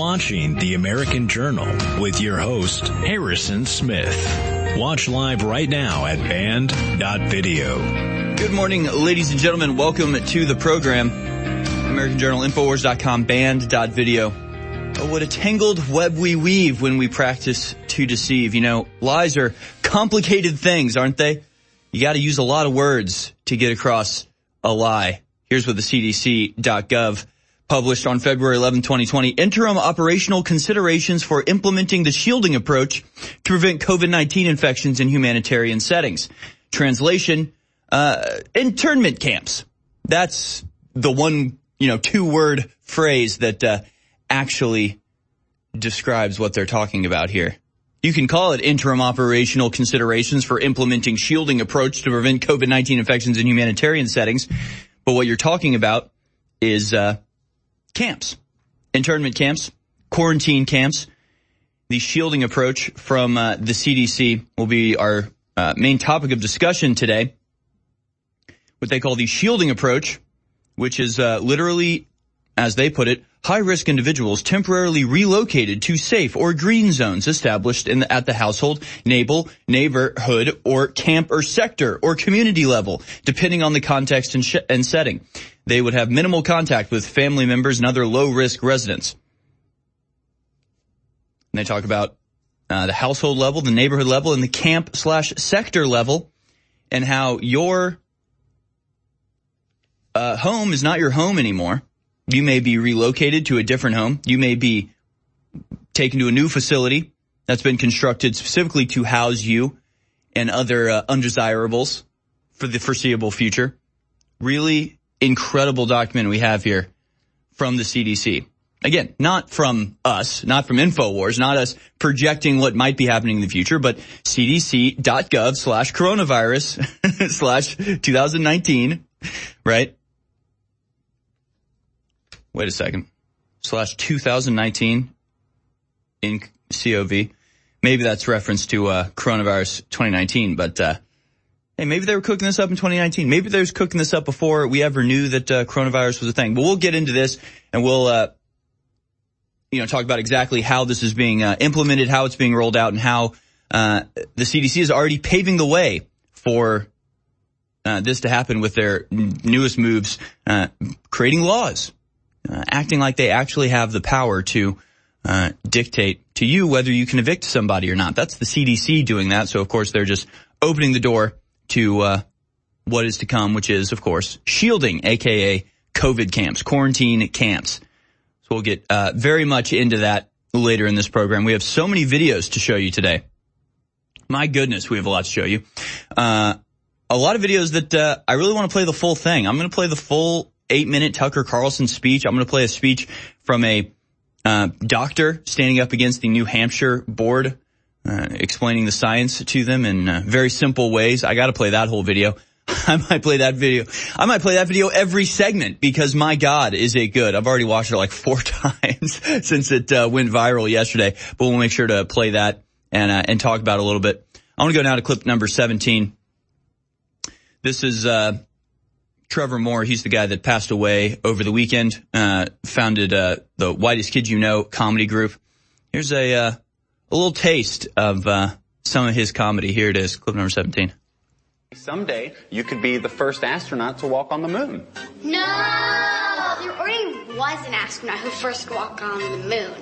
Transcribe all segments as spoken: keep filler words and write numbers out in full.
watching The American Journal with your host, Harrison Smith. Watch live right now at band dot video. Good morning, ladies and gentlemen. Welcome to the program. American Journal, Infowars dot com, band dot video. Oh, what a tangled web we weave when we practice to deceive. You know, lies are complicated things, aren't they? You got to use a lot of words to get across a lie. Here's what the C D C dot gov published on February eleventh, twenty twenty. Interim operational considerations for implementing the shielding approach to prevent COVID nineteen infections in humanitarian settings. Translation, uh, internment camps. That's the one, you know, two-word phrase that uh, actually describes what they're talking about here. You can call it interim operational considerations for implementing shielding approach to prevent COVID nineteen infections in humanitarian settings. But what you're talking about is uh camps, internment camps, quarantine camps. The shielding approach from uh, the C D C will be our uh, main topic of discussion today. What they call the shielding approach, which is uh, literally, as they put it, high-risk individuals temporarily relocated to safe or green zones established in the, at the household, neighbor, neighborhood, or camp or sector or community level, depending on the context and, sh- and setting. They would have minimal contact with family members and other low-risk residents. And they talk about uh, the household level, the neighborhood level, and the camp slash sector level, and how your uh, home is not your home anymore. You may be relocated to a different home. You may be taken to a new facility that's been constructed specifically to house you and other uh, undesirables for the foreseeable future. Really incredible document we have here from the C D C. Again, not from us, not from InfoWars, not us projecting what might be happening in the future, but C D C dot gov slash coronavirus slash twenty nineteen, right? Wait a second. Slash two thousand nineteen in C O V. Maybe that's reference to uh coronavirus twenty nineteen, but uh hey, maybe they were cooking this up in twenty nineteen. Maybe they was cooking this up before we ever knew that uh, coronavirus was a thing. But we'll get into this, and we'll, uh, you know, talk about exactly how this is being uh, implemented, how it's being rolled out, and how uh, the C D C is already paving the way for uh, this to happen with their n- newest moves, uh, creating laws, uh, acting like they actually have the power to uh, dictate to you whether you can evict somebody or not. That's the C D C doing that. So, of course, they're just opening the door to uh what is to come, which is, of course, shielding, a k a. COVID camps, quarantine camps. So we'll get uh very much into that later in this program. We have so many videos to show you today. My goodness, we have a lot to show you. Uh a lot of videos that uh I really want to play the full thing. I'm going to play the full eight-minute Tucker Carlson speech. I'm going to play a speech from a uh doctor standing up against the New Hampshire board, Uh, explaining the science to them in uh, very simple ways. I got to play that whole video. I might play that video. I might play that video every segment because, my God, is it good. I've already watched it like four times since it uh, went viral yesterday. But we'll make sure to play that and uh, and talk about it a little bit. I want to go now to clip number seventeen. This is uh Trevor Moore. He's the guy that passed away over the weekend, uh founded uh the Whitest Kids You Know comedy group. Here's a uh A little taste of uh some of his comedy. Here it is, clip number seventeen. Someday, you could be the first astronaut to walk on the moon. No! There already was an astronaut who first walked on the moon.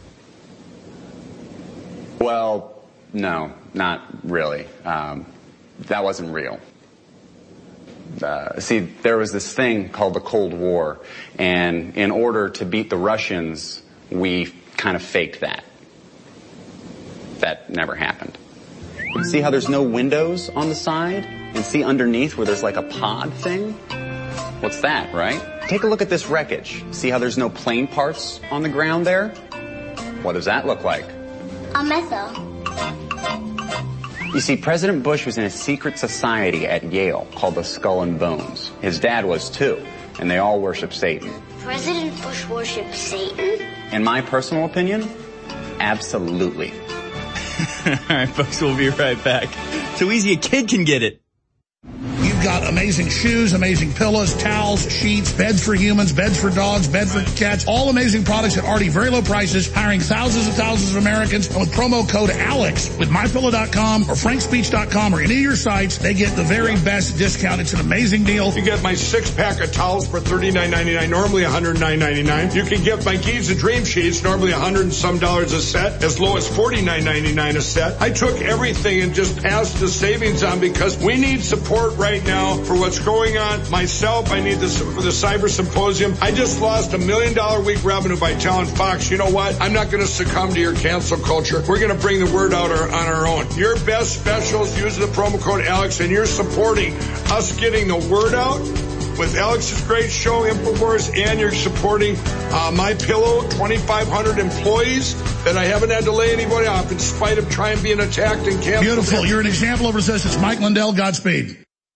Well, no, not really. Um, that wasn't real. Uh, see, there was this thing called the Cold War, and in order to beat the Russians, we kind of faked that. That never happened. You see how there's no windows on the side? And see underneath where there's like a pod thing? What's that, right? Take a look at this wreckage. See how there's no plane parts on the ground there? What does that look like? A missile. You see, President Bush was in a secret society at Yale called the Skull and Bones. His dad was too, and they all worship Satan. President Bush worshipped Satan? In my personal opinion, absolutely. All right, folks, we'll be right back. So easy a kid can get it. You They've got amazing shoes, amazing pillows, towels, sheets, beds for humans, beds for dogs, beds for cats, all amazing products at already very low prices, hiring thousands and thousands of Americans. And with promo code ALEX with my pillow dot com or frank speech dot com or any of your sites, they get the very best discount. It's an amazing deal. You get my six-pack of towels for thirty-nine ninety-nine, normally one hundred nine ninety-nine. You can get my Giza Dream Sheets, normally one hundred and some dollars a set, as low as forty-nine ninety-nine a set. I took everything and just passed the savings on because we need support right now for what's going on. Myself, I need this for the Cyber Symposium. I just lost a million dollar week revenue by telling Fox, you know what? I'm not going to succumb to your cancel culture. We're going to bring the word out our, on our own. Your best specials, use the promo code Alex, and you're supporting us getting the word out with Alex's great show, InfoWars, and you're supporting uh, My Pillow, twenty-five hundred employees that I haven't had to lay anybody off in spite of trying being attacked and canceled. Beautiful. You're an example of resistance. Mike Lindell, Godspeed.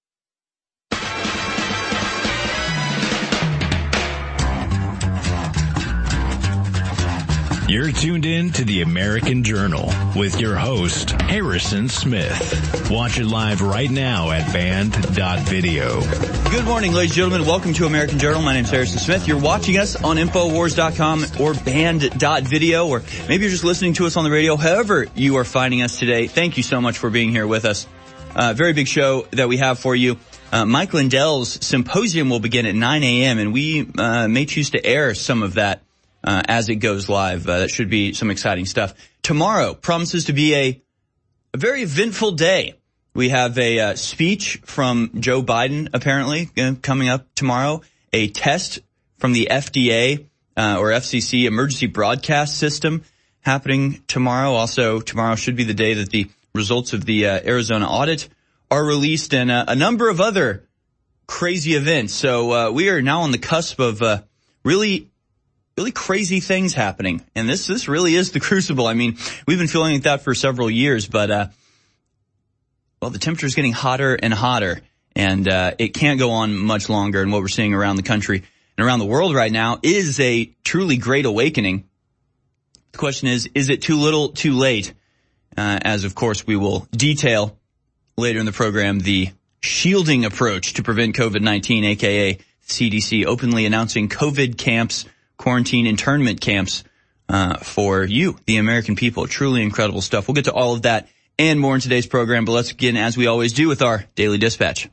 You're tuned in to the American Journal with your host, Harrison Smith. Watch it live right now at band dot video. Good morning, ladies and gentlemen. Welcome to American Journal. My name's Harrison Smith. You're watching us on InfoWars dot com or band dot video, or maybe you're just listening to us on the radio. However you are finding us today, thank you so much for being here with us. Uh, very big show that we have for you. Uh, Mike Lindell's symposium will begin at nine a.m., and we uh, may choose to air some of that Uh, as it goes live. Uh, that should be some exciting stuff. Tomorrow promises to be a, a very eventful day. We have a uh, speech from Joe Biden, apparently, uh, coming up tomorrow. A test from the F D A uh, or F C C emergency broadcast system happening tomorrow. Also, tomorrow should be the day that the results of the uh, Arizona audit are released, and uh, a number of other crazy events. So uh, we are now on the cusp of uh, really Really crazy things happening. And this, this really is the crucible. I mean, we've been feeling like that for several years, but, uh, well, the temperature is getting hotter and hotter, and, uh, it can't go on much longer. And what we're seeing around the country and around the world right now is a truly great awakening. The question is, is it too little, too late? Uh, as of course we will detail later in the program, the shielding approach to prevent COVID nineteen, aka C D C openly announcing COVID camps, quarantine internment camps uh for you, the American people. Truly incredible stuff. We'll get to all of that and more in today's program, but let's begin, as we always do, with our Daily Dispatch.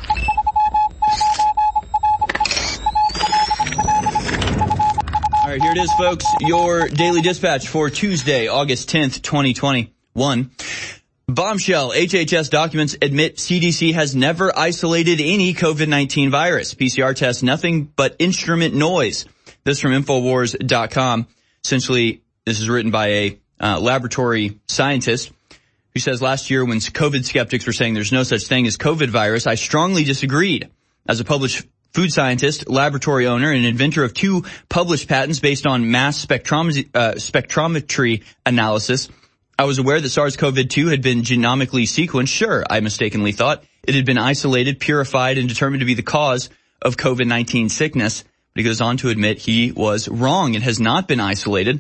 All right, here it is, folks. Your Daily Dispatch for Tuesday, August tenth, twenty twenty-one. Bombshell. H H S documents admit C D C has never isolated any COVID nineteen virus. P C R tests nothing but instrument noise. This from InfoWars dot com. Essentially, this is written by a uh, laboratory scientist who says last year when COVID skeptics were saying there's no such thing as COVID virus, I strongly disagreed. As a published food scientist, laboratory owner, and inventor of two published patents based on mass spectrom- uh, spectrometry analysis, I was aware that SARS-C o V two had been genomically sequenced. Sure, I mistakenly thought it had been isolated, purified, and determined to be the cause of COVID nineteen sickness. He goes on to admit he was wrong. It has not been isolated.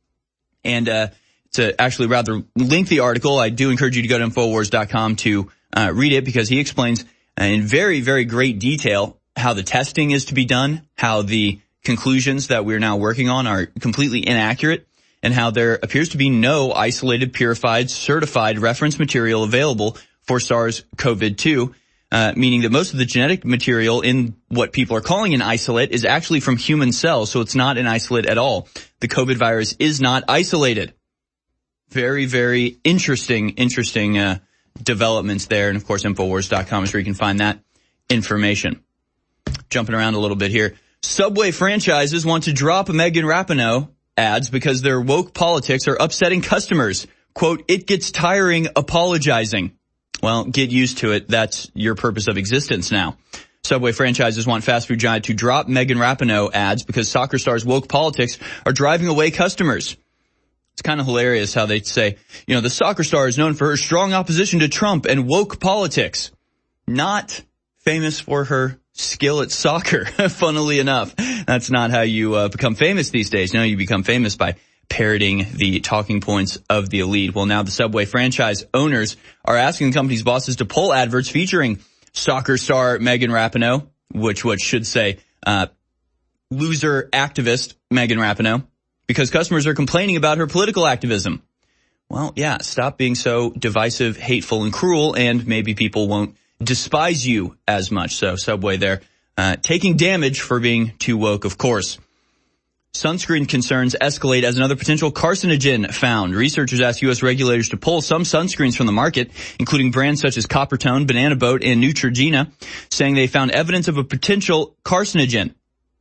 And uh it's a actually rather lengthy article. I do encourage you to go to InfoWars dot com to uh read it, because he explains uh, in very, very great detail how the testing is to be done, how the conclusions that we're now working on are completely inaccurate, and how there appears to be no isolated, purified, certified reference material available for SARS-C o V two. Uh, meaning that most of the genetic material in what people are calling an isolate is actually from human cells, so it's not an isolate at all. The COVID virus is not isolated. Very, very interesting, interesting uh, developments there. And, of course, InfoWars dot com is where you can find that information. Jumping around a little bit here. Subway franchises want to drop Megan Rapinoe ads because their woke politics are upsetting customers. Quote, it gets tiring apologizing. Well, get used to it. That's your purpose of existence now. Subway franchises want fast food giant to drop Megan Rapinoe ads because soccer stars' woke politics are driving away customers. It's kind of hilarious how they say, you know, the soccer star is known for her strong opposition to Trump and woke politics. Not famous for her skill at soccer, funnily enough. That's not how you uh, become famous these days. No, you become famous by parroting the talking points of the elite. Well, now the Subway franchise owners are asking the company's bosses to pull adverts featuring soccer star Megan Rapinoe, which what should say uh loser activist Megan Rapinoe, because customers are complaining about her political activism. Well, yeah, stop being so divisive, hateful, and cruel, and maybe people won't despise you as much. So Subway there, uh, taking damage for being too woke, of course. Sunscreen concerns escalate as another potential carcinogen found. Researchers asked U S regulators to pull some sunscreens from the market, including brands such as Coppertone, Banana Boat, and Neutrogena, saying they found evidence of a potential carcinogen.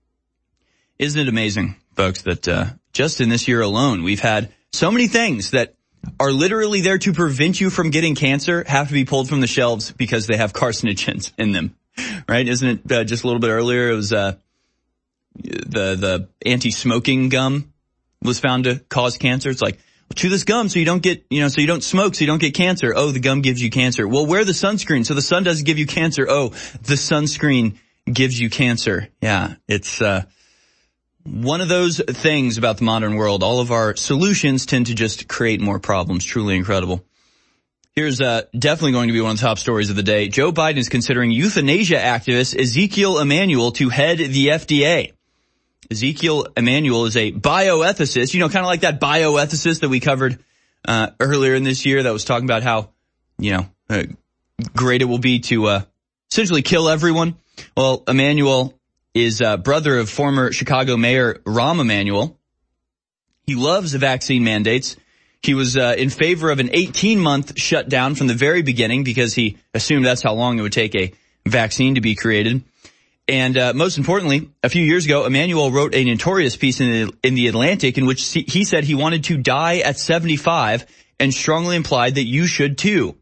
Isn't it amazing, folks, that uh, just in this year alone, we've had so many things that are literally there to prevent you from getting cancer have to be pulled from the shelves because they have carcinogens in them, right? Isn't it uh, just a little bit earlier, it was uh, the the anti-smoking gum was found to cause cancer. It's like, well, chew this gum so you don't get, you know, so you don't smoke, so you don't get cancer. Oh, the gum gives you cancer. Well, wear the sunscreen so the sun doesn't give you cancer. Oh, the sunscreen gives you cancer. Yeah, it's uh one of those things about the modern world. All of our solutions tend to just create more problems. Truly incredible. Here's uh, definitely going to be one of the top stories of the day. Joe Biden is considering euthanasia activist Ezekiel Emanuel to head the F D A. Ezekiel Emanuel is a bioethicist, you know, kind of like that bioethicist that we covered uh, earlier in this year that was talking about how, you know, uh, great it will be to uh, essentially kill everyone. Well, Emanuel is uh, brother of former Chicago Mayor Rahm Emanuel. He loves the vaccine mandates. He was uh, in favor of an eighteen-month shutdown from the very beginning because he assumed that's how long it would take a vaccine to be created. And uh, most importantly, a few years ago, Emanuel wrote a notorious piece in the, in the Atlantic in which he said he wanted to die at seventy-five and strongly implied that you should too.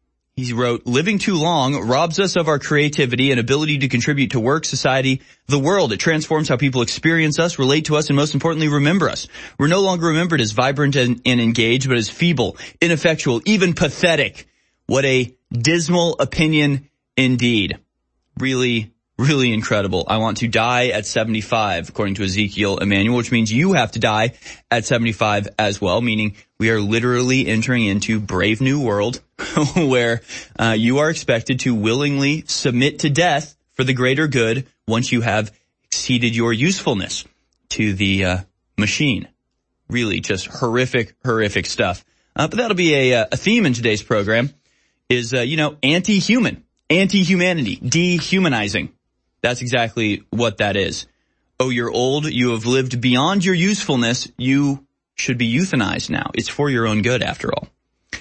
He wrote, living too long robs us of our creativity and ability to contribute to work, society, the world. It transforms how people experience us, relate to us, and most importantly, remember us. We're no longer remembered as vibrant and, and engaged, but as feeble, ineffectual, even pathetic. What a dismal opinion indeed. Really, really incredible. I want to die at seventy-five, according to Ezekiel Emanuel, which means you have to die at seventy-five as well, meaning we are literally entering into brave new world where uh, you are expected to willingly submit to death for the greater good once you have exceeded your usefulness to the uh, machine. Really just horrific, horrific stuff. Uh, but that'll be a, a theme in today's program is, uh, you know, anti-human, anti-humanity, dehumanizing. That's exactly what that is. Oh, you're old. You have lived beyond your usefulness. You should be euthanized now. It's for your own good, after all.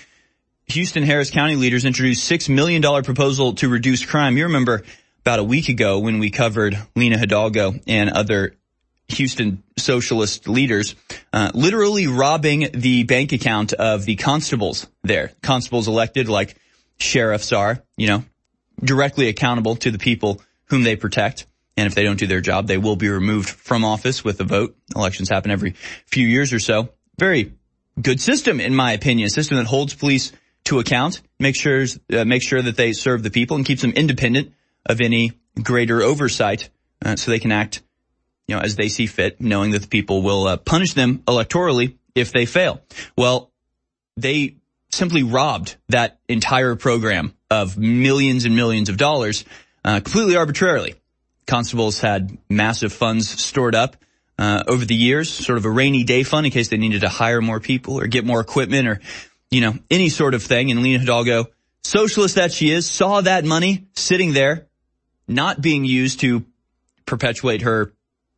Houston Harris County leaders introduced six million dollars proposal to reduce crime. You remember about a week ago when we covered Lena Hidalgo and other Houston socialist leaders uh, literally robbing the bank account of the constables there. Constables elected like sheriffs are, you know, directly accountable to the people whom they protect. And if they don't do their job, they will be removed from office with a vote. Elections happen every few years or so. Very good system, in my opinion. A system that holds police to account, makes sure, uh, makes sure that they serve the people and keeps them independent of any greater oversight, uh, so they can act, you know, as they see fit, knowing that the people will uh, punish them electorally if they fail. Well, they simply robbed that entire program of millions and millions of dollars, uh, completely arbitrarily. Constables had massive funds stored up uh, over the years, sort of a rainy day fund in case they needed to hire more people or get more equipment or, you know, any sort of thing. And Lena Hidalgo, socialist that she is, saw that money sitting there, not being used to perpetuate her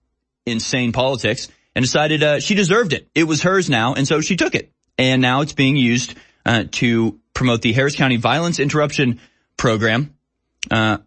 insane politics, and decided uh, she deserved it. It was hers now, and so she took it. And now it's being used uh, to promote the Harris County Violence Interruption Program, uh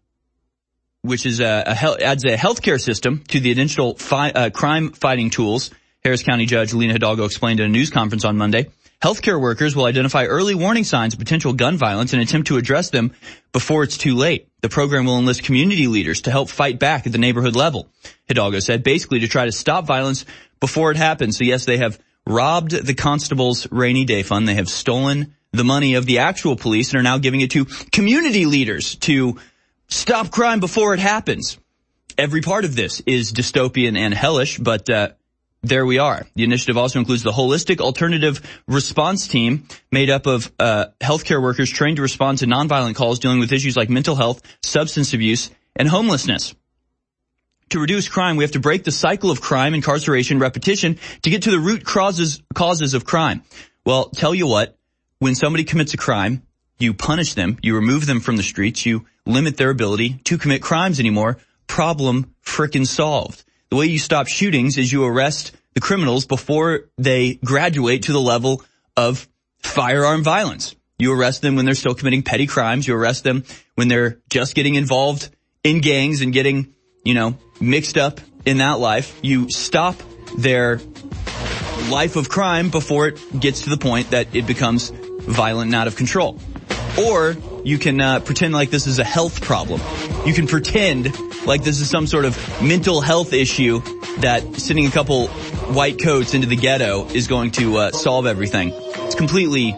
which is a, a health, adds a healthcare system to the initial fi, uh, crime-fighting tools. Harris County Judge Lena Hidalgo explained in a news conference on Monday, healthcare workers will identify early warning signs of potential gun violence and attempt to address them before it's too late. The program will enlist community leaders to help fight back at the neighborhood level, Hidalgo said, basically to try to stop violence before it happens. So yes, they have robbed the constable's rainy day fund. They have stolen the money of the actual police and are now giving it to community leaders to stop crime before it happens. Every part of this is dystopian and hellish, but uh there we are. The initiative also includes the Holistic Alternative Response Team, made up of uh healthcare workers trained to respond to nonviolent calls dealing with issues like mental health, substance abuse, and homelessness. To reduce crime, we have to break the cycle of crime, incarceration, repetition to get to the root causes causes of crime. Well, tell you what, when somebody commits a crime, you punish them, you remove them from the streets, you limit their ability to commit crimes anymore. Problem frickin' solved. The way you stop shootings is you arrest the criminals before they graduate to the level of firearm violence. You arrest them when they're still committing petty crimes. You arrest them when they're just getting involved in gangs and getting, you know, mixed up in that life. You stop their life of crime before it gets to the point that it becomes violent and out of control. Or you can uh, pretend like this is a health problem. You can pretend like this is some sort of mental health issue that sending a couple white coats into the ghetto is going to uh, solve everything. It's completely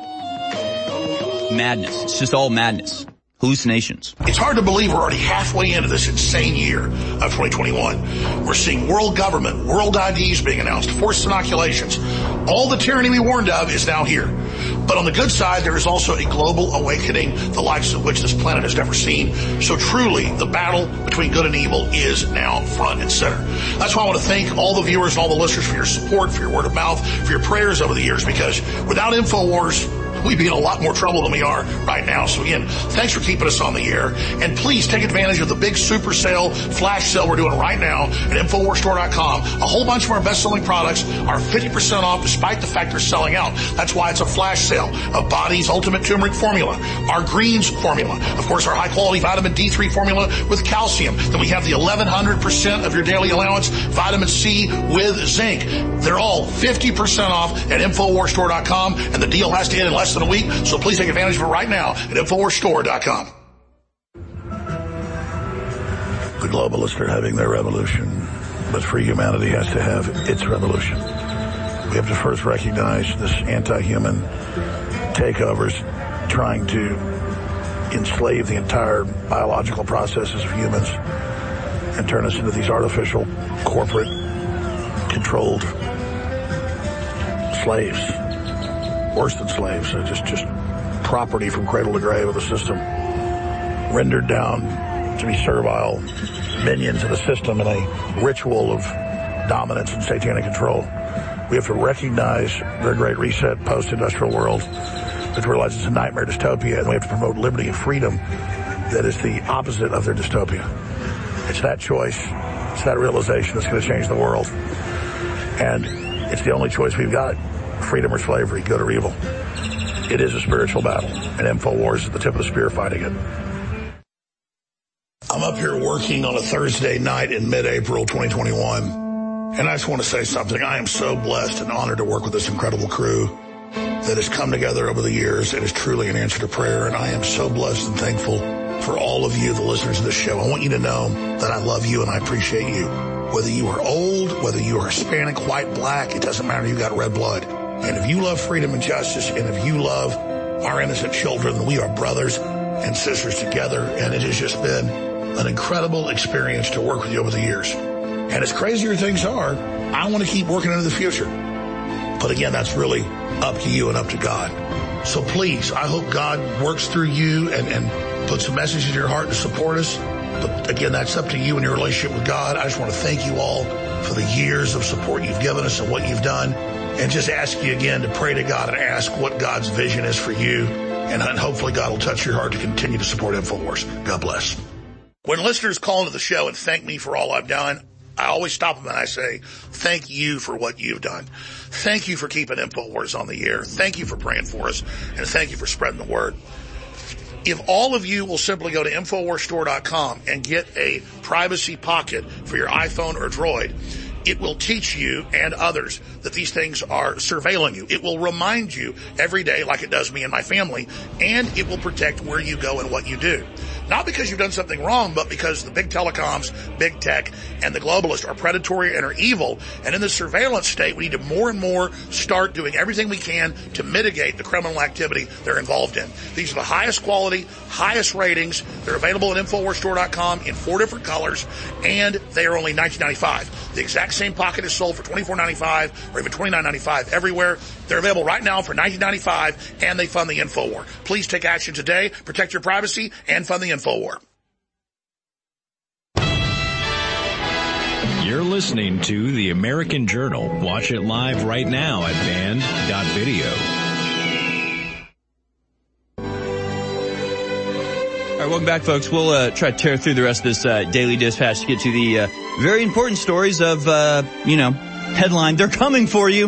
madness. It's just all madness. Hallucinations. It's hard to believe we're already halfway into this insane year of twenty twenty-one. We're seeing world government, world I Ds being announced, forced inoculations. All the tyranny we warned of is now here. But on the good side, there is also a global awakening, the likes of which this planet has never seen. So truly, the battle between good and evil is now front and center. That's why I want to thank all the viewers and all the listeners for your support, for your word of mouth, for your prayers over the years, because without InfoWars, we'd be in a lot more trouble than we are right now. So again, thanks for keeping us on the air. And please take advantage of the big super sale, flash sale we're doing right now at InfoWars Store dot com. A whole bunch of our best-selling products are fifty percent off despite the fact they're selling out. That's why it's a flash sale of Body's Ultimate Turmeric Formula, our Greens Formula, of course our high-quality Vitamin D three formula with calcium. Then we have the eleven hundred percent of your daily allowance Vitamin C with zinc. They're all fifty percent off at InfoWars Store dot com, and the deal has to end in less than a week, so please take advantage of it right now at InfoWars Store dot com. The globalists are having their revolution, but free humanity has to have its revolution. We have to first recognize this anti-human takeovers trying to enslave the entire biological processes of humans and turn us into these artificial, corporate, controlled slaves. Worse than slaves, they're just, just property from cradle to grave of the system, rendered down to be servile minions of the system in a ritual of dominance and satanic control. We have to recognize their great reset post-industrial world. We have to realize it's a nightmare dystopia, and we have to promote liberty and freedom that is the opposite of their dystopia. It's that choice, it's that realization that's going to change the world. And it's the only choice we've got. Freedom or slavery, good or evil. It is a spiritual battle, and InfoWars is the tip of the spear fighting it. I'm up here working on a Thursday night in mid-April twenty twenty-one, and I just want to say something. I am so blessed and honored to work with this incredible crew that has come together over the years. It is truly an answer to prayer, and I am so blessed and thankful for all of you, the listeners of this show. I want you to know that I love you and I appreciate you. Whether you are old, whether you are Hispanic, white, black, it doesn't matter. You've got red blood. And if you love freedom and justice, and if you love our innocent children, we are brothers and sisters together. And it has just been an incredible experience to work with you over the years. And as crazy as things are, I want to keep working into the future. But again, that's really up to you and up to God. So please, I hope God works through you and, and puts a message in your heart to support us. But again, that's up to you and your relationship with God. I just want to thank you all for the years of support you've given us and what you've done. And just ask you again to pray to God and ask what God's vision is for you. And hopefully God will touch your heart to continue to support InfoWars. God bless. When listeners call into the show and thank me for all I've done, I always stop them and I say, thank you for what you've done. Thank you for keeping InfoWars on the air. Thank you for praying for us. And thank you for spreading the word. If all of you will simply go to InfoWars Store dot com and get a privacy pocket for your iPhone or Droid, it will teach you and others that these things are surveilling you. It will remind you every day, like it does me and my family, and it will protect where you go and what you do. Not because you've done something wrong, but because the big telecoms, big tech, and the globalists are predatory and are evil. And in this surveillance state, we need to more and more start doing everything we can to mitigate the criminal activity they're involved in. These are the highest quality, highest ratings. They're available at Infowars Store dot com in four different colors, and they are only nineteen ninety-five dollars. The exact same pocket is sold for twenty-four ninety-five or even twenty-nine ninety-five everywhere. They're available right now for nineteen ninety-five, and they fund the InfoWar. Please take action today, protect your privacy, and fund the InfoWar. You're listening to The American Journal. Watch it live right now at band dot video. All right, welcome back, folks. We'll uh, try to tear through the rest of this uh, Daily Dispatch to get to the uh, very important stories of, uh, you know, headline. They're coming for you.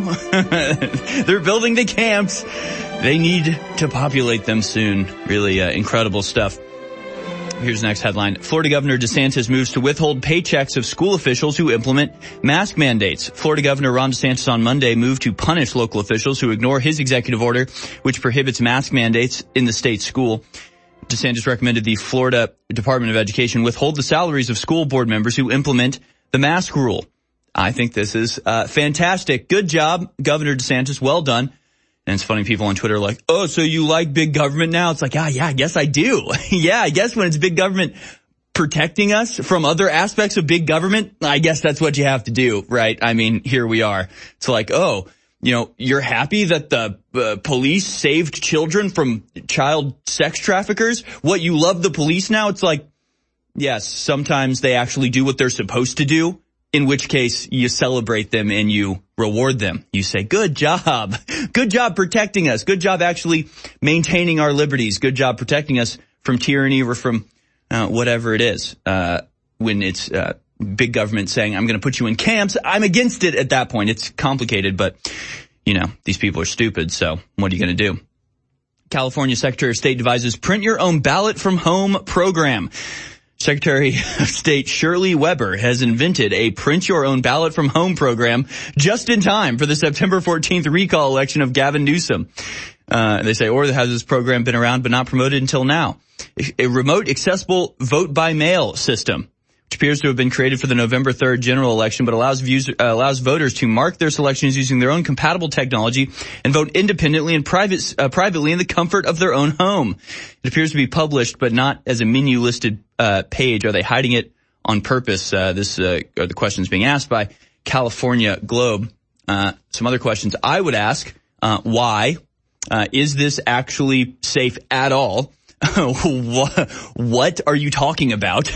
They're building the camps. They need to populate them soon. Really uh, incredible stuff. Here's the next headline. Florida Governor DeSantis moves to withhold paychecks of school officials who implement mask mandates. Florida Governor Ron DeSantis on Monday moved to punish local officials who ignore his executive order, which prohibits mask mandates in the state school. DeSantis recommended the Florida Department of Education withhold the salaries of school board members who implement the mask rule. I think this is uh, fantastic. Good job, Governor DeSantis. Well done. And it's funny, people on Twitter are like, oh, so you like big government now? It's like, ah, yeah, I guess I do. Yeah, I guess when it's big government protecting us from other aspects of big government, I guess that's what you have to do, right? I mean, here we are. It's like, oh, you know, you're happy that the uh, police saved children from child sex traffickers? What, you love the police now? It's like, yes, sometimes they actually do what they're supposed to do, in which case you celebrate them and you reward them. You say, good job. Good job protecting us. Good job actually maintaining our liberties. Good job protecting us from tyranny or from uh, whatever it is. Uh, when it's uh, big government saying, I'm going to put you in camps, I'm against it at that point. It's complicated, but, you know, these people are stupid, so what are you going to do? California Secretary of State devises print your own ballot from home program. Secretary of State Shirley Weber has invented a print your own ballot from home program just in time for the September fourteenth recall election of Gavin Newsom. Uh, they say, or has this program been around but not promoted until now? A remote accessible vote by mail system, which appears to have been created for the November third general election, but allows views, uh, allows voters to mark their selections using their own compatible technology and vote independently and private, uh, privately in the comfort of their own home. It appears to be published, but not as a menu listed uh, page. Are they hiding it on purpose? Uh, this uh, are the questions being asked by California Globe. Uh, some other questions I would ask: uh, why uh, is this actually safe at all? what, what are you talking about?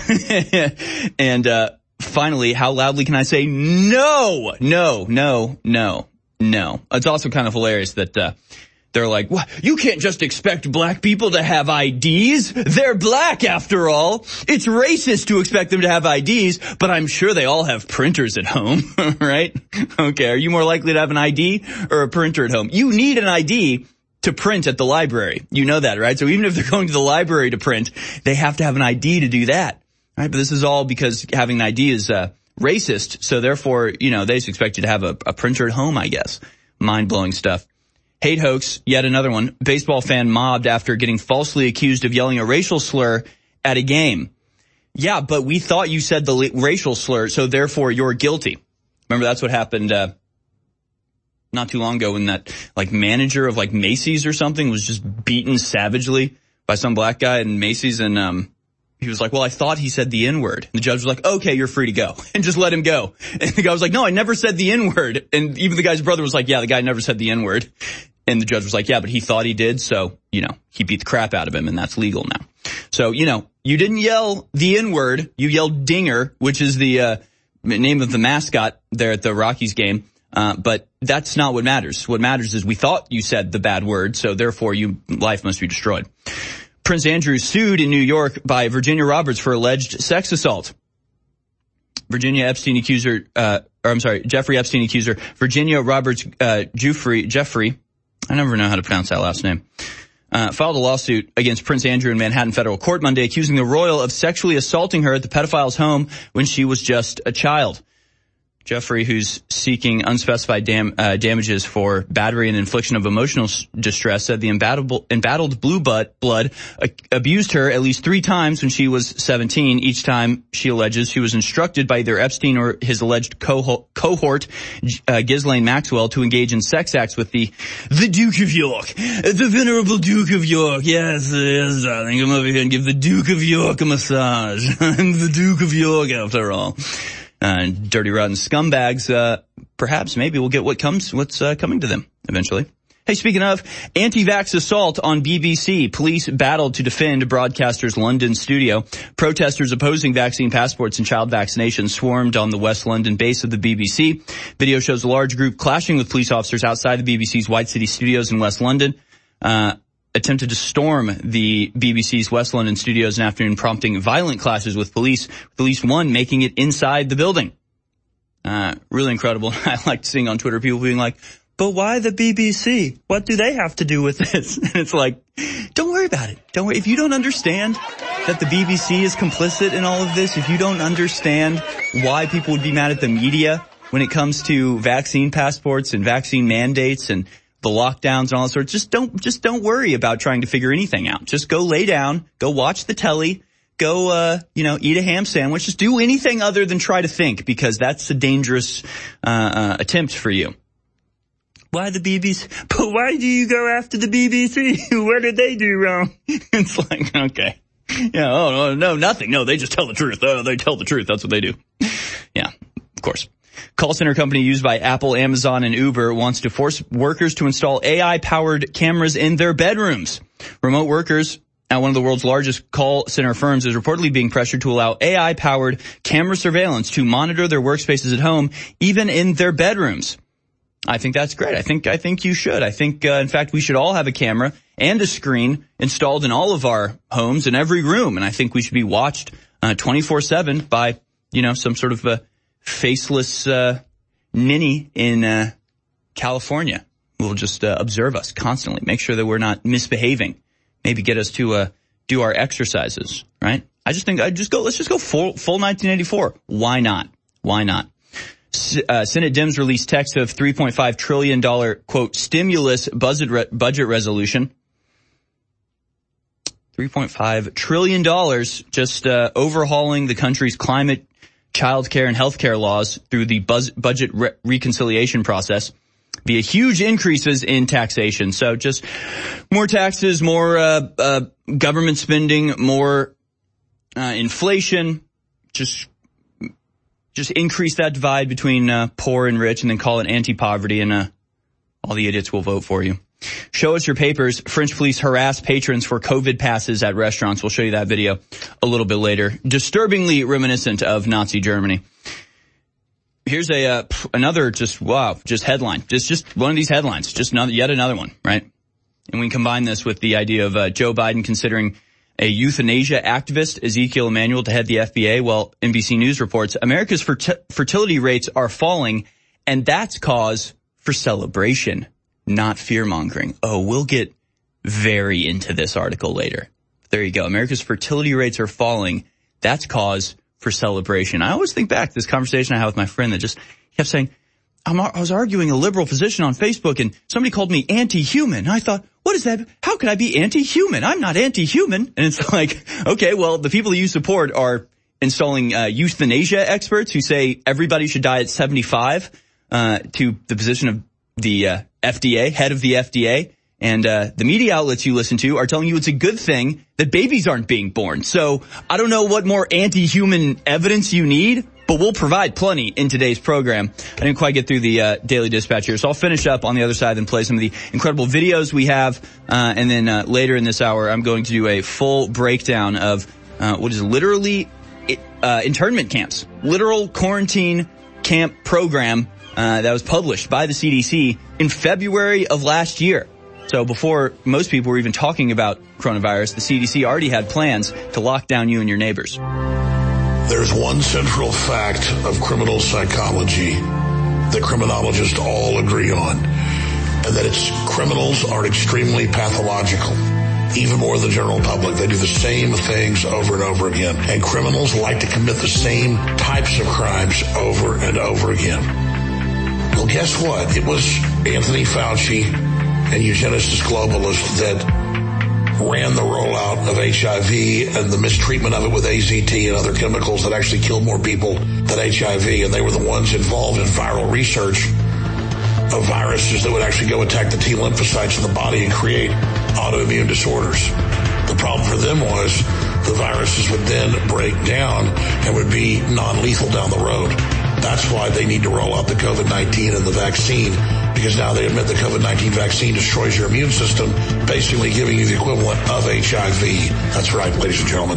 And uh finally, how loudly can I say no, no, no, no, no? It's also kind of hilarious that uh they're like, what? You can't just expect black people to have I Ds. They're black after all. It's racist to expect them to have I Ds, but I'm sure they all have printers at home, right? Okay, are you more likely to have an I D or a printer at home? You need an I D to print at the library. You know that, right? So even if they're going to the library to print, they have to have an I D to do that, right? But this is all because having an I D is uh, racist. So therefore, you know, they just expect you to have a, a printer at home, I guess. Mind-blowing stuff. Hate hoax, yet another one. Baseball fan mobbed after getting falsely accused of yelling a racial slur at a game. Yeah, but we thought you said the li- racial slur, so therefore you're guilty. Remember, that's what happened uh not too long ago when that, like, manager of, like, Macy's or something was just beaten savagely by some black guy in Macy's, and um he was like, well, I thought he said the N-word. And the judge was like, okay, you're free to go, and just let him go. And the guy was like, no, I never said the N-word. And even the guy's brother was like, yeah, the guy never said the N-word. And the judge was like, yeah, but he thought he did, so, you know, he beat the crap out of him, and that's legal now. So, you know, you didn't yell the N-word, you yelled Dinger, which is the uh name of the mascot there at the Rockies game. Uh, but that's not what matters. What matters is we thought you said the bad word, so therefore you, life must be destroyed. Prince Andrew sued in New York by Virginia Roberts for alleged sex assault. Virginia Epstein accuser, uh, or I'm sorry, Jeffrey Epstein accuser, Virginia Roberts, uh, Jeffrey, Jeffrey, I never know how to pronounce that last name, uh, filed a lawsuit against Prince Andrew in Manhattan federal court Monday, accusing the royal of sexually assaulting her at the pedophile's home when she was just a child. Jeffrey, who's seeking unspecified dam- uh, damages for battery and infliction of emotional s- distress, said the embattled, embattled blue blood, blood uh, abused her at least three times when she was seventeen. Each time, she alleges, she was instructed by either Epstein or his alleged co- cohort, uh, Ghislaine Maxwell, to engage in sex acts with the the Duke of York, the venerable Duke of York. Yes, yes, darling, come over here and give the Duke of York a massage. I'm the Duke of York, after all. Uh, dirty, rotten scumbags, uh, perhaps maybe we'll get what comes, what's, uh, coming to them eventually. Hey, speaking of, anti-vax assault on B B C. Police battled to defend broadcaster's London studio. Protesters opposing vaccine passports and child vaccination swarmed on the West London base of the B B C. Video shows a large group clashing with police officers outside the B B C's White City studios in West London. Uh, attempted to storm the B B C's West London studios in the afternoon, prompting violent clashes with police, with at least one making it inside the building. Uh, really incredible. I liked seeing on Twitter people being like, but why the B B C? What do they have to do with this? And it's like, don't worry about it. Don't worry. If you don't understand that the B B C is complicit in all of this, if you don't understand why people would be mad at the media when it comes to vaccine passports and vaccine mandates and the lockdowns and all that sort, just don't, just don't worry about trying to figure anything out. Just go lay down, go watch the telly, go, uh, you know, eat a ham sandwich. Just do anything other than try to think, because that's a dangerous, uh, uh, attempt for you. Why the B B C? But why do you go after the B B C? What did they do wrong? It's like, okay. Yeah, oh, no, no, nothing. No, they just tell the truth. Oh, they tell the truth. That's what they do. Yeah, of course. Call center company used by Apple, Amazon, and Uber wants to force workers to install A I-powered cameras in their bedrooms. Remote workers at one of the world's largest call center firms is reportedly being pressured to allow A I-powered camera surveillance to monitor their workspaces at home, even in their bedrooms. I think that's great. I think, I think you should. I think, uh, in fact, we should all have a camera and a screen installed in all of our homes in every room. And I think we should be watched, uh, twenty-four seven by, you know, some sort of a faceless, uh, ninny in, uh, California who will just, uh, observe us constantly, make sure that we're not misbehaving, maybe get us to, uh, do our exercises, right? I just think I just go, let's just go full, full nineteen eighty-four. Why not? Why not? Uh, Senate Dems released text of three point five trillion dollars, quote, stimulus budget, re- budget resolution. three point five trillion dollars just uh, overhauling the country's climate, child care, and health care laws through the buzz- budget re- reconciliation process via huge increases in taxation. So just more taxes, more uh, uh, government spending, more uh, inflation, just Just increase that divide between uh, poor and rich, and then call it anti-poverty, and uh, all the idiots will vote for you. Show us your papers. French police harass patrons for COVID passes at restaurants. We'll show you that video a little bit later. Disturbingly reminiscent of Nazi Germany. Here's a uh, another just, wow, just headline. Just just one of these headlines. Just another, yet another one, right? And we combine this with the idea of uh, Joe Biden considering a euthanasia activist, Ezekiel Emanuel, to head the F B A. Well, N B C News reports America's fer- fertility rates are falling, and that's cause for celebration, not fear-mongering. Oh, we'll get very into this article later. There you go. America's fertility rates are falling. That's cause for celebration. I always think back to this conversation I had with my friend that just kept saying, I'm, I was arguing a liberal position on Facebook, and somebody called me anti-human. I thought, what is that? How can I be anti-human? I'm not anti-human. And it's like, okay, well, the people that you support are installing uh, euthanasia experts who say everybody should die at seventy-five uh, to the position of the uh, F D A, head of the F D A. And uh, the media outlets you listen to are telling you it's a good thing that babies aren't being born. So I don't know what more anti-human evidence you need, but we'll provide plenty in today's program. I didn't quite get through the uh, Daily Dispatch here, so I'll finish up on the other side and play some of the incredible videos we have. Uh, and then uh, later in this hour, I'm going to do a full breakdown of uh, what is literally uh, internment camps, literal quarantine camp program uh, that was published by the C D C in February of last year. So before most people were even talking about coronavirus, the C D C already had plans to lock down you and your neighbors. There's one central fact of criminal psychology that criminologists all agree on, and that it's criminals are extremely pathological. even more than the general public. They do the same things over and over again. And criminals like to commit the same types of crimes over and over again. Well, guess what? It was Anthony Fauci and eugenicist globalists that ran the rollout of H I V and the mistreatment of it with A Z T and other chemicals that actually killed more people than H I V. And they were the ones involved in viral research of viruses that would actually go attack the T lymphocytes in the body and create autoimmune disorders. The problem for them was the viruses would then break down and would be non-lethal down the road. That's why they need to roll out the COVID nineteen and the vaccine, because now they admit the COVID nineteen vaccine destroys your immune system, basically giving you the equivalent of H I V. That's right, ladies and gentlemen.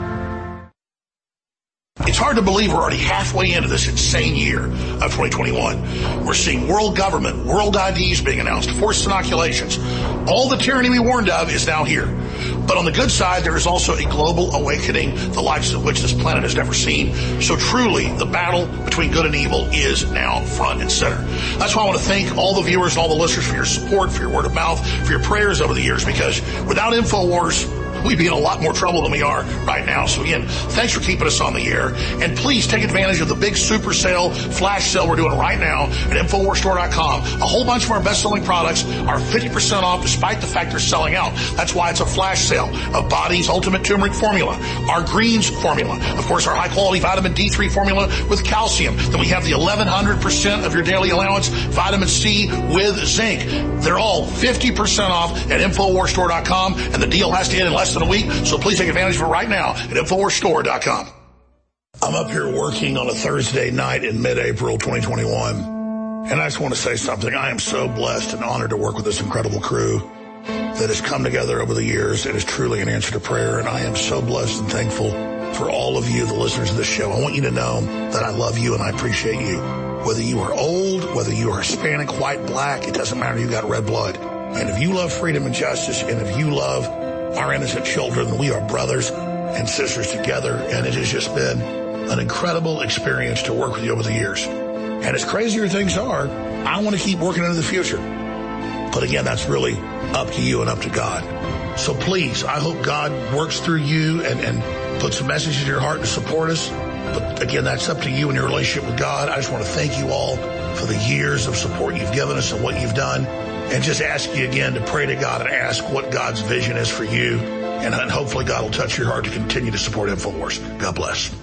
It's hard to believe we're already halfway into this insane year of twenty twenty-one. We're seeing world government, world I Ds being announced, forced inoculations. All the tyranny we warned of is now here. But on the good side, there is also a global awakening, the likes of which this planet has never seen. So truly, the battle between good and evil is now front and center. That's why I want to thank all the viewers and all the listeners for your support, for your word of mouth, for your prayers over the years, because without InfoWars, we'd be in a lot more trouble than we are right now. So again, thanks for keeping us on the air. And please take advantage of the big super sale, flash sale we're doing right now at InfoWars Store dot com. A whole bunch of our best-selling products are fifty percent off despite the fact they're selling out. That's why it's a flash sale of Body's Ultimate Turmeric Formula, our Greens Formula, of course our high-quality Vitamin D three formula with calcium. Then we have the eleven hundred percent of your daily allowance Vitamin C with zinc. They're all fifty percent off at InfoWars Store dot com, and the deal has to end in less than a week, so please take advantage of it right now at InfoWars Store dot com. I'm up here working on a Thursday night in mid-April twenty twenty-one, and I just want to say something. I am so blessed and honored to work with this incredible crew that has come together over the years. It is truly an answer to prayer, and I am so blessed and thankful for all of you, the listeners of this show. I want you to know that I love you and I appreciate you. Whether you are old, whether you are Hispanic, white, black, it doesn't matter. You got red blood. And if you love freedom and justice, and if you love our innocent children, we are brothers and sisters together, and it has just been an incredible experience to work with you over the years. And as crazier things are, I want to keep working into the future. But again, that's really up to you and up to God. So please, I hope God works through you and, and puts a message in your heart to support us. But again, that's up to you and your relationship with God. I just want to thank you all for the years of support you've given us and what you've done. And just ask you again to pray to God and ask what God's vision is for you. And hopefully God will touch your heart to continue to support InfoWars. God bless.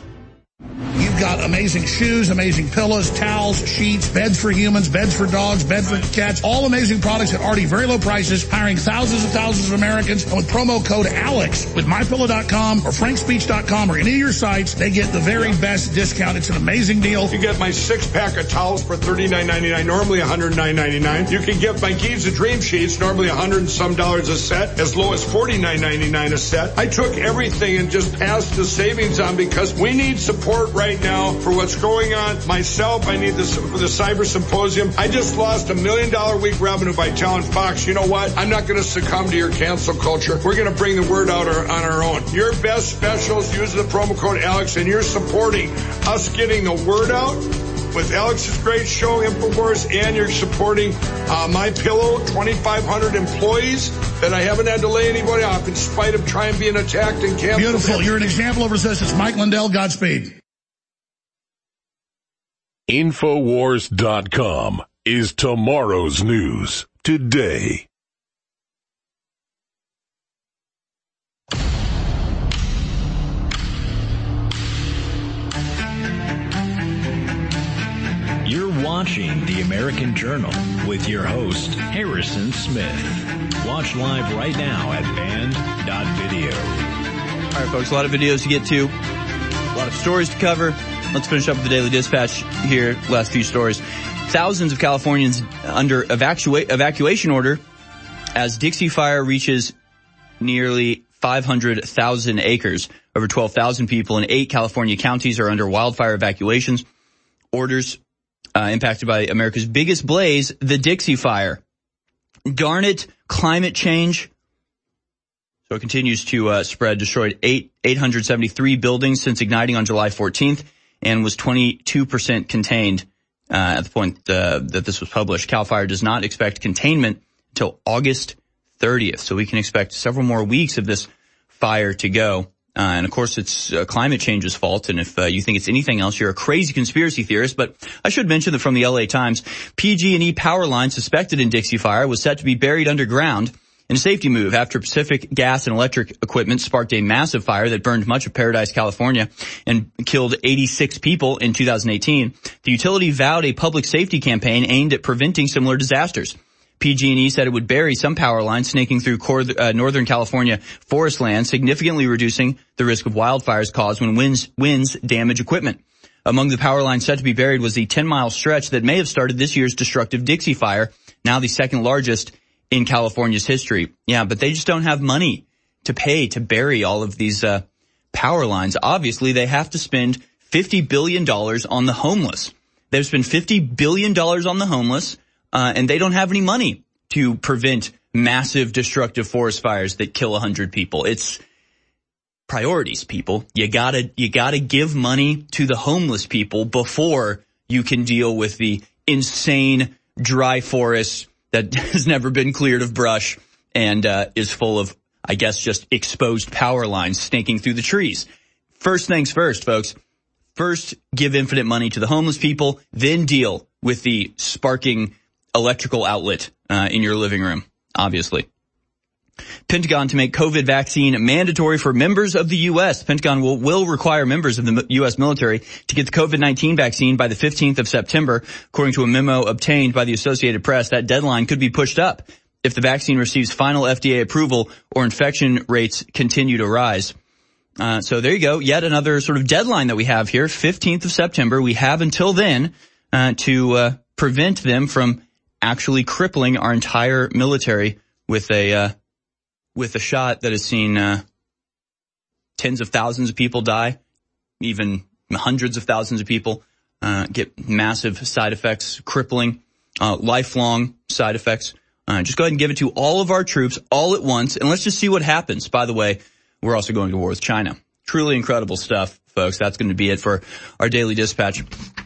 You've got amazing shoes, amazing pillows, towels, sheets, beds for humans, beds for dogs, beds for cats, all amazing products at already very low prices, hiring thousands and thousands of Americans. And with promo code ALEX with my pillow dot com or frank speech dot com or any of your sites, they get the very best discount. It's an amazing deal. You get my six-pack of towels for thirty-nine ninety-nine, normally one hundred nine ninety-nine. You can get my Giza Dream Sheets, normally one hundred and some dollars a set, as low as forty-nine ninety-nine a set. I took everything and just passed the savings on because we need support right now for what's going on. Myself, I need this for the Cyber Symposium. I just lost a million dollar a week revenue by telling Fox, you know what? I'm not going to succumb to your cancel culture. We're going to bring the word out our, on our own. Your best specials, use the promo code Alex, and you're supporting us getting the word out with Alex's great show, InfoWars, and you're supporting uh, My Pillow, twenty-five hundred employees that I haven't had to lay anybody off in spite of trying being attacked and canceled. Beautiful. You're an example of resistance. Mike Lindell, Godspeed. InfoWars dot com is tomorrow's news today. You're watching The American Journal with your host, Harrison Smith. Watch live right now at band dot video. All right, folks, a lot of videos to get to, a lot of stories to cover. Let's finish up with the Daily Dispatch here, last few stories. Thousands of Californians under evacua- evacuation order as Dixie Fire reaches nearly five hundred thousand acres. Over twelve thousand people in eight California counties are under wildfire evacuations. Orders uh, impacted by America's biggest blaze, the Dixie Fire. Darn it, climate change. So it continues to uh, spread, destroyed eight, eight hundred seventy-three buildings since igniting on July fourteenth. And was twenty-two percent contained uh, at the point uh, that this was published. CAL FIRE does not expect containment until August thirtieth. So we can expect several more weeks of this fire to go. Uh, and of course, it's uh, climate change's fault. And if uh, you think it's anything else, you're a crazy conspiracy theorist. But I should mention that from the L A Times, P G and E power line suspected in Dixie Fire was set to be buried underground in a safety move after Pacific Gas and Electric equipment sparked a massive fire that burned much of Paradise, California, and killed eighty-six people in two thousand eighteen. The utility vowed a public safety campaign aimed at preventing similar disasters. P G and E said it would bury some power lines snaking through cor- uh, Northern California forest land, significantly reducing the risk of wildfires caused when winds, winds damage equipment. Among the power lines set to be buried was the ten-mile stretch that may have started this year's destructive Dixie Fire, now the second largest in California's history. Yeah, but they just don't have money to pay to bury all of these uh, power lines. Obviously, they have to spend fifty billion dollars on the homeless. They've spent fifty billion dollars on the homeless. Uh, and they don't have any money to prevent massive destructive forest fires that kill a hundred people. It's priorities, people. You gotta, you gotta give money to the homeless people before you can deal with the insane dry forest that has never been cleared of brush and, uh, is full of, I guess, just exposed power lines snaking through the trees. First things first, folks. First, give infinite money to the homeless people, then deal with the sparking electrical outlet uh, in your living room, obviously. Pentagon to make COVID vaccine mandatory for members of the U S. Pentagon will, will require members of the U S military to get the COVID nineteen vaccine by the fifteenth of September, according to a memo obtained by the Associated Press. That deadline could be pushed up if the vaccine receives final F D A approval or infection rates continue to rise. Uh, so there you go. Yet another sort of deadline that we have here, fifteenth of September. We have until then uh, to uh, prevent them from actually crippling our entire military with a uh, with a shot that has seen uh, tens of thousands of people die, even hundreds of thousands of people uh, get massive side effects, crippling, uh, lifelong side effects. Uh, just go ahead and give it to all of our troops all at once, and let's just see what happens. By the way, we're also going to war with China. Truly incredible stuff, folks. That's going to be it for our Daily Dispatch.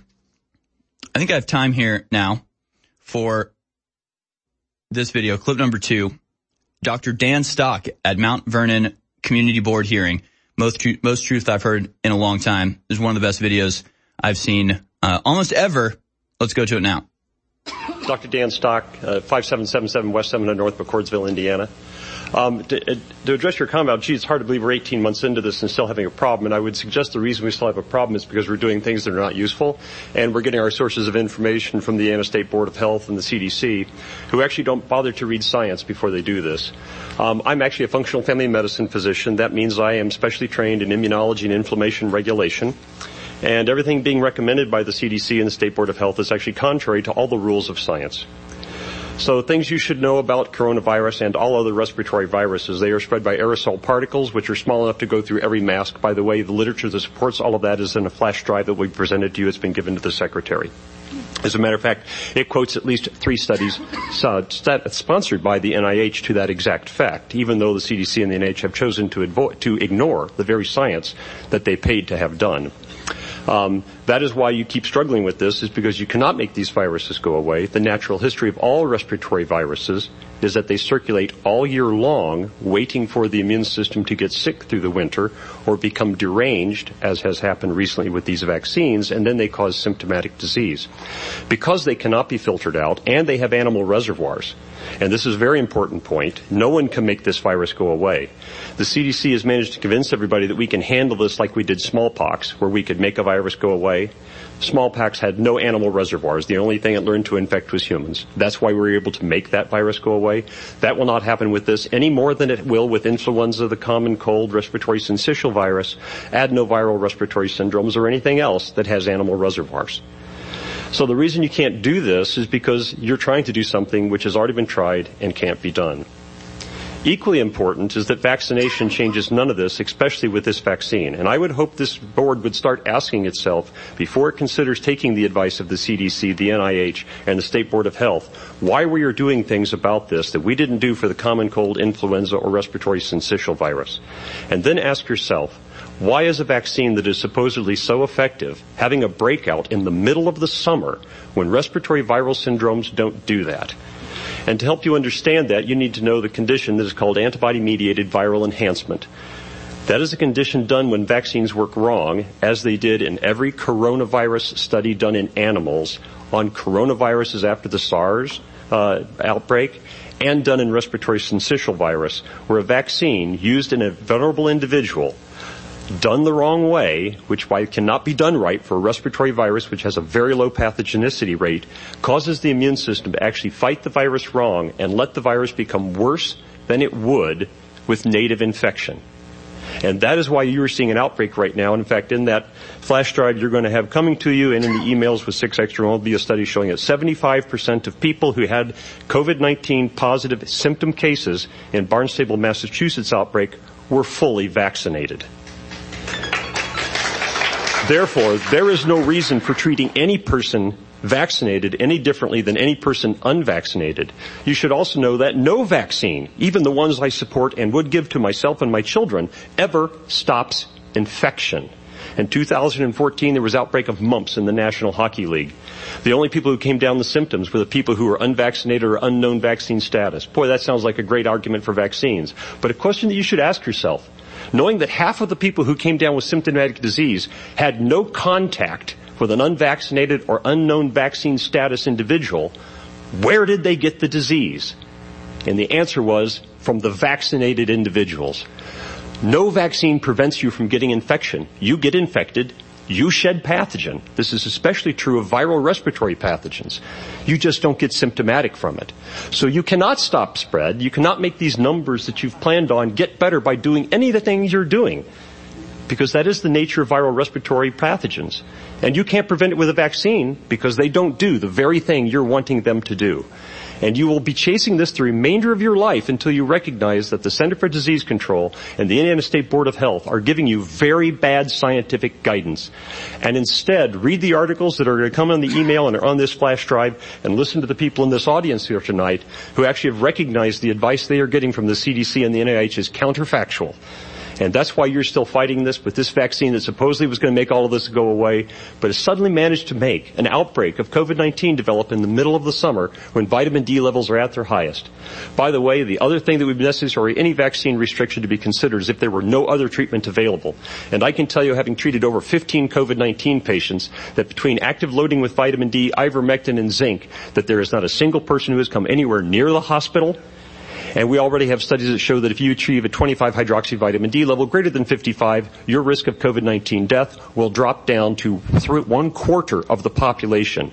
I think I have time here now for this video, clip number two. Doctor Dan Stock at Mount Vernon Community Board hearing. Most tr- most truth I've heard in a long time. This is one of the best videos I've seen uh, almost ever. Let's go to it now. Doctor Dan Stock, uh, five seven seven seven West seven hundred North, McCordsville, Indiana. Um, to, to address your comment about, gee, it's hard to believe we're eighteen months into this and still having a problem, and I would suggest the reason we still have a problem is because we're doing things that are not useful, and we're getting our sources of information from the Indiana State Board of Health and the C D C, who actually don't bother to read science before they do this. Um, I'm actually a functional family medicine physician. That means I am specially trained in immunology and inflammation regulation. And everything being recommended by the C D C and the State Board of Health is actually contrary to all the rules of science. So things you should know about coronavirus and all other respiratory viruses, they are spread by aerosol particles, which are small enough to go through every mask. By the way, the literature that supports all of that is in a flash drive that we presented to you. It's been given to the Secretary. As a matter of fact, it quotes at least three studies uh, st- sponsored by the N I H to that exact fact, even though the C D C and the N I H have chosen to, advo- to ignore the very science that they paid to have done. Um, that is why you keep struggling with this, is because you cannot make these viruses go away. The natural history of all respiratory viruses is that they circulate all year long, waiting for the immune system to get sick through the winter or become deranged, as has happened recently with these vaccines, and then they cause symptomatic disease. Because they cannot be filtered out, and they have animal reservoirs, and this is a very important point, no one can make this virus go away. The C D C has managed to convince everybody that we can handle this like we did smallpox, where we could make a virus go away. Smallpox had no animal reservoirs. The only thing it learned to infect was humans. That's why we were able to make that virus go away. That will not happen with this any more than it will with influenza, the common cold, respiratory syncytial virus, adenoviral respiratory syndromes, or anything else that has animal reservoirs. So the reason you can't do this is because you're trying to do something which has already been tried and can't be done. Equally important is that vaccination changes none of this, especially with this vaccine. And I would hope this board would start asking itself, before it considers taking the advice of the C D C, the N I H, and the State Board of Health, why we are doing things about this that we didn't do for the common cold, influenza, or respiratory syncytial virus. And then ask yourself, why is a vaccine that is supposedly so effective having a breakout in the middle of the summer when respiratory viral syndromes don't do that? And to help you understand that, you need to know the condition that is called antibody-mediated viral enhancement. That is a condition done when vaccines work wrong, as they did in every coronavirus study done in animals on coronaviruses after the SARS uh, outbreak, and done in respiratory syncytial virus, where a vaccine used in a vulnerable individual done the wrong way, which why it cannot be done right for a respiratory virus which has a very low pathogenicity rate, causes the immune system to actually fight the virus wrong and let the virus become worse than it would with native infection. And that is why you are seeing an outbreak right now. And in fact, in that flash drive you're going to have coming to you and in the emails with six extra will be a study showing that seventy-five percent of people who had COVID nineteen positive symptom cases in Barnstable, Massachusetts outbreak were fully vaccinated. Therefore, there is no reason for treating any person vaccinated any differently than any person unvaccinated. You should also know that no vaccine, even the ones I support and would give to myself and my children, ever stops infection. In two thousand fourteen, there was outbreak of mumps in the National Hockey League. The only people who came down with symptoms were the people who were unvaccinated or unknown vaccine status. Boy, that sounds like a great argument for vaccines. But a question that you should ask yourself, knowing that half of the people who came down with symptomatic disease had no contact with an unvaccinated or unknown vaccine status individual, where did they get the disease? And the answer was from the vaccinated individuals. No vaccine prevents you from getting infection. You get infected, you shed pathogen. This is especially true of viral respiratory pathogens. You just don't get symptomatic from it. So you cannot stop spread. You cannot make these numbers that you've planned on get better by doing any of the things you're doing, because that is the nature of viral respiratory pathogens. And you can't prevent it with a vaccine because they don't do the very thing you're wanting them to do. And you will be chasing this the remainder of your life until you recognize that the Center for Disease Control and the Indiana State Board of Health are giving you very bad scientific guidance. And instead, read the articles that are going to come on the email and are on this flash drive, and listen to the people in this audience here tonight who actually have recognized the advice they are getting from the C D C and the N I H is counterfactual. And that's why you're still fighting this with this vaccine that supposedly was going to make all of this go away, but has suddenly managed to make an outbreak of COVID nineteen develop in the middle of the summer when vitamin D levels are at their highest. By the way, the other thing that would be necessary, any vaccine restriction to be considered, is if there were no other treatment available. And I can tell you, having treated over fifteen COVID nineteen patients, that between active loading with vitamin D, ivermectin, and zinc, that there is not a single person who has come anywhere near the hospital. And we already have studies that show that if you achieve a twenty-five hydroxy vitamin D level greater than fifty-five, your risk of COVID nineteen death will drop down to one quarter of the population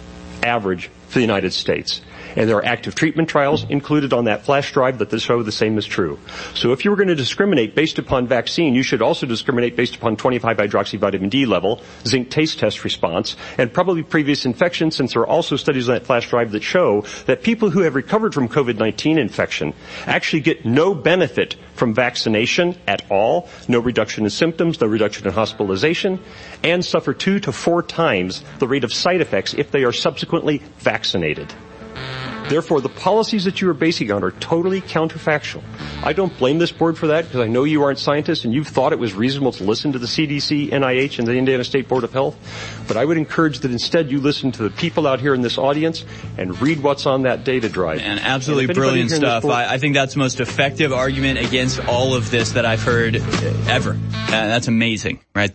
average for the United States. And there are active treatment trials included on that flash drive that show the same is true. So if you were going to discriminate based upon vaccine, you should also discriminate based upon twenty-five hydroxy vitamin D level, zinc taste test response, and probably previous infection, since there are also studies on that flash drive that show that people who have recovered from COVID nineteen infection actually get no benefit from vaccination at all, no reduction in symptoms, no reduction in hospitalization, and suffer two to four times the rate of side effects if they are subsequently vaccinated. Therefore, the policies that you are basing on are totally counterfactual. I don't blame this board for that because I know you aren't scientists and you've thought it was reasonable to listen to the C D C, N I H, and the Indiana State Board of Health. But I would encourage that instead you listen to the people out here in this audience and read what's on that data drive. And absolutely and brilliant stuff. Board- I, I think that's the most effective argument against all of this that I've heard ever. Uh, that's amazing, right?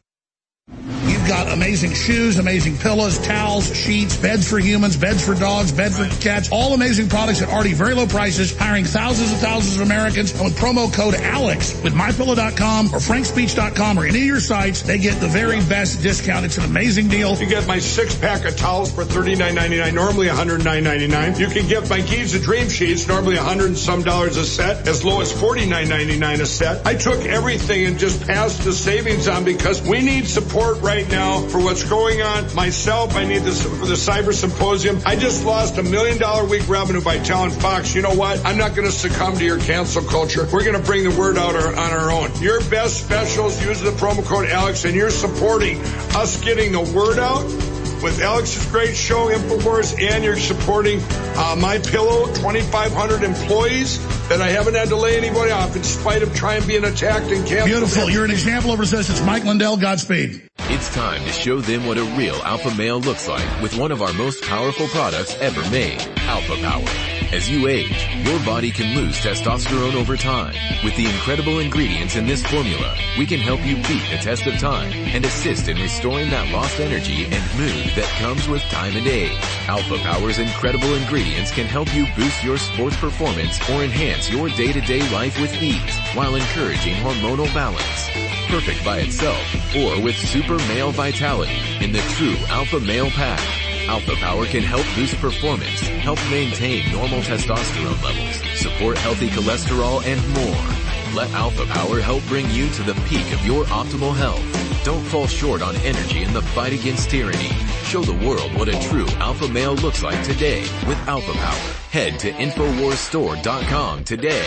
You've got amazing shoes, amazing pillows, towels, sheets, beds for humans, beds for dogs, beds for cats, all amazing products at already very low prices, hiring thousands and thousands of Americans. And with promo code ALEX with my pillow dot com or frank speech dot com or any of your sites, they get the very best discount. It's an amazing deal. You get my six-pack of towels for thirty-nine ninety-nine, normally one hundred nine ninety-nine. You can get my Giza Dream Sheets, normally one hundred and some dollars a set, as low as forty-nine ninety-nine a set. I took everything and just passed the savings on because we need support right now for what's going on. Myself, I need this for the Cyber Symposium. I just lost a million dollar week revenue by telling Fox, you know what? I'm not going to succumb to your cancel culture. We're going to bring the word out our, on our own. Your best specials, use the promo code Alex, and you're supporting us getting the word out with Alex's great show, InfoWars, and you're supporting uh, My Pillow, twenty-five hundred employees that I haven't had to lay anybody off in spite of trying being attacked and canceled. Beautiful. You're an example of resistance. Mike Lindell, Godspeed. It's time to show them what a real alpha male looks like with one of our most powerful products ever made, Alpha Power. As you age, your body can lose testosterone over time. With the incredible ingredients in this formula, we can help you beat the test of time and assist in restoring that lost energy and mood that comes with time and age. Alpha Power's incredible ingredients can help you boost your sports performance or enhance your day-to-day life with ease while encouraging hormonal balance. Perfect by itself or with super male vitality in the true Alpha Male Pack. Alpha Power can help boost performance, help maintain normal testosterone levels, support healthy cholesterol, and more. Let Alpha Power help bring you to the peak of your optimal health. Don't fall short on energy in the fight against tyranny. Show the world what a true alpha male looks like today with Alpha Power. Head to Infowars Store dot com today.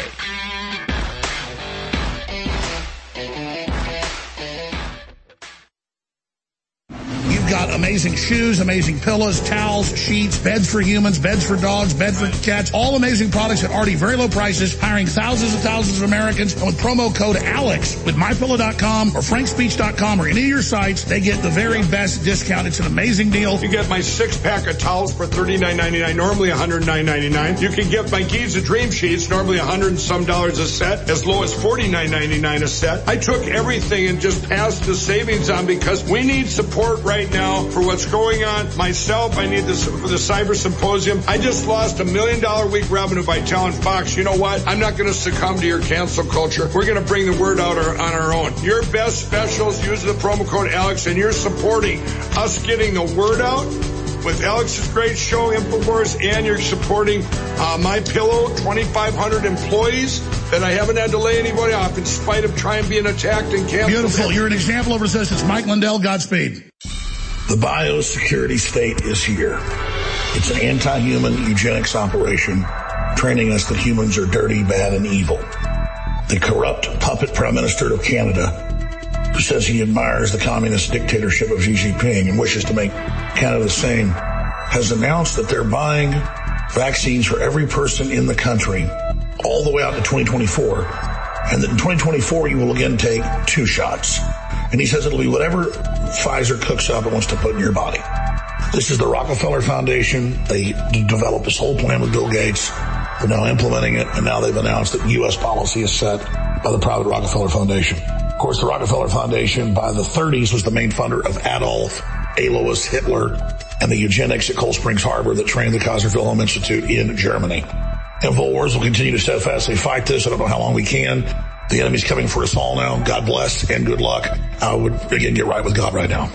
Got amazing shoes, amazing pillows, towels, sheets, beds for humans, beds for dogs, beds for cats, all amazing products at already very low prices, hiring thousands and thousands of Americans. And with promo code ALEX with my pillow dot com or frank speech dot com or any of your sites, they get the very best discount. It's an amazing deal. You get my six-pack of towels for thirty-nine ninety-nine, normally one hundred nine ninety-nine. You can get my Giza Dream Sheets, normally one hundred and some dollars a set, as low as forty-nine ninety-nine a set. I took everything and just passed the savings on because we need support right now. Now for what's going on. Myself, I need this for the Cyber Symposium. I just lost a million dollar week revenue by telling Fox, you know what? I'm not going to succumb to your cancel culture. We're going to bring the word out our, on our own. Your best specials, use the promo code Alex, and you're supporting us getting the word out with Alex's great show, InfoWars, and you're supporting uh, My Pillow, twenty-five hundred employees that I haven't had to lay anybody off in spite of trying being attacked and canceled. Beautiful. You're an example of resistance. Mike Lindell, Godspeed. The biosecurity state is here. It's an anti-human eugenics operation, training us that humans are dirty, bad, and evil. The corrupt puppet Prime Minister of Canada, who says he admires the communist dictatorship of Xi Jinping and wishes to make Canada sane, has announced that they're buying vaccines for every person in the country all the way out to twenty twenty-four, and that in twenty twenty-four you will again take two shots. And he says it'll be whatever Pfizer cooks up and wants to put in your body. This is the Rockefeller Foundation. They d- developed this whole plan with Bill Gates. They're now implementing it, and now they've announced that U S policy is set by the private Rockefeller Foundation. Of course, the Rockefeller Foundation by the thirties was the main funder of Adolf, Alois Hitler, and the eugenics at Cold Springs Harbor that trained the Kaiser Wilhelm Institute in Germany. InfoWars will continue to steadfastly fight this. I don't know how long we can. The enemy's coming for us all now. God bless and good luck. I would, again, get right with God right now.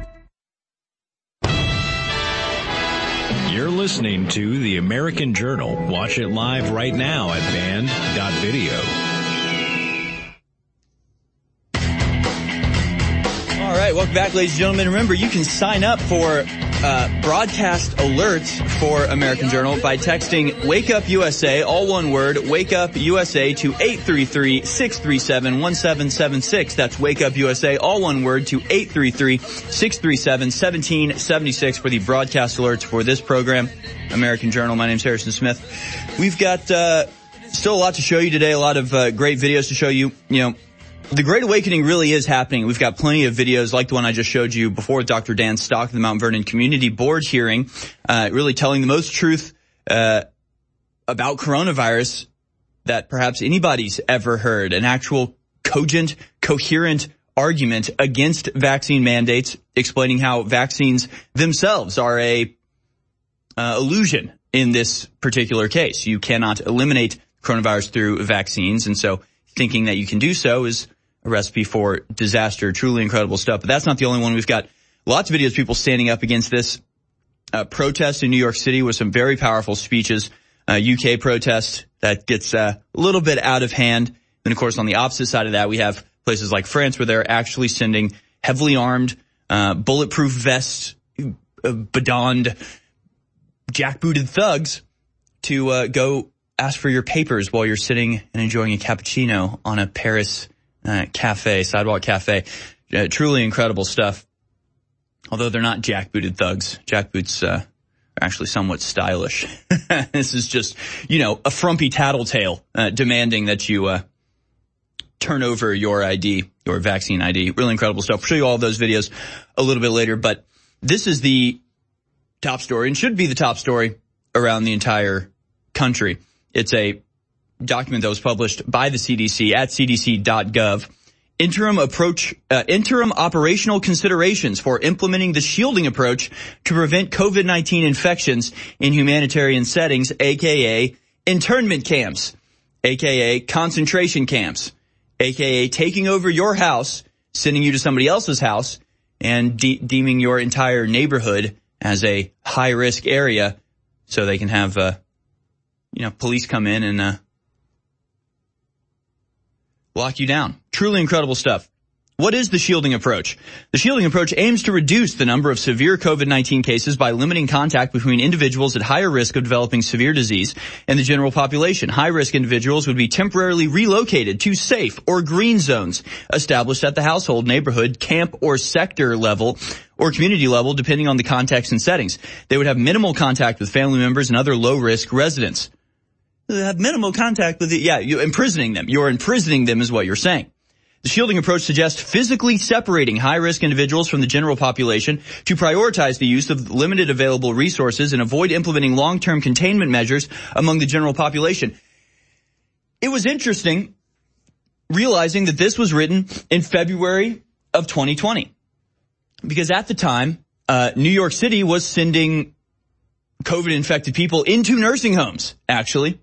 You're listening to The American Journal. Watch it live right now at band dot video. All right, welcome back, ladies and gentlemen. Remember, you can sign up for uh, broadcast alerts for American Journal by texting Wake Up U S A, all one word, Wake Up U S A to eight three three, six three seven, one seven seven six. That's Wake Up U S A, all one word, to eight three three, six three seven, one seven seven six for the broadcast alerts for this program, American Journal. My name's Harrison Smith. We've got uh still a lot to show you today, a lot of uh, great videos to show you. You know, the Great Awakening really is happening. We've got plenty of videos like the one I just showed you before with Doctor Dan Stock, the Mount Vernon Community Board hearing, uh, really telling the most truth uh about coronavirus that perhaps anybody's ever heard. An actual cogent, coherent argument against vaccine mandates, explaining how vaccines themselves are a uh, illusion in this particular case. You cannot eliminate coronavirus through vaccines, and so thinking that you can do so is a recipe for disaster. Truly incredible stuff. But that's not the only one. We've got lots of videos of people standing up against this uh, protest in New York City with some very powerful speeches. Uh, U K protest that gets uh, a little bit out of hand. Then, of course, on the opposite side of that, we have places like France where they're actually sending heavily armed, uh, bulletproof vests, uh, bedonned, jackbooted thugs to uh, go ask for your papers while you're sitting and enjoying a cappuccino on a Paris uh, cafe, sidewalk cafe. Uh, truly incredible stuff. Although they're not jackbooted thugs. Jackboots uh, are actually somewhat stylish. This is just, you know, a frumpy tattletale uh, demanding that you uh, turn over your I D, your vaccine I D. Really incredible stuff. I'll show you all of those videos a little bit later. But this is the top story and should be the top story around the entire country. It's a document that was published by the C D C at c d c dot gov. Interim approach, uh, interim operational considerations for implementing the shielding approach to prevent COVID nineteen infections in humanitarian settings, aka internment camps, aka concentration camps, aka taking over your house, sending you to somebody else's house, and de- deeming your entire neighborhood as a high-risk area so they can have, uh, you know, police come in and, uh, lock you down. Truly incredible stuff. What is the shielding approach? The shielding approach aims to reduce the number of severe COVID nineteen cases by limiting contact between individuals at higher risk of developing severe disease and the general population. High-risk individuals would be temporarily relocated to safe or green zones established at the household, neighborhood, camp, or sector level or community level, depending on the context and settings. They would have minimal contact with family members and other low-risk residents. They have minimal contact with the, yeah, you're imprisoning them. You're imprisoning them is what you're saying. The shielding approach suggests physically separating high-risk individuals from the general population to prioritize the use of limited available resources and avoid implementing long-term containment measures among the general population. It was interesting realizing that this was written in February of twenty twenty. Because at the time, uh, New York City was sending COVID-infected people into nursing homes, actually.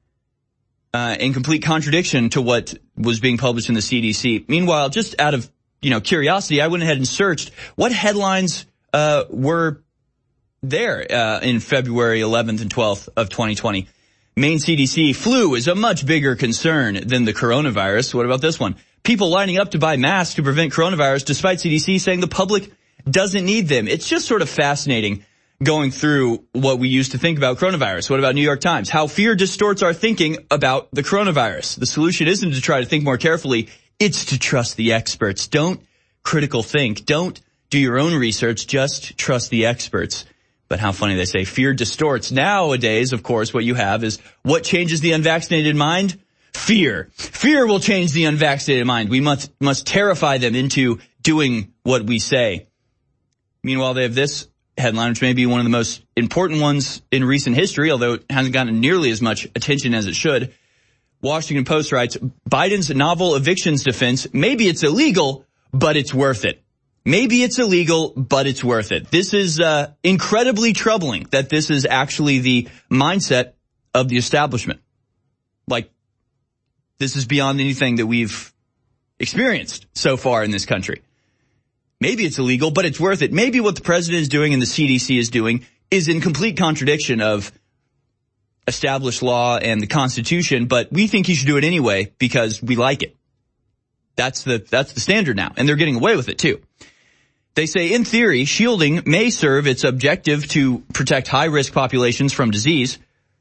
Uh, in complete contradiction to what was being published in the C D C. Meanwhile, just out of, you know, curiosity, I went ahead and searched what headlines, uh, were there, uh, in February eleventh and twelfth of twenty twenty. Maine C D C, flu is a much bigger concern than the coronavirus. What about this one? People lining up to buy masks to prevent coronavirus despite C D C saying the public doesn't need them. It's just sort of fascinating going through what we used to think about coronavirus. What about New York Times? How fear distorts our thinking about the coronavirus. The solution isn't to try to think more carefully. It's to trust the experts. Don't critical think. Don't do your own research. Just trust the experts. But how funny they say fear distorts. Nowadays, of course, what you have is what changes the unvaccinated mind? Fear. Fear will change the unvaccinated mind. We must, must terrify them into doing what we say. Meanwhile, they have this headline, which may be one of the most important ones in recent history, although it hasn't gotten nearly as much attention as it should. Washington Post writes, Biden's novel evictions defense, maybe it's illegal, but it's worth it. Maybe it's illegal, but it's worth it. This is uh incredibly troubling that this is actually the mindset of the establishment. Like, this is beyond anything that we've experienced so far in this country. Maybe it's illegal, but it's worth it. Maybe what the president is doing and the C D C is doing is in complete contradiction of established law and the Constitution, but we think he should do it anyway because we like it. That's the, that's the standard now, and they're getting away with it too. They say, in theory, shielding may serve its objective to protect high-risk populations from disease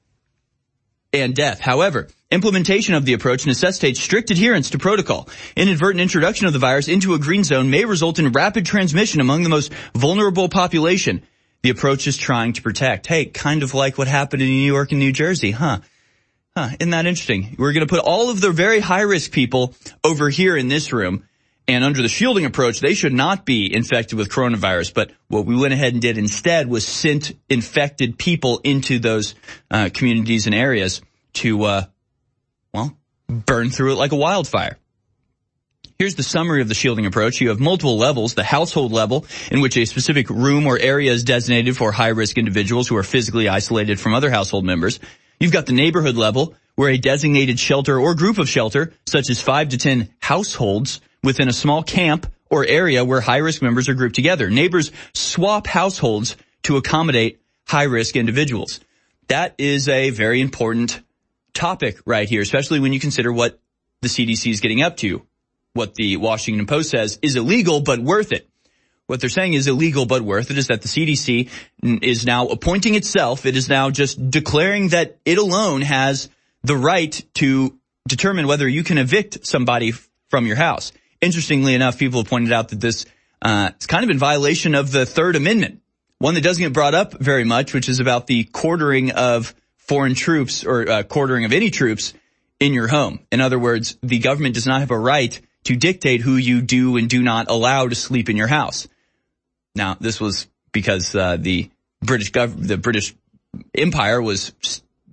and death. However, implementation of the approach necessitates strict adherence to protocol. Inadvertent introduction of the virus into a green zone may result in rapid transmission among the most vulnerable population the approach is trying to protect. Hey, kind of like what happened in New York and New Jersey, huh? Huh, isn't that interesting? We're going to put all of the very high-risk people over here in this room, and under the shielding approach, they should not be infected with coronavirus. But what we went ahead and did instead was sent infected people into those uh, communities and areas to, uh, well, burn through it like a wildfire. Here's the summary of the shielding approach. You have multiple levels. The household level, in which a specific room or area is designated for high-risk individuals who are physically isolated from other household members. You've got the neighborhood level, where a designated shelter or group of shelter, such as five to ten households within a small camp or area where high-risk members are grouped together. Neighbors swap households to accommodate high-risk individuals. That is a very important topic right here, especially when you consider what the C D C is getting up to. What the Washington Post says is illegal but worth it. What they're saying is illegal but worth it is that the C D C is now appointing itself. It is now just declaring that it alone has the right to determine whether you can evict somebody from your house. Interestingly enough, people have pointed out that this uh is kind of in violation of the Third Amendment, one that doesn't get brought up very much, which is about the quartering of foreign troops or uh, quartering of any troops in your home. In other words, the government does not have a right to dictate who you do and do not allow to sleep in your house. Now, this was because uh, the British gov- the British Empire was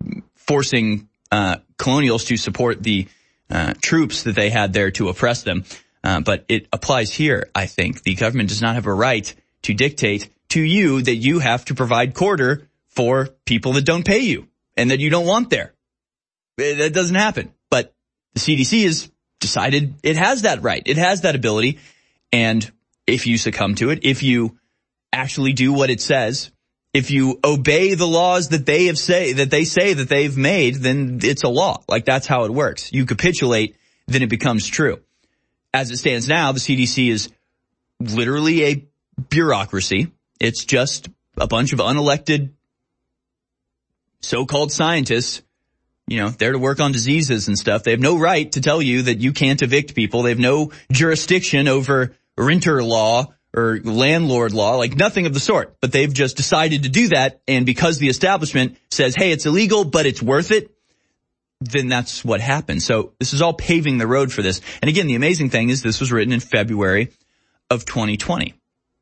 forcing uh colonials to support the uh troops that they had there to oppress them. Uh, but it applies here, I think. The government does not have a right to dictate to you that you have to provide quarter for people that don't pay you and that you don't want there. That doesn't happen. But the C D C has decided it has that right. It has that ability. And if you succumb to it, if you actually do what it says, if you obey the laws that they have say, that they say that they've made, then it's a law. Like, that's how it works. You capitulate, then it becomes true. As it stands now, the C D C is literally a bureaucracy. It's just a bunch of unelected so-called scientists, you know, there to work on diseases and stuff. They have no right to tell you that you can't evict people. They have no jurisdiction over renter law or landlord law, like nothing of the sort. But they've just decided to do that. And because the establishment says, hey, it's illegal, but it's worth it, then that's what happens. So this is all paving the road for this. And again, the amazing thing is this was written in February of twenty twenty.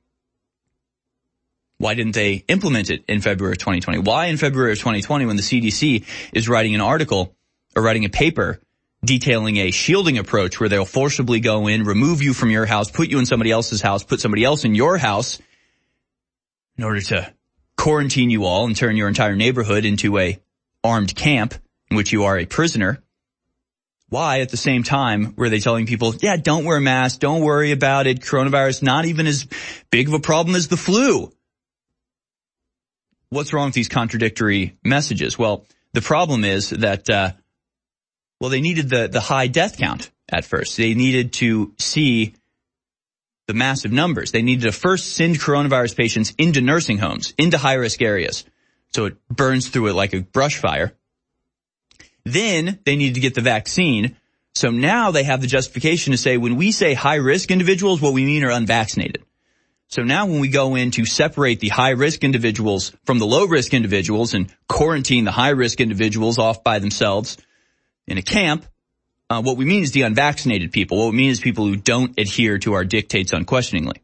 Why didn't they implement it in February of twenty twenty? Why in February of twenty twenty, when the C D C is writing an article or writing a paper detailing a shielding approach where they'll forcibly go in, remove you from your house, put you in somebody else's house, put somebody else in your house in order to quarantine you all and turn your entire neighborhood into a armed camp in which you are a prisoner? Why, at the same time, were they telling people, yeah, don't wear a mask, don't worry about it, coronavirus not even as big of a problem as the flu? What's wrong with these contradictory messages? Well, the problem is that, uh, well, they needed the, the high death count at first. They needed to see the massive numbers. They needed to first send coronavirus patients into nursing homes, into high-risk areas, so it burns through it like a brush fire. Then they needed to get the vaccine. So now they have the justification to say when we say high-risk individuals, what we mean are unvaccinated. So now when we go in to separate the high-risk individuals from the low-risk individuals and quarantine the high-risk individuals off by themselves in a camp, uh, what we mean is the unvaccinated people. What we mean is people who don't adhere to our dictates unquestioningly.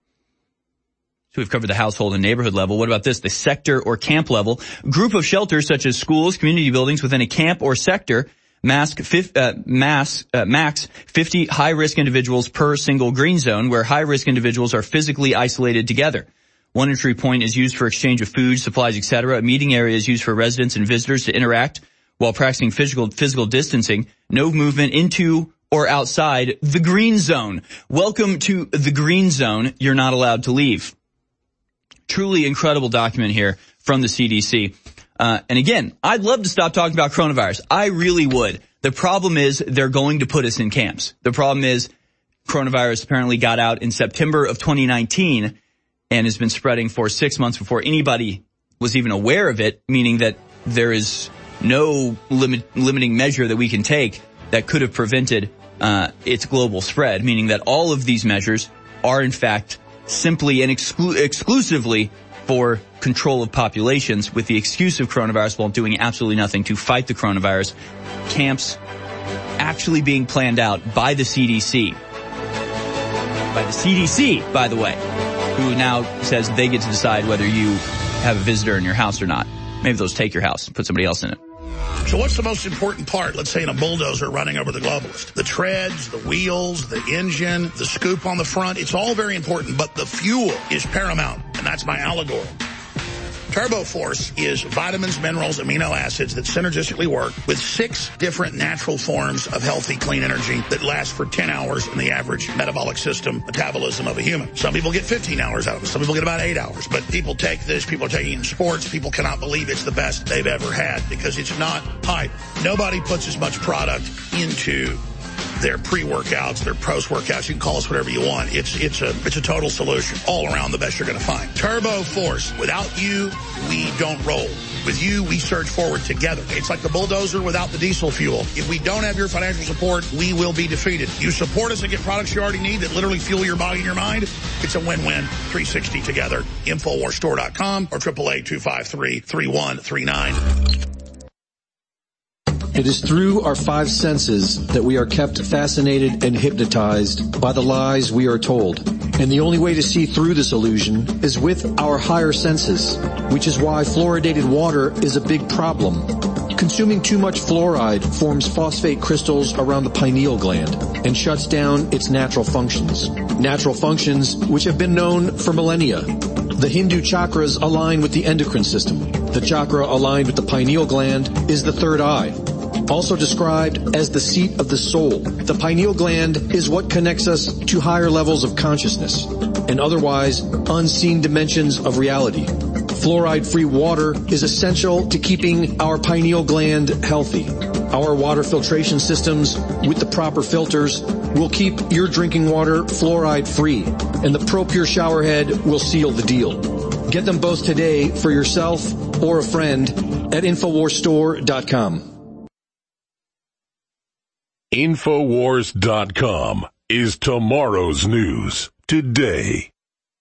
So we've covered the household and neighborhood level. What about this? The sector or camp level. Group of shelters such as schools, community buildings within a camp or sector mask, uh, mass, uh, max fifty high-risk individuals per single green zone, where high-risk individuals are physically isolated together. One entry point is used for exchange of food, supplies, et cetera. A meeting area is used for residents and visitors to interact while practicing physical, physical distancing. No movement into or outside the green zone. Welcome to the green zone. You're not allowed to leave. Truly incredible document here from the C D C. Uh, and again, I'd love to stop talking about coronavirus. I really would. The problem is they're going to put us in camps. The problem is coronavirus apparently got out in September of twenty nineteen and has been spreading for six months before anybody was even aware of it, meaning that there is no limit, limiting measure that we can take that could have prevented uh, its global spread, meaning that all of these measures are in fact simply and exclu- exclusively for control of populations with the excuse of coronavirus while doing absolutely nothing to fight the coronavirus. Camps actually being planned out by the C D C. By the C D C, by the way, who now says they get to decide whether you have a visitor in your house or not. Maybe they'll just take your house and put somebody else in it. So what's the most important part, let's say in a bulldozer running over the globalist? The treads, the wheels, the engine, the scoop on the front, it's all very important, but the fuel is paramount, and that's my allegory. TurboForce is vitamins, minerals, amino acids that synergistically work with six different natural forms of healthy, clean energy that last for ten hours in the average metabolic system metabolism of a human. Some people get fifteen hours out of it. Some people get about eight hours. But people take this. People are taking it in sports. People cannot believe it's the best they've ever had because it's not hype. Nobody puts as much product into their pre-workouts, their post-workouts. You can call us whatever you want. It's it's a it's a total solution. All around the best you're going to find. TurboForce. Without you, we don't roll. With you, we surge forward together. It's like the bulldozer without the diesel fuel. If we don't have your financial support, we will be defeated. You support us and get products you already need that literally fuel your body and your mind. It's a win-win. three sixty together. Infowars Store dot com or triple A two five three, three one three nine. It is through our five senses that we are kept fascinated and hypnotized by the lies we are told. And the only way to see through this illusion is with our higher senses, which is why fluoridated water is a big problem. Consuming too much fluoride forms phosphate crystals around the pineal gland and shuts down its natural functions. Natural functions which have been known for millennia. The Hindu chakras align with the endocrine system. The chakra aligned with the pineal gland is the third eye, also described as the seat of the soul. The pineal gland is what connects us to higher levels of consciousness and otherwise unseen dimensions of reality. Fluoride-free water is essential to keeping our pineal gland healthy. Our water filtration systems with the proper filters will keep your drinking water fluoride-free, and the ProPure shower head will seal the deal. Get them both today for yourself or a friend at Infowars Store dot com. Infowars dot com is tomorrow's news today.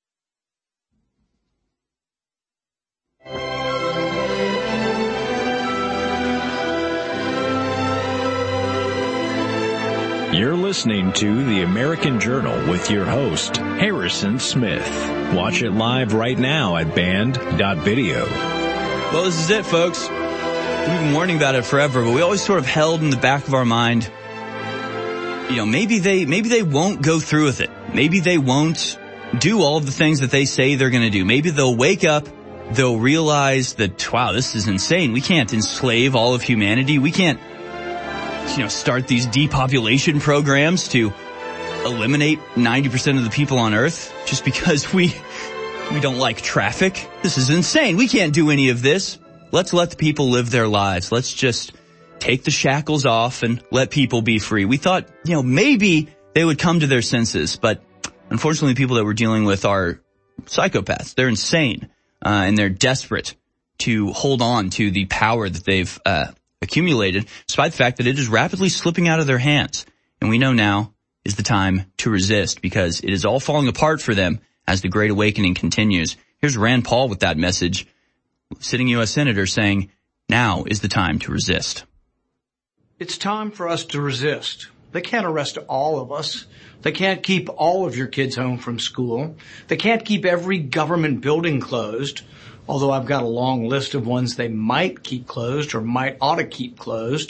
You're listening to The American Journal with your host, Harrison Smith. Watch it live right now at band dot video. Well, this is it, folks. We've been warning about it forever, but we always sort of held in the back of our mind, you know, maybe they, maybe they won't go through with it. Maybe they won't do all of the things that they say they're going to do. Maybe they'll wake up, they'll realize that, wow, this is insane. We can't enslave all of humanity. We can't, you know, start these depopulation programs to eliminate ninety percent of the people on Earth just because we we don't like traffic. This is insane. We can't do any of this. Let's let the people live their lives. Let's just take the shackles off and let people be free. We thought, you know, maybe they would come to their senses, but unfortunately the people that we're dealing with are psychopaths. They're insane, uh, and they're desperate to hold on to the power that they've uh accumulated, despite the fact that it is rapidly slipping out of their hands. And we know now is the time to resist, because it is all falling apart for them as the Great Awakening continues. Here's Rand Paul with that message, sitting U S Senator, saying, now is the time to resist. It's time for us to resist. They can't arrest all of us. They can't keep all of your kids home from school. They can't keep every government building closed, although I've got a long list of ones they might keep closed or might ought to keep closed.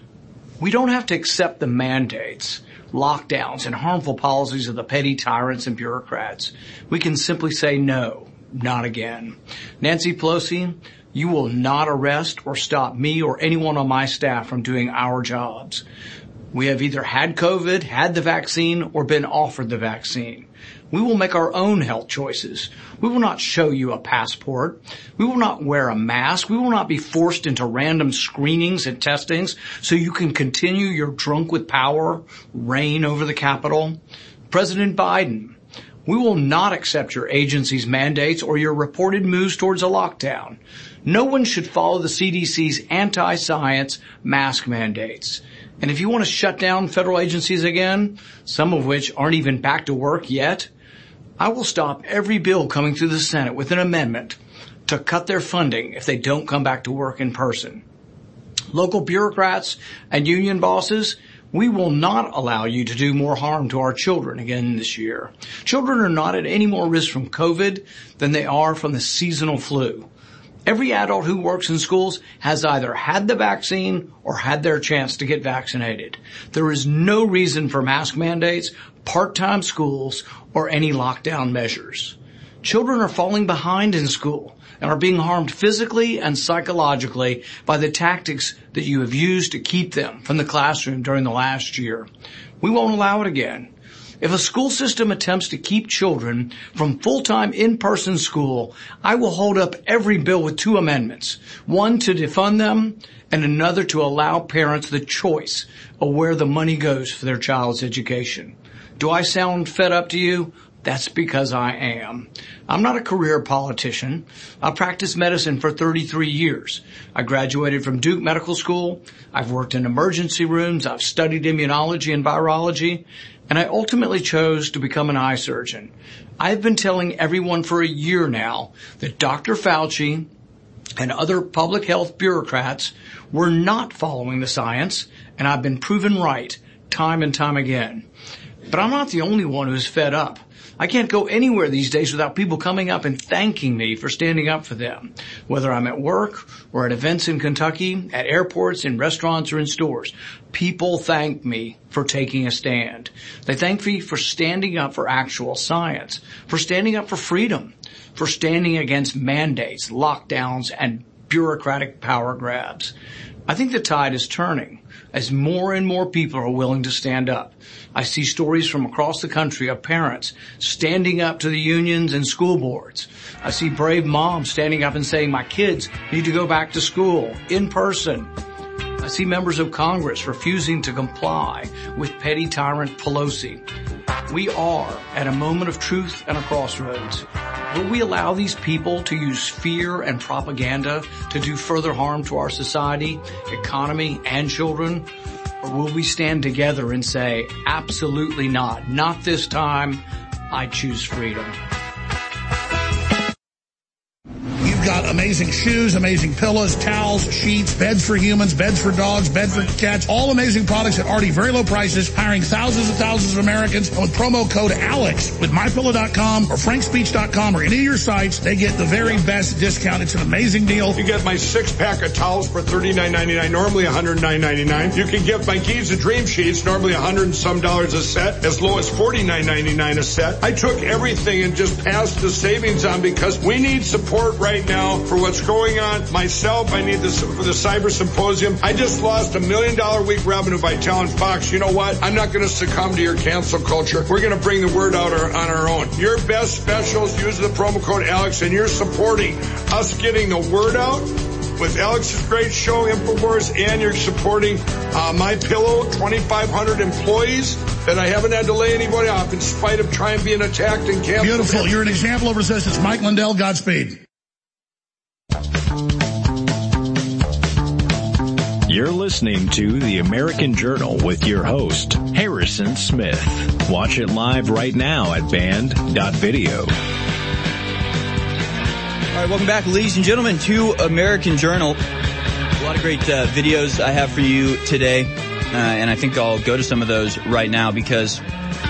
We don't have to accept the mandates, lockdowns, and harmful policies of the petty tyrants and bureaucrats. We can simply say no, not again. Nancy Pelosi, you will not arrest or stop me or anyone on my staff from doing our jobs. We have either had COVID, had the vaccine, or been offered the vaccine. We will make our own health choices. We will not show you a passport. We will not wear a mask. We will not be forced into random screenings and testings so you can continue your drunk with power reign over the Capitol. President Biden, we will not accept your agency's mandates or your reported moves towards a lockdown. No one should follow the C D C's anti-science mask mandates. And if you want to shut down federal agencies again, some of which aren't even back to work yet, I will stop every bill coming through the Senate with an amendment to cut their funding if they don't come back to work in person. Local bureaucrats and union bosses, we will not allow you to do more harm to our children again this year. Children are not at any more risk from COVID than they are from the seasonal flu. Every adult who works in schools has either had the vaccine or had their chance to get vaccinated. There is no reason for mask mandates, part-time schools, or any lockdown measures. Children are falling behind in school and are being harmed physically and psychologically by the tactics that you have used to keep them from the classroom during the last year. We won't allow it again. If a school system attempts to keep children from full-time in-person school, I will hold up every bill with two amendments, one to defund them and another to allow parents the choice of where the money goes for their child's education. Do I sound fed up to you? That's because I am. I'm not a career politician. I've practiced medicine for thirty-three years. I graduated from Duke Medical School. I've worked in emergency rooms. I've studied immunology and virology. And I ultimately chose to become an eye surgeon. I've been telling everyone for a year now that Doctor Fauci and other public health bureaucrats were not following the science, and I've been proven right time and time again. But I'm not the only one who's fed up. I can't go anywhere these days without people coming up and thanking me for standing up for them. Whether I'm at work or at events in Kentucky, at airports, in restaurants, or in stores, people thank me for taking a stand. They thank me for standing up for actual science, for standing up for freedom, for standing against mandates, lockdowns, and bureaucratic power grabs. I think the tide is turning as more and more people are willing to stand up. I see stories from across the country of parents standing up to the unions and school boards. I see brave moms standing up and saying, my kids need to go back to school in person. I see members of Congress refusing to comply with petty tyrant Pelosi. We are at a moment of truth and a crossroads. Will we allow these people to use fear and propaganda to do further harm to our society, economy, and children? Or will we stand together and say, absolutely not, not this time, I choose freedom? You've got amazing shoes, amazing pillows, towels, sheets, beds for humans, beds for dogs, beds for cats, all amazing products at already very low prices, hiring thousands and thousands of Americans. And with promo code ALEX with my pillow dot com or frank speech dot com or any of your sites, they get the very best discount. It's an amazing deal. You get my six-pack of towels for thirty-nine ninety-nine, normally one hundred nine ninety-nine. You can get my Giza Dream Sheets, normally one hundred and some dollars a set, as low as forty-nine ninety-nine a set. I took everything and just passed the savings on because we need support right now for what's going on. Myself, I need this for the Cyber Symposium. I just lost a million dollar week revenue by telling Fox, you know what? I'm not going to succumb to your cancel culture. We're going to bring the word out our, on our own. Your best specials, use the promo code Alex, and you're supporting us getting the word out with Alex's great show, InfoWars, and you're supporting uh, My Pillow, twenty-five hundred employees that I haven't had to lay anybody off in spite of trying being attacked and canceled. Beautiful. You're an example of resistance. Mike Lindell, Godspeed. You're listening to The American Journal with your host, Harrison Smith. Watch it live right now at band dot video. All right, welcome back, ladies and gentlemen, to American Journal. A lot of great uh, videos I have for you today, uh, and I think I'll go to some of those right now because,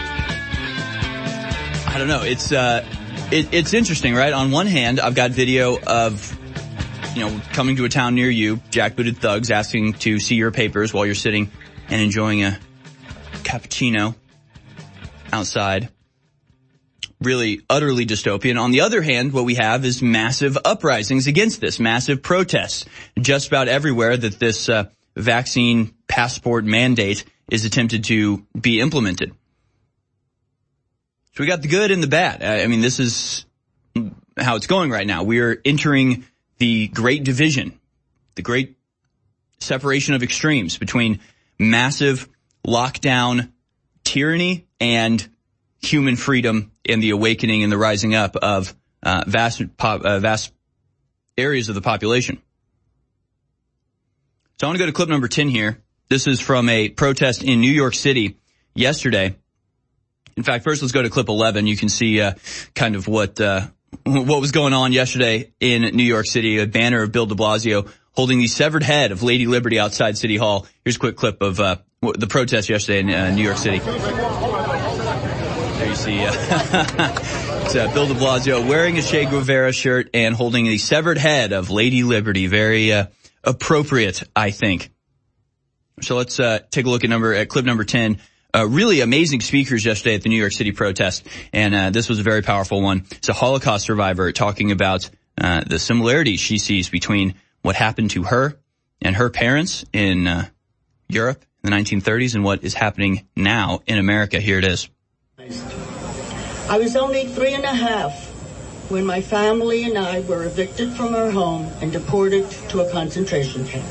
I don't know, it's uh, it, it's interesting, right? On one hand, I've got video of, you know, coming to a town near you, jackbooted thugs asking to see your papers while you're sitting and enjoying a cappuccino outside. Really utterly dystopian. On the other hand, what we have is massive uprisings against this, massive protests just about everywhere that this uh, vaccine passport mandate is attempted to be implemented. So we got the good and the bad. I mean, this is how it's going right now. We are entering the great division, the great separation of extremes between massive lockdown tyranny and human freedom and the awakening and the rising up of uh, vast pop, uh, vast areas of the population. So I want to go to clip number ten here. This is from a protest in New York City yesterday. In fact, first let's go to clip eleven. You can see uh, kind of what uh, what was going on yesterday in New York City. A banner of Bill de Blasio holding the severed head of Lady Liberty outside City Hall. Here's a quick clip of uh, the protest yesterday in uh, New York City. There you see uh, it's, uh, Bill de Blasio wearing a Che Guevara shirt and holding the severed head of Lady Liberty. Very uh, appropriate, I think. So let's uh, take a look at number at clip number ten. Uh, really amazing speakers yesterday at the New York City protest, and uh, this was a very powerful one. It's a Holocaust survivor talking about uh, the similarities she sees between what happened to her and her parents in uh, Europe in the nineteen thirties and what is happening now in America. Here it is. I was only three and a half when my family and I were evicted from our home and deported to a concentration camp.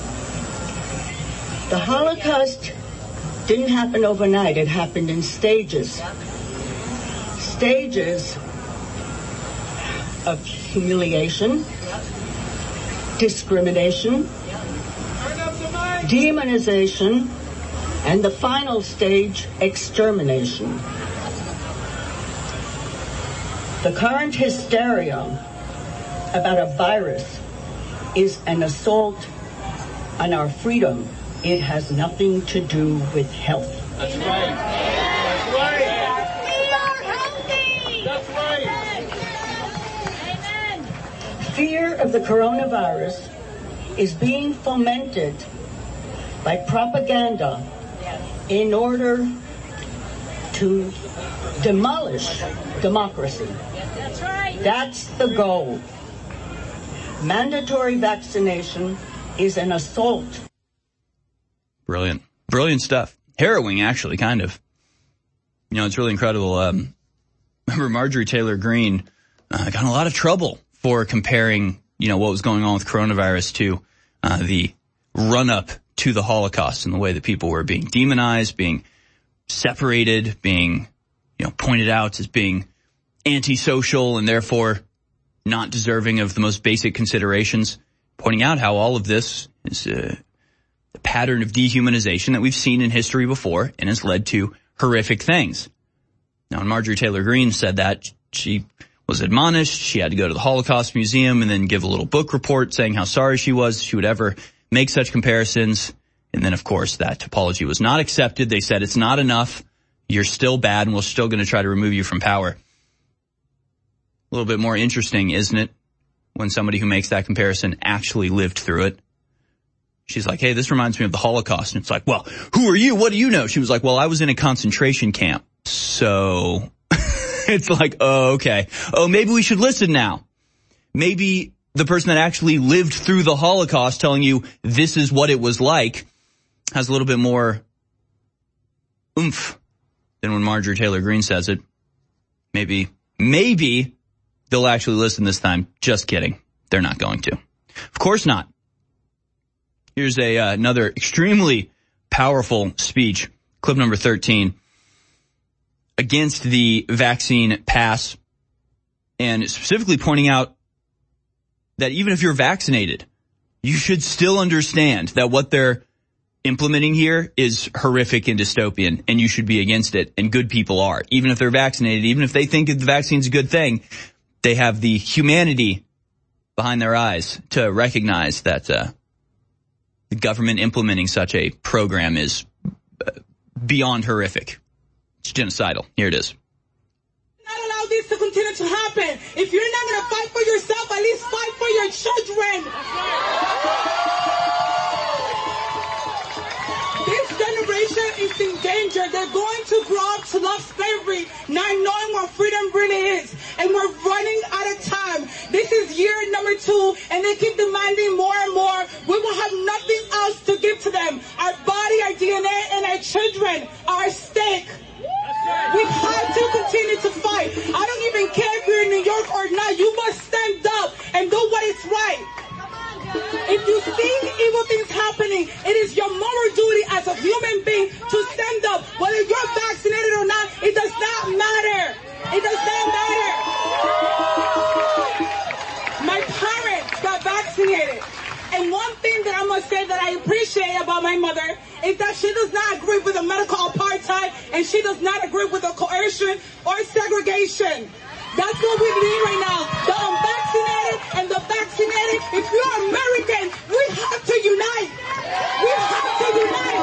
The Holocaust didn't happen overnight. It happened in stages. Stages of humiliation, discrimination, demonization, and the final stage, extermination. The current hysteria about a virus is an assault on our freedom. It has nothing to do with health. That's right. That's right. fear of the coronavirus is being fomented by propaganda in order to demolish democracy. That's right. That's the goal. Mandatory vaccination is an assault. Brilliant. Brilliant stuff. Harrowing, actually, kind of. You know, it's really incredible. Um, remember Marjorie Taylor Greene uh, got in a lot of trouble for comparing, you know, what was going on with coronavirus to uh, the run-up to the Holocaust and the way that people were being demonized, being separated, being, you know, pointed out as being antisocial and therefore not deserving of the most basic considerations, pointing out how all of this is uh, a pattern of dehumanization that we've seen in history before and has led to horrific things. Now, when Marjorie Taylor Greene said that, she was admonished. She had to go to the Holocaust Museum and then give a little book report saying how sorry she was she would ever make such comparisons. And then, of course, that apology was not accepted. They said it's not enough. You're still bad, and we're still going to try to remove you from power. A little bit more interesting, isn't it, when somebody who makes that comparison actually lived through it? She's like, hey, this reminds me of the Holocaust. And it's like, well, who are you? What do you know? She was like, well, I was in a concentration camp. So it's like, oh, okay. Oh, maybe we should listen now. Maybe the person that actually lived through the Holocaust telling you this is what it was like has a little bit more oomph than when Marjorie Taylor Greene says it. Maybe, maybe they'll actually listen this time. Just kidding. They're not going to. Of course not. Here's a uh, another extremely powerful speech, clip number thirteen, against the vaccine pass, and specifically pointing out that even if you're vaccinated, you should still understand that what they're implementing here is horrific and dystopian, and you should be against it, and good people are. Even if they're vaccinated, even if they think that the vaccine's a good thing, they have the humanity behind their eyes to recognize that uh, the government implementing such a program is uh, beyond horrific. It's genocidal. Here it is. Not allow this to continue to happen. If you're not going to fight for yourself, at least fight for your children. This generation is in danger. They're going to grow up to love slavery, not knowing what freedom really is. And we're running out of time. This is year number two, and they keep demanding more and more. We will have nothing else to give to them. Our body, our D N A, and our children are at stake. We have to continue to fight. I don't even care if you're in New York or not. You must stand up and do what is right. If you see evil things happening, it is your moral duty as a human being to stand up. Whether you're vaccinated or not, it does not matter. It does not matter. My parents got vaccinated. And one thing that I must say that I appreciate about my mother is that she does not agree with the medical apartheid, and she does not agree with the coercion or segregation. That's what we need right now. The unvaccinated and the vaccinated. If you're American, we have to unite. We have to unite.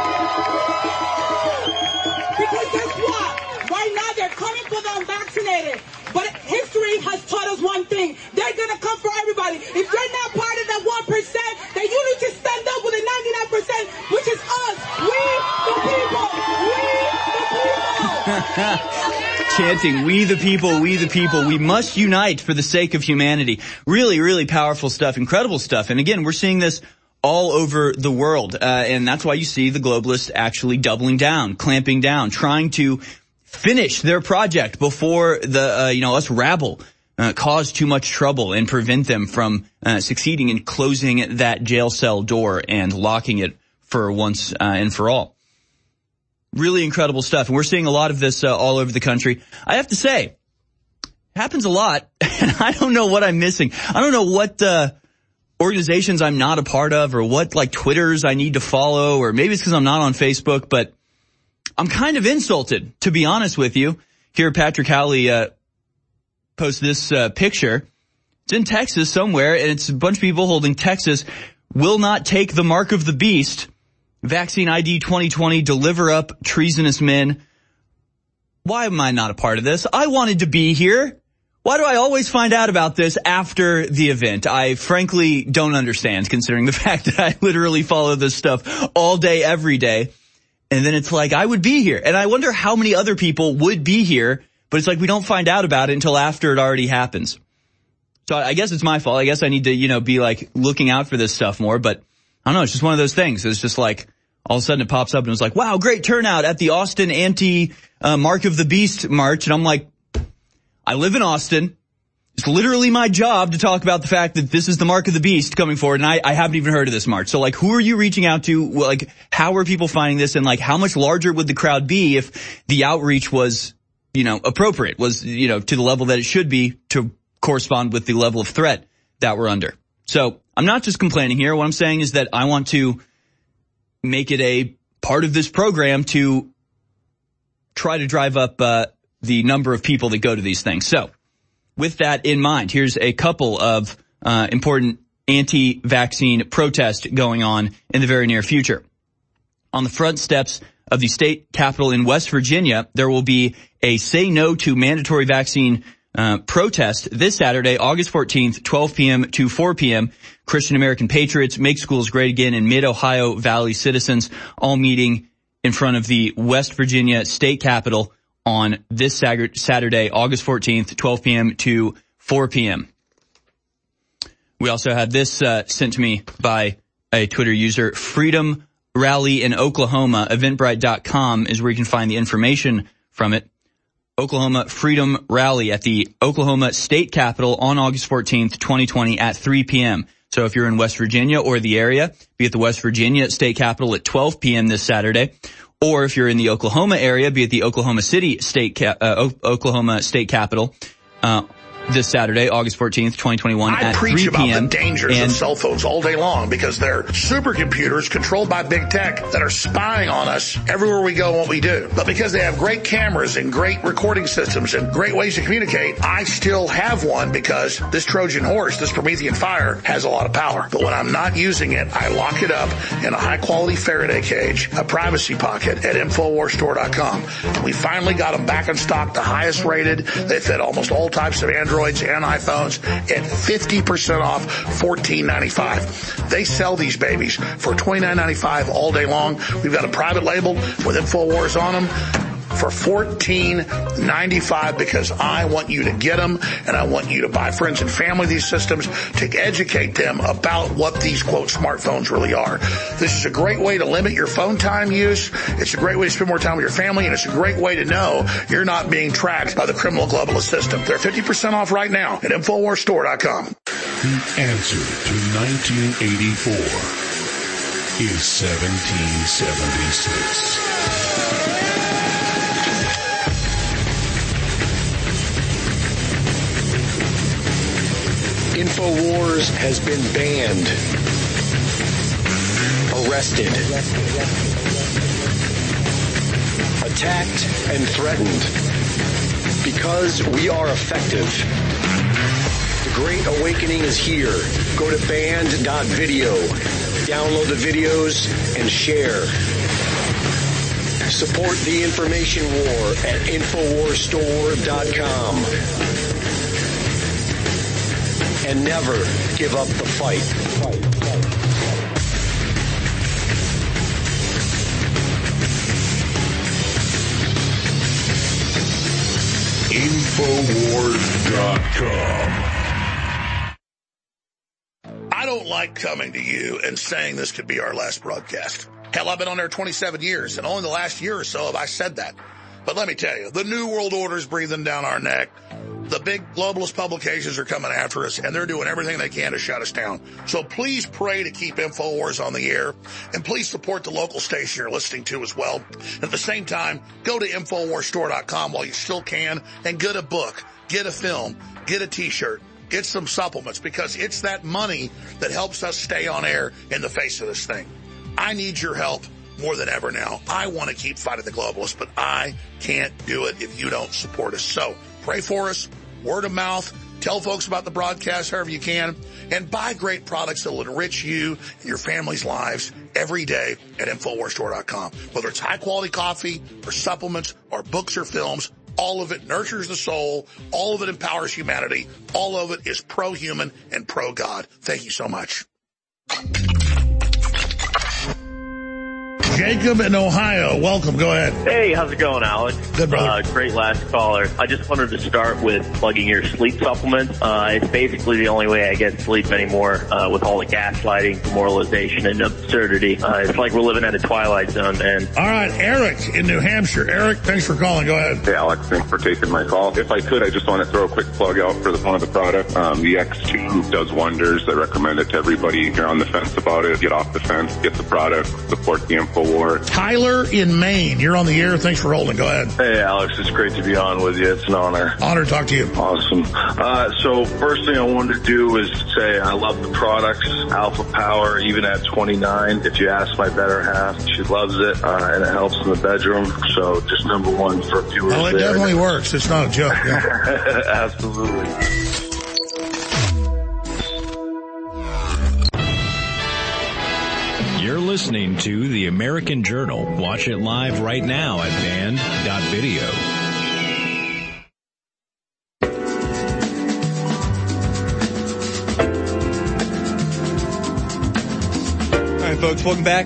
Because guess what? Right now they're coming for the unvaccinated. But history has taught us one thing. They're going to come for everybody. If you're not part of that one percent, then you need to stand up with the ninety-nine percent, which is us. We the people. We the people. Chanting, we the people, we the people. We must unite for the sake of humanity. Really, really powerful stuff, incredible stuff. And again, we're seeing this all over the world. Uh, and that's why you see the globalists actually doubling down, clamping down, trying to finish their project before the, uh, you know, us rabble uh, cause too much trouble and prevent them from uh, succeeding in closing that jail cell door and locking it for once uh, and for all. Really incredible stuff. And we're seeing a lot of this uh, all over the country. I have to say, it happens a lot, and I don't know what I'm missing. I don't know what uh, organizations I'm not a part of or what, like, Twitters I need to follow, or maybe it's because I'm not on Facebook, but I'm kind of insulted, to be honest with you. Here, Patrick Howley uh, posts this uh, picture. It's in Texas somewhere, and it's a bunch of people holding Texas will not take the mark of the beast. Vaccine I D twenty twenty, deliver up treasonous men. Why am I not a part of this? I wanted to be here. Why do I always find out about this after the event? I frankly don't understand, considering the fact that I literally follow this stuff all day, every day. And then it's like, I would be here. And I wonder how many other people would be here, but it's like we don't find out about it until after it already happens. So I guess it's my fault. I guess I need to, you know, be like looking out for this stuff more, but I don't know. It's just one of those things. It's just like all of a sudden it pops up and it's like, wow, great turnout at the Austin anti uh, Mark of the Beast march. And I'm like, I live in Austin. It's literally my job to talk about the fact that this is the Mark of the Beast coming forward, and I, I haven't even heard of this march. So, like, who are you reaching out to? Well, like, how are people finding this? And, like, how much larger would the crowd be if the outreach was, you know, appropriate, was, you know, to the level that it should be to correspond with the level of threat that we're under? So, I'm not just complaining here. What I'm saying is that I want to make it a part of this program to try to drive up uh the number of people that go to these things. So, with that in mind, here's a couple of uh important anti-vaccine protests going on in the very near future. On the front steps of the state capitol in West Virginia, there will be a Say No to Mandatory Vaccine uh protest this Saturday, August fourteenth, twelve p.m. to four p.m. Christian American Patriots, Make Schools Great Again, and Mid-Ohio Valley citizens all meeting in front of the West Virginia state capitol on this Saturday, August fourteenth, twelve p.m. to four p.m. We also had this uh, sent to me by a Twitter user. Freedom Rally in Oklahoma, Eventbrite dot com is where you can find the information from it. Oklahoma Freedom Rally at the Oklahoma State Capitol on August fourteenth, twenty twenty at three p.m. So if you're in West Virginia or the area, be at the West Virginia State Capitol at twelve p.m. this Saturday. Or if you're in the Oklahoma area, be at the Oklahoma City State Cap- uh, o- Oklahoma State Capitol uh, this Saturday, August fourteenth, twenty twenty-one I at preach three about p.m. the dangers and of cell phones all day long because they're supercomputers controlled by big tech that are spying on us everywhere we go and what we do. But because they have great cameras and great recording systems and great ways to communicate, I still have one because this Trojan horse, this Promethean fire, has a lot of power. But when I'm not using it, I lock it up in a high-quality Faraday cage, a privacy pocket at Infowars Store dot com. We finally got them back in stock, the highest rated. They fit almost all types of Androids and iPhones at fifty percent off, fourteen ninety-five. They sell these babies for twenty-nine ninety-five all day long. We've got a private label with Infowars on them for fourteen ninety-five because I want you to get them and I want you to buy friends and family these systems to educate them about what these, quote, smartphones really are. This is a great way to limit your phone time use. It's a great way to spend more time with your family, and it's a great way to know you're not being tracked by the criminal globalist system. They're fifty percent off right now at Infowars Store dot com. The answer to nineteen eighty-four is seventeen seventy-six. Infowars has been banned, arrested, attacked, and threatened because we are effective. The Great Awakening is here. Go to banned dot video, download the videos, and share. Support the information war at Infowars Store dot com. And never give up the fight. Infowars dot com. I don't like coming to you and saying this could be our last broadcast. Hell, I've been on there twenty-seven years, and only the last year or so have I said that. But let me tell you, the New World Order is breathing down our neck. The big globalist publications are coming after us, and they're doing everything they can to shut us down. So please pray to keep Infowars on the air, and please support the local station you're listening to as well. At the same time, go to Infowars Store dot com while you still can, and get a book, get a film, get a T-shirt, get some supplements, because it's that money that helps us stay on air in the face of this thing. I need your help more than ever now. I want to keep fighting the globalists, but I can't do it if you don't support us. So pray for us, word of mouth, tell folks about the broadcast however you can, and buy great products that will enrich you and your family's lives every day at Infowars Store dot com. Whether it's high-quality coffee or supplements or books or films, All of it nurtures the soul. All of it empowers humanity. All of it is pro-human and pro-God. Thank you so much. Jacob in Ohio, welcome. Go ahead. Hey, how's it going, Alex? Good, brother. Uh, great last caller. I just wanted to start with plugging your sleep supplement. Uh, it's basically the only way I get sleep anymore uh, with all the gaslighting, demoralization, and absurdity. Uh, it's like we're living at a twilight zone, man. All right, Eric in New Hampshire. Eric, thanks for calling. Go ahead. Hey, Alex, thanks for taking my call. If I could, I just want to throw a quick plug out for the one of the product. Um, the X two does wonders. I recommend it to everybody. If you're on the fence about it, get off the fence, get the product, support the InfoWars. Tyler in Maine, you're on the air. Thanks for holding. Go ahead. Hey, Alex, it's great to be on with you. It's an honor. Honor to talk to you. Awesome. Uh, so first thing I wanted to do is say I love the products, Alpha Power, even at twenty-nine. If you ask my better half, she loves it, uh, and it helps in the bedroom. So just number one for viewers. Oh, it there. definitely works. It's not a joke. Yeah. Absolutely. You're listening to The American Journal. Watch it live right now at band dot video. All right, folks, welcome back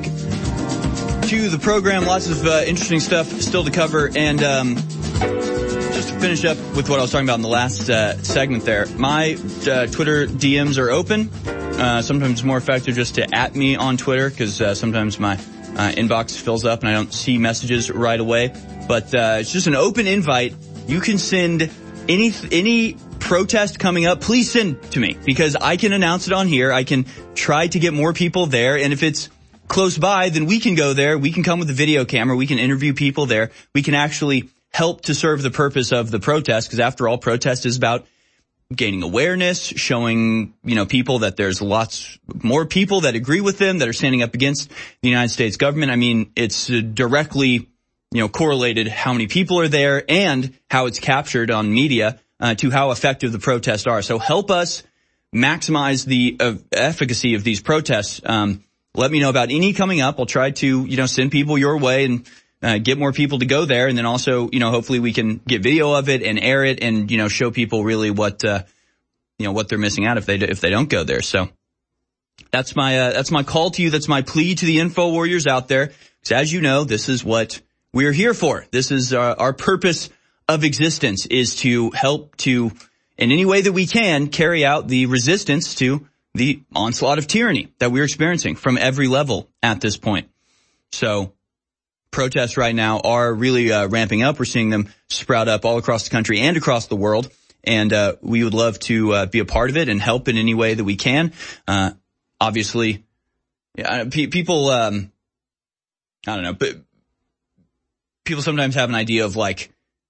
to the program. Lots of uh, interesting stuff still to cover. And um, just to finish up with what I was talking about in the last uh, segment there, my uh, Twitter D Ms are open. Uh, sometimes it's more effective just to at me on Twitter because uh, sometimes my uh, inbox fills up and I don't see messages right away. But uh, it's just an open invite. You can send any any protest coming up. Please send to me because I can announce it on here. I can try to get more people there. And if it's close by, then we can go there. We can come with a video camera. We can interview people there. We can actually help to serve the purpose of the protest because, after all, protest is about gaining awareness, showing, you know, people that there's lots more people that agree with them, that are standing up against the United States government. I mean, it's directly, you know, correlated how many people are there and how it's captured on media uh, to how effective the protests are. So help us maximize the uh, efficacy of these protests. Um, let me know about any coming up. I'll try to, you know, send people your way and Uh, get more people to go there, and then also, you know, hopefully we can get video of it and air it, and you know, show people really what, uh, you know, what they're missing out if they do, if they don't go there. So that's my uh, that's my call to you. That's my plea to the info warriors out there. Because as you know, this is what we're here for. This is our, our purpose of existence, is to help to, in any way that we can, carry out the resistance to the onslaught of tyranny that we're experiencing from every level at this point. So protests right now are really uh, ramping up. We're seeing them sprout up all across the country and across the world. And uh, we would love to uh, be a part of it and help in any way that we can. Uh, obviously, yeah, pe- people, um, I don't know, but people sometimes have an idea of like,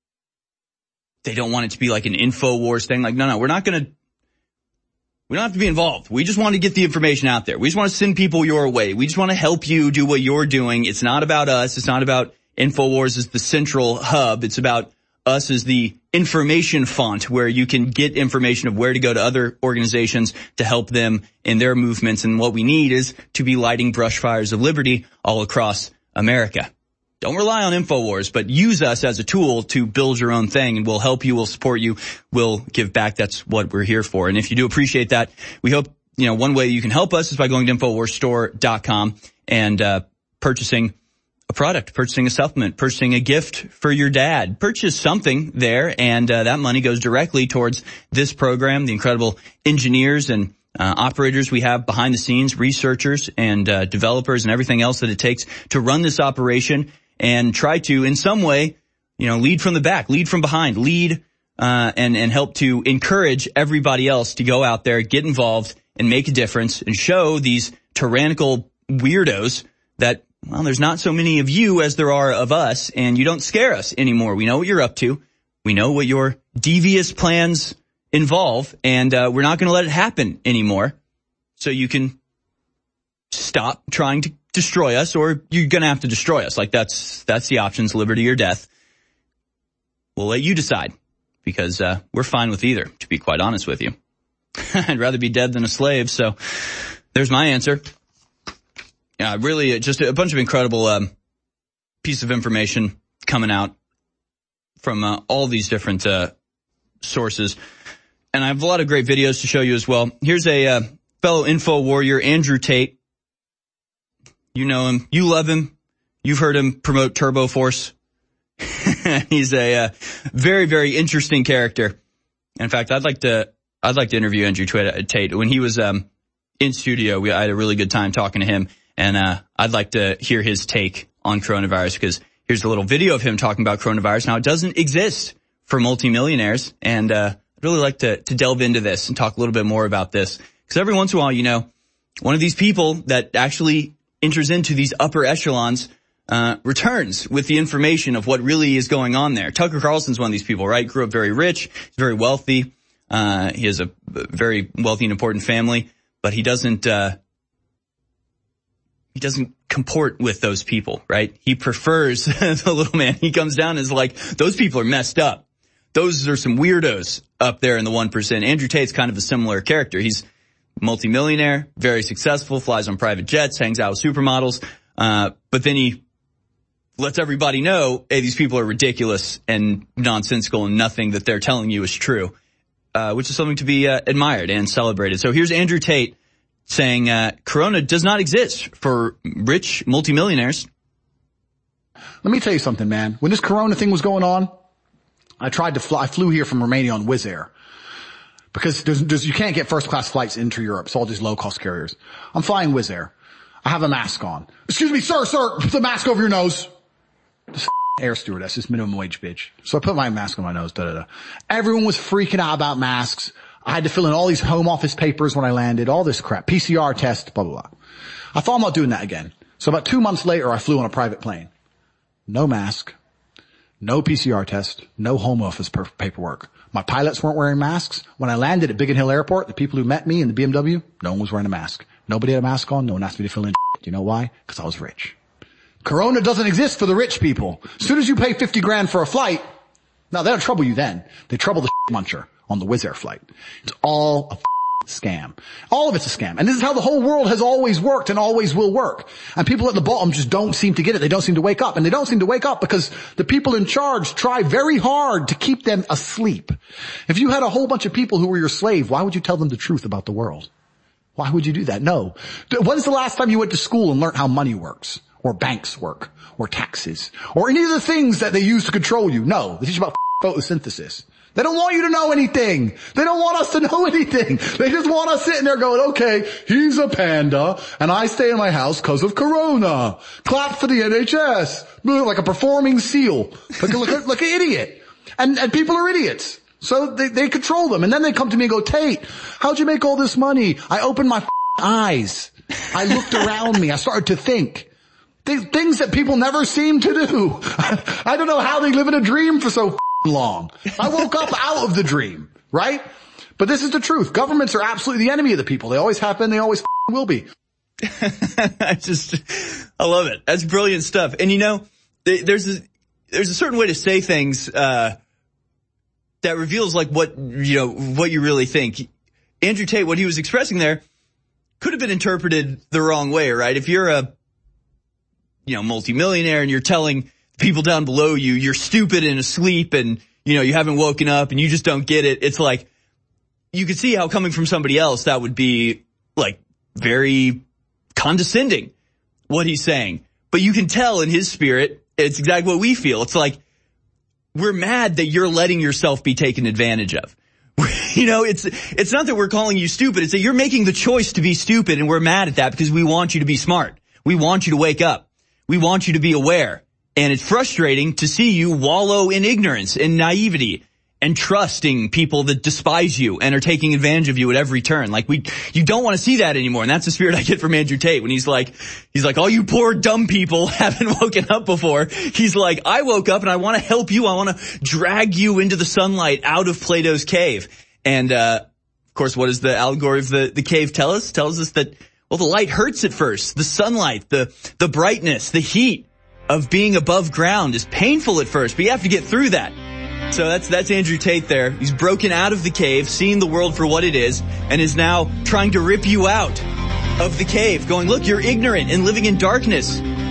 they don't want it to be like an InfoWars thing. Like, no, no, we're not going to, we don't have to be involved. We just want to get the information out there. We just want to send people your way. We just want to help you do what you're doing. It's not about us. It's not about InfoWars as the central hub. It's about us as the information font where you can get information of where to go to other organizations to help them in their movements. And what we need is to be lighting brush fires of liberty all across America. Don't rely on InfoWars, but use us as a tool to build your own thing, and we'll help you, we'll support you, we'll give back. That's what we're here for. And if you do appreciate that, we hope, you know, one way you can help us is by going to InfoWars Store dot com and uh purchasing a product, purchasing a supplement, purchasing a gift for your dad. Purchase something there, and uh, that money goes directly towards this program, the incredible engineers and Uh, operators we have behind the scenes, researchers and uh, developers and everything else that it takes to run this operation and try to, in some way, you know, lead from the back, lead from behind, lead uh, and, and help to encourage everybody else to go out there, get involved and make a difference and show these tyrannical weirdos that, well, there's not so many of you as there are of us, and you don't scare us anymore. We know what you're up to. We know what your devious plans involve, and uh, we're not going to let it happen anymore. So you can stop trying to destroy us, or you're going to have to destroy us. Like that's that's the options, liberty or death. We'll let you decide, because uh, we're fine with either, to be quite honest with you. I'd rather be dead than a slave, so there's my answer. Yeah, really, just a bunch of incredible um, piece of information coming out from uh, all these different uh, sources. And I have a lot of great videos to show you as well. Here's a uh, fellow info warrior, Andrew Tate. You know him. You love him. You've heard him promote Turbo Force. He's a uh, very, very interesting character. In fact, I'd like to I'd like to interview Andrew Tate. When he was um, in studio, we I had a really good time talking to him, and uh, I'd like to hear his take on coronavirus, because here's a little video of him talking about coronavirus. Now, it doesn't exist for multimillionaires, and uh, I'd really like to, to delve into this and talk a little bit more about this, because every once in a while, you know, one of these people that actually enters into these upper echelons uh returns with the information of what really is going on there. Tucker Carlson's one of these people, right? Grew up very rich, he's very wealthy, uh he has a very wealthy and important family, but he doesn't uh he doesn't comport with those people, right? He prefers the little man. He comes down and is like, those people are messed up. Those are some weirdos up there in the one percent. Andrew Tate's kind of a similar character. He's multimillionaire, very successful, flies on private jets, hangs out with supermodels, uh but then he lets everybody know, hey, these people are ridiculous and nonsensical, and nothing that they're telling you is true, uh, which is something to be uh, admired and celebrated. So here's Andrew Tate saying uh, Corona does not exist for rich multimillionaires. Let me tell you something, man. When this Corona thing was going on, I tried to fly. I flew here from Romania on Wizz Air, because there's, there's, you can't get first-class flights into Europe. It's all these low-cost carriers. I'm flying Wizz Air. I have a mask on. Excuse me, sir, sir, put the mask over your nose. This air stewardess, this minimum wage bitch. So I put my mask on my nose, da da da. Everyone was freaking out about masks. I had to fill in all these home office papers when I landed, all this crap. P C R test, blah, blah, blah. I thought I'm not doing that again. So about two months later, I flew on a private plane. No mask, no P C R test, no home office per- paperwork. My pilots weren't wearing masks. When I landed at Biggin Hill Airport, the people who met me in the B M W, no one was wearing a mask. Nobody had a mask on. No one asked me to fill in shit. You know why? Because I was rich. Corona doesn't exist for the rich people. As soon as you pay fifty grand for a flight, now they don't trouble you then. They trouble the shit muncher on the Wizz Air flight. It's all a scam. All of it's a scam. And this is how the whole world has always worked and always will work. And people at the bottom just don't seem to get it. They don't seem to wake up. And they don't seem to wake up because the people in charge try very hard to keep them asleep. If you had a whole bunch of people who were your slave, why would you tell them the truth about the world? Why would you do that? No. When's the last time you went to school and learned how money works? Or banks work, or taxes, or any of the things that they use to control you? No. They teach you about photosynthesis. They don't want you to know anything. They don't want us to know anything. They just want us sitting there going, okay, he's a panda, and I stay in my house because of Corona. Clap for the N H S. Like a performing seal. Like, like, like an idiot. And, and people are idiots. So they, they control them. And then they come to me and go, Tate, how'd you make all this money? I opened my eyes. I looked around me. I started to think. Things that people never seem to do. I don't know how they live in a dream for so long. I woke up out of the dream, right? But this is the truth. Governments are absolutely the enemy of the people. They always have been. They always will be. I just, I love it. That's brilliant stuff. And you know, there's a, there's a certain way to say things, uh, that reveals like what, you know, what you really think. Andrew Tate, what he was expressing there could have been interpreted the wrong way, right? If you're a, you know, multimillionaire and you're telling people down below you, you're stupid and asleep and, you know, you haven't woken up and you just don't get it. It's like, you could see how coming from somebody else, that would be like very condescending, what he's saying. But you can tell in his spirit, it's exactly what we feel. It's like, we're mad that you're letting yourself be taken advantage of. You know, it's, it's not that we're calling you stupid. It's that you're making the choice to be stupid, and we're mad at that because we want you to be smart. We want you to wake up. We want you to be aware, and it's frustrating to see you wallow in ignorance and naivety and trusting people that despise you and are taking advantage of you at every turn. Like we, you don't want to see that anymore. And that's the spirit I get from Andrew Tate when he's like, he's like, all you poor dumb people haven't woken up before. He's like, I woke up and I want to help you. I want to drag you into the sunlight out of Plato's cave. And, uh, of course, what does the allegory of the, the cave tell us? Tells us that, well, the light hurts at first. The sunlight, the, the brightness, the heat of being above ground is painful at first, but you have to get through that. So that's, that's Andrew Tate there. He's broken out of the cave, seeing the world for what it is, and is now trying to rip you out of the cave, going, look, you're ignorant and living in darkness.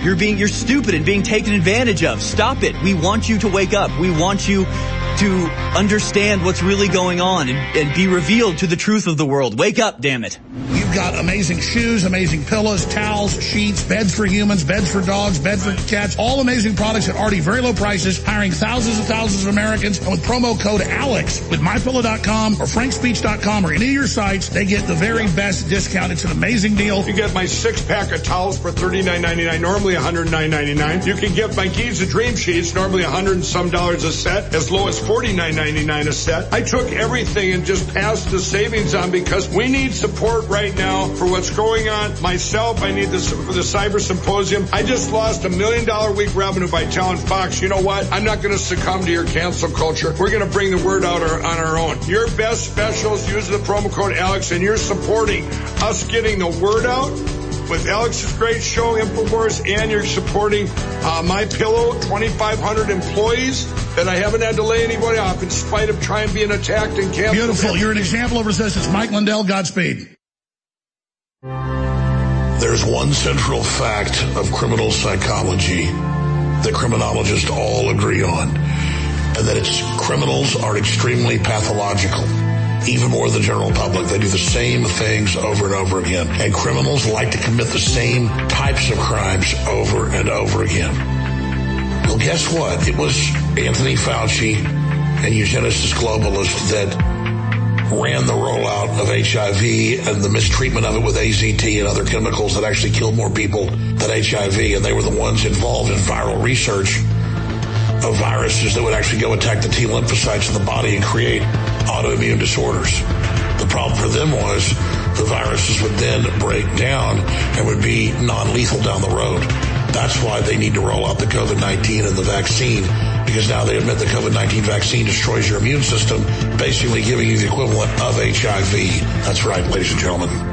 You're being, you're stupid and being taken advantage of. Stop it. We want you to wake up. We want you to understand what's really going on and, and be revealed to the truth of the world. Wake up, damn it. You've got amazing shoes, amazing pillows, towels, sheets, beds for humans, beds for dogs, beds for cats, all amazing products at already very low prices, hiring thousands and thousands of Americans. And with promo code ALEX with my pillow dot com or frank speech dot com or any of your sites, they get the very best discount. It's an amazing deal. You get my six pack of towels for thirty-nine ninety-nine, normally one hundred nine ninety-nine. You can get my Giza Dream Sheets, normally one hundred and some dollars a set, as low as forty-nine ninety-nine a set. I took everything and just passed the savings on because we need support right now for what's going on. Myself, I need this for the Cyber Symposium. I just lost a million dollar week revenue by telling Fox, you know what? I'm not going to succumb to your cancel culture. We're going to bring the word out our, on our own. Your best specials, use the promo code Alex, and you're supporting us getting the word out with Alex's great show, InfoWars, and you're supporting uh, MyPillow, twenty-five hundred employees that I haven't had to lay anybody off in spite of trying being attacked and canceled. Beautiful. You're an example of resistance. Mike Lindell, Godspeed. There's one central fact of criminal psychology that criminologists all agree on, and that it's criminals are extremely pathological. Even more than the general public. They do the same things over and over again. And criminals like to commit the same types of crimes over and over again. Well, guess what? It was Anthony Fauci and eugenicist globalists that ran the rollout of H I V and the mistreatment of it with A Z T and other chemicals that actually killed more people than H I V. And they were the ones involved in viral research of viruses that would actually go attack the T lymphocytes in the body and create autoimmune disorders. The problem for them was the viruses would then break down and would be non-lethal down the road. That's why they need to roll out the COVID nineteen and the vaccine, because now they admit the COVID nineteen vaccine destroys your immune system, basically giving you the equivalent of H I V. That's right, ladies and gentlemen.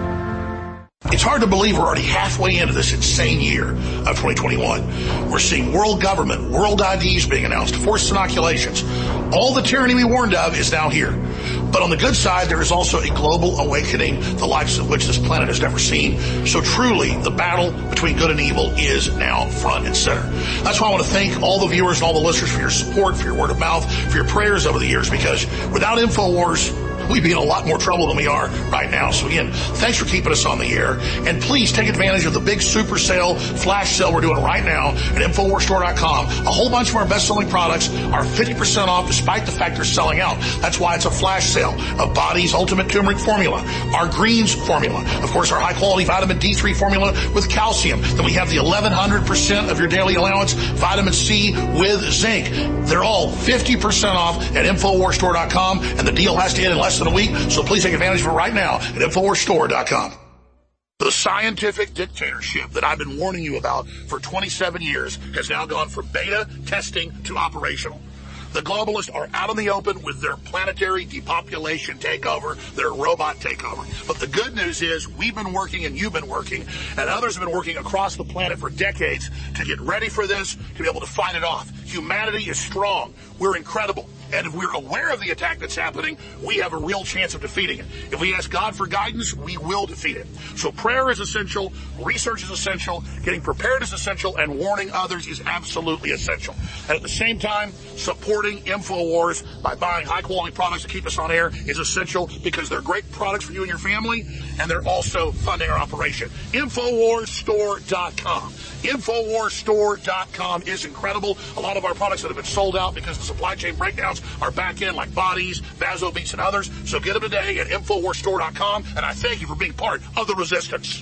It's hard to believe we're already halfway into this insane year of twenty twenty-one. We're seeing world government, world I Ds being announced, forced inoculations. All the tyranny we warned of is now here. But on the good side, there is also a global awakening, the likes of which this planet has never seen. So truly, the battle between good and evil is now front and center. That's why I want to thank all the viewers and all the listeners for your support, for your word of mouth, for your prayers over the years, because without InfoWars, we'd be in a lot more trouble than we are right now. So again, thanks for keeping us on the air. And please take advantage of the big super sale, flash sale we're doing right now at InfoWars Store dot com. A whole bunch of our best-selling products are fifty percent off despite the fact they're selling out. That's why it's a flash sale of Body's Ultimate Turmeric Formula, our Greens Formula, of course our high-quality Vitamin D three formula with calcium. Then we have the eleven hundred percent of your daily allowance Vitamin C with zinc. They're all fifty percent off at InfoWars Store dot com, and the deal has to end in less than a week, so please take advantage of it right now at InfoWars Store dot com. The scientific dictatorship that I've been warning you about for twenty-seven years has now gone from beta testing to operational. The globalists are out in the open with their planetary depopulation takeover, their robot takeover. But the good news is we've been working and you've been working, and others have been working across the planet for decades to get ready for this, to be able to fight it off. Humanity is strong. We're incredible. And if we're aware of the attack that's happening, we have a real chance of defeating it. If we ask God for guidance, we will defeat it. So prayer is essential, research is essential, getting prepared is essential, and warning others is absolutely essential. And at the same time, supporting InfoWars by buying high-quality products to keep us on air is essential because they're great products for you and your family, and they're also funding our operation. InfoWars Store dot com. InfoWars Store dot com is incredible. A lot of our products that have been sold out because the supply chain breakdowns are back in, like Bodies, Vasobeats, and others. So get them today at InfoWars Store dot com, and I thank you for being part of the resistance.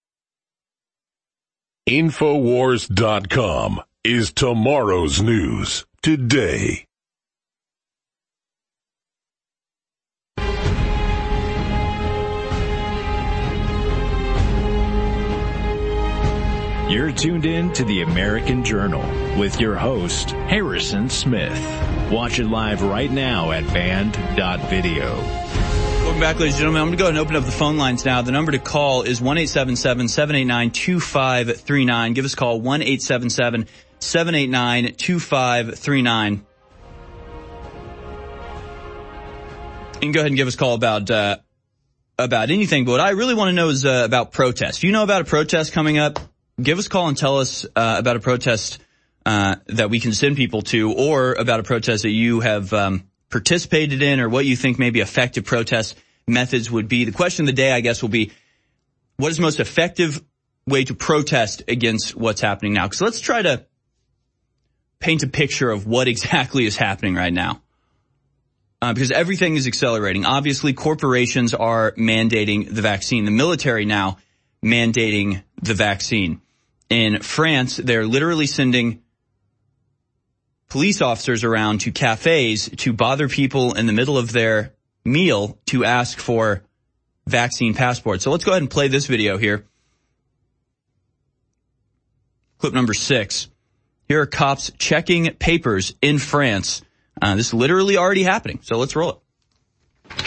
InfoWars dot com is tomorrow's news today. You're tuned in to the American Journal with your host, Harrison Smith. Watch it live right now at band dot video. Welcome back, ladies and gentlemen. I'm going to go ahead and open up the phone lines now. The number to call is one eight seven seven, seven eight nine, two five three nine. Give us a call, one eight seven seven, seven eight nine, two five three nine. You can go ahead and give us a call about uh, about anything, but what I really want to know is uh, about protests. Do you know about a protest coming up give us a call and tell us uh, about a protest uh, that we can send people to, or about a protest that you have um, participated in, or what you think maybe effective protest methods would be. The question of the day, I guess, will be, what is the most effective way to protest against what's happening now? Because let's try to paint a picture of what exactly is happening right now. Uh, because everything is accelerating. Obviously, corporations are mandating the vaccine. The military now mandating the vaccine. In France, they're literally sending police officers around to cafes to bother people in the middle of their meal to ask for vaccine passports. So let's go ahead and play this video here. Clip number six. Here are cops checking papers in France. Uh, this is literally already happening. So let's roll it.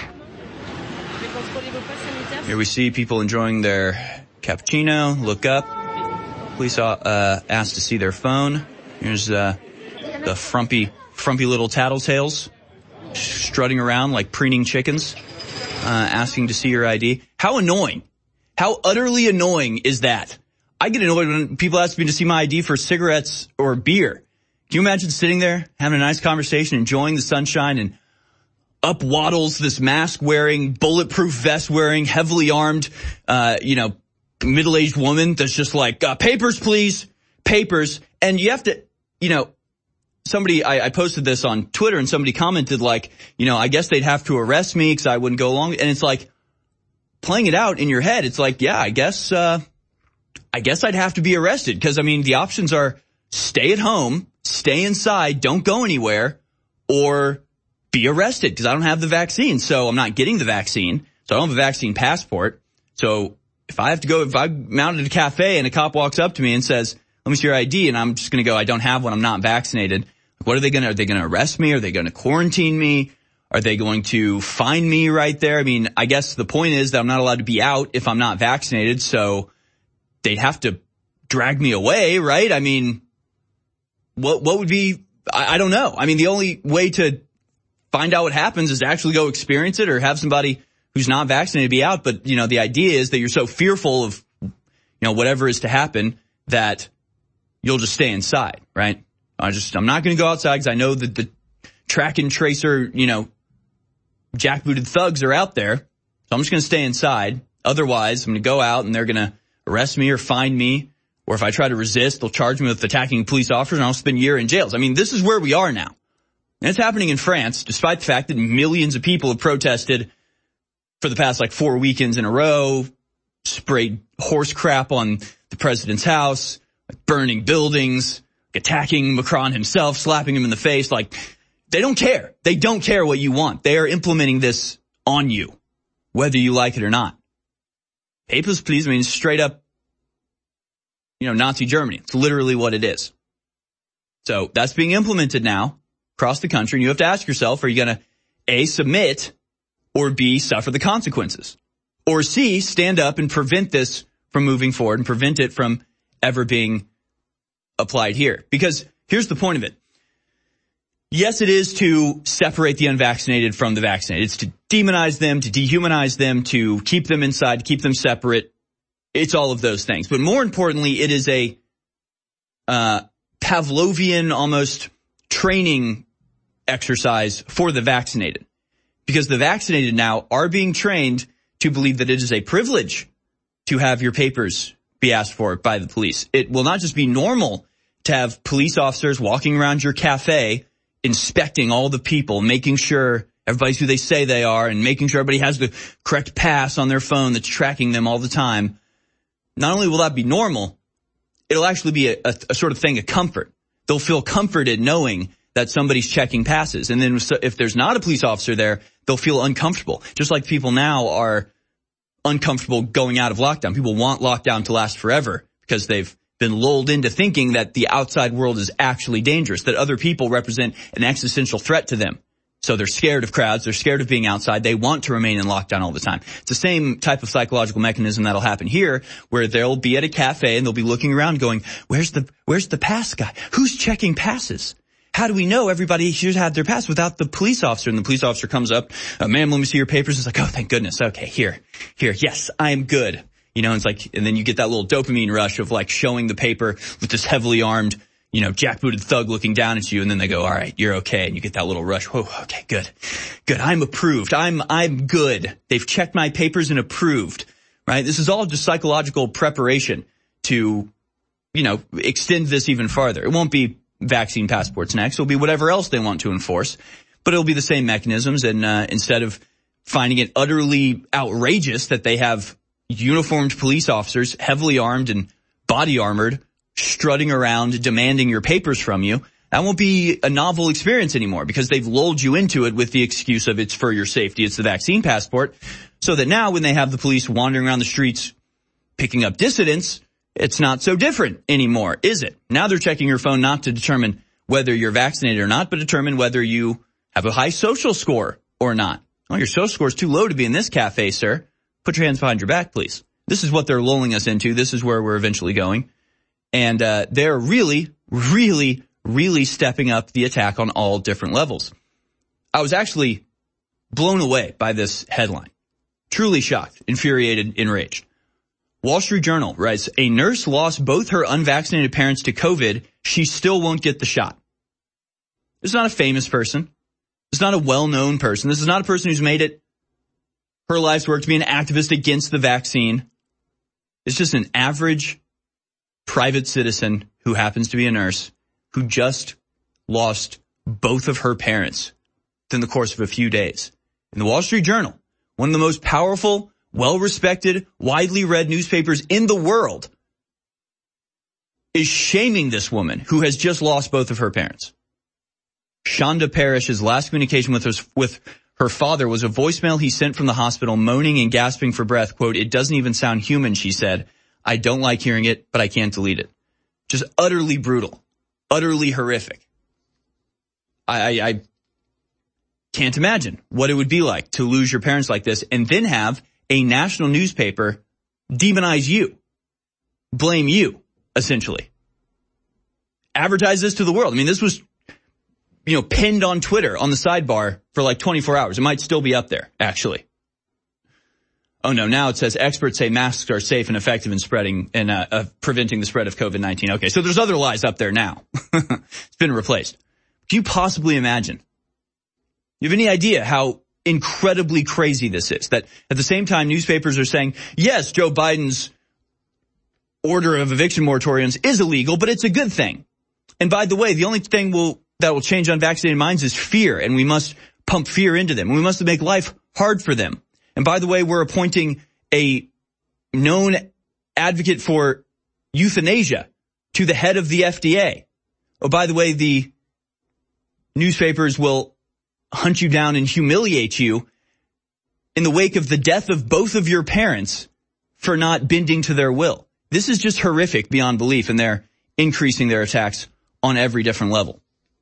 Here we see people enjoying their cappuccino. Look up. Police uh, asked to see their phone. Here's uh, the frumpy, frumpy little tattletales strutting around like preening chickens, uh, asking to see your I D. How annoying. How utterly annoying is that? I get annoyed when people ask me to see my I D for cigarettes or beer. Can you imagine sitting there, having a nice conversation, enjoying the sunshine, and up waddles this mask-wearing, bulletproof vest-wearing, heavily armed, uh, you know, middle-aged woman that's just like, uh, papers, please, papers. And you have to, you know, somebody, I, I posted this on Twitter, and somebody commented like, you know, I guess they'd have to arrest me because I wouldn't go along. And it's like, playing it out in your head, it's like, yeah, I guess, uh, I guess I'd have to be arrested because, I mean, the options are stay at home, stay inside, don't go anywhere, or be arrested because I don't have the vaccine. So I'm not getting the vaccine. So I don't have a vaccine passport. So if I have to go, if I'm out at a cafe and a cop walks up to me and says, let me see your I D, and I'm just going to go, I don't have one, I'm not vaccinated. What are they going to, are they going to arrest me? Are they going to quarantine me? Are they going to fine me right there? I mean, I guess the point is that I'm not allowed to be out if I'm not vaccinated. So they'd have to drag me away, right? I mean, what, what would be, I, I don't know. I mean, the only way to find out what happens is to actually go experience it or have somebody who's not vaccinated be out. But, you know, the idea is that you're so fearful of, you know, whatever is to happen that you'll just stay inside, right? I just, I'm not going to go outside because I know that the track and tracer, you know, jackbooted thugs are out there. So I'm just going to stay inside. Otherwise, I'm going to go out and they're going to arrest me or fine me. Or if I try to resist, they'll charge me with attacking police officers and I'll spend a year in jails. I mean, this is where we are now. And it's happening in France, despite the fact that millions of people have protested for the past like four weekends in a row, sprayed horse crap on the president's house, like burning buildings, attacking Macron himself, slapping him in the face. Like, they don't care. They don't care what you want. They are implementing this on you, whether you like it or not. Papers, please, I mean, straight up, you know, Nazi Germany. It's literally what it is. So that's being implemented now across the country. And you have to ask yourself, are you going to A, submit, or B, suffer the consequences? Or C, stand up and prevent this from moving forward and prevent it from ever being applied here? Because here's the point of it. Yes, it is to separate the unvaccinated from the vaccinated. It's to demonize them, to dehumanize them, to keep them inside, to keep them separate. It's all of those things. But more importantly, it is a uh Pavlovian almost training exercise for the vaccinated. Because the vaccinated now are being trained to believe that it is a privilege to have your papers be asked for by the police. It will not just be normal to have police officers walking around your cafe, inspecting all the people, making sure everybody's who they say they are, and making sure everybody has the correct pass on their phone that's tracking them all the time. Not only will that be normal, it'll actually be a, a, a sort of thing of comfort. They'll feel comforted knowing that somebody's checking passes. And then if there's not a police officer there, they'll feel uncomfortable. Just like people now are uncomfortable going out of lockdown. People want lockdown to last forever because they've been lulled into thinking that the outside world is actually dangerous, that other people represent an existential threat to them. So they're scared of crowds. They're scared of being outside. They want to remain in lockdown all the time. It's the same type of psychological mechanism that'll happen here, where they'll be at a cafe and they'll be looking around going, where's the, where's the pass guy? Who's checking passes? How do we know everybody should have their pass without the police officer? And the police officer comes up, uh, ma'am, let me see your papers. It's like, oh, thank goodness. Okay, here, here. Yes, I am good. You know, it's like, and then you get that little dopamine rush of like showing the paper with this heavily armed, you know, jackbooted thug looking down at you, and then they go, all right, you're okay. And you get that little rush. Whoa, okay, good. Good. I'm approved. I'm, I'm good. They've checked my papers and approved, right? This is all just psychological preparation to, you know, extend this even farther. It won't be vaccine passports next. It'll be whatever else they want to enforce, but it'll be the same mechanisms. And, uh, instead of finding it utterly outrageous that they have uniformed police officers, heavily armed and body armored, strutting around demanding your papers from you, that won't be a novel experience anymore because they've lulled you into it with the excuse of it's for your safety, it's the vaccine passport, so that now when they have the police wandering around the streets picking up dissidents, it's not so different anymore, is it? Now they're checking your phone not to determine whether you're vaccinated or not, but determine whether you have a high social score or not. Oh, your social score is too low to be in this cafe, sir. Put your hands behind your back, please. This is what they're lulling us into. This is where we're eventually going. And uh they're really, really, really stepping up the attack on all different levels. I was actually blown away by this headline. Truly shocked, infuriated, enraged. Wall Street Journal writes, a nurse lost both her unvaccinated parents to COVID. She still won't get the shot. This is not a famous person. This is not a well-known person. This is not a person who's made it her life's work to be an activist against the vaccine. It's just an average private citizen who happens to be a nurse who just lost both of her parents within the course of a few days. And the Wall Street Journal, one of the most powerful, well-respected, widely read newspapers in the world, is shaming this woman who has just lost both of her parents. Shonda Parrish's last communication with her, with her father was a voicemail he sent from the hospital moaning and gasping for breath. Quote, it doesn't even sound human, she said. I don't like hearing it, but I can't delete it. Just utterly brutal, utterly horrific. I, I, I can't imagine what it would be like to lose your parents like this and then have a national newspaper demonize you, blame you, essentially. Advertise this to the world. I mean, this was, you know, pinned on Twitter on the sidebar for like twenty-four hours. It might still be up there, actually. Oh no, now it says experts say masks are safe and effective in spreading and uh, uh, preventing the spread of COVID nineteen. Okay, so there's other lies up there now. It's been replaced. Can you possibly imagine? You have any idea how incredibly crazy this is? That at the same time newspapers are saying, yes, Joe Biden's order of eviction moratoriums is illegal, but it's a good thing. And by the way, the only thing will that will change unvaccinated minds is fear, and we must pump fear into them. We must make life hard for them. And by the way, we're appointing a known advocate for euthanasia to the head of the F D A. Oh, by the way, the newspapers will hunt you down and humiliate you in the wake of the death of both of your parents for not bending to their will. This is just horrific beyond belief, and they're increasing their attacks on every different level.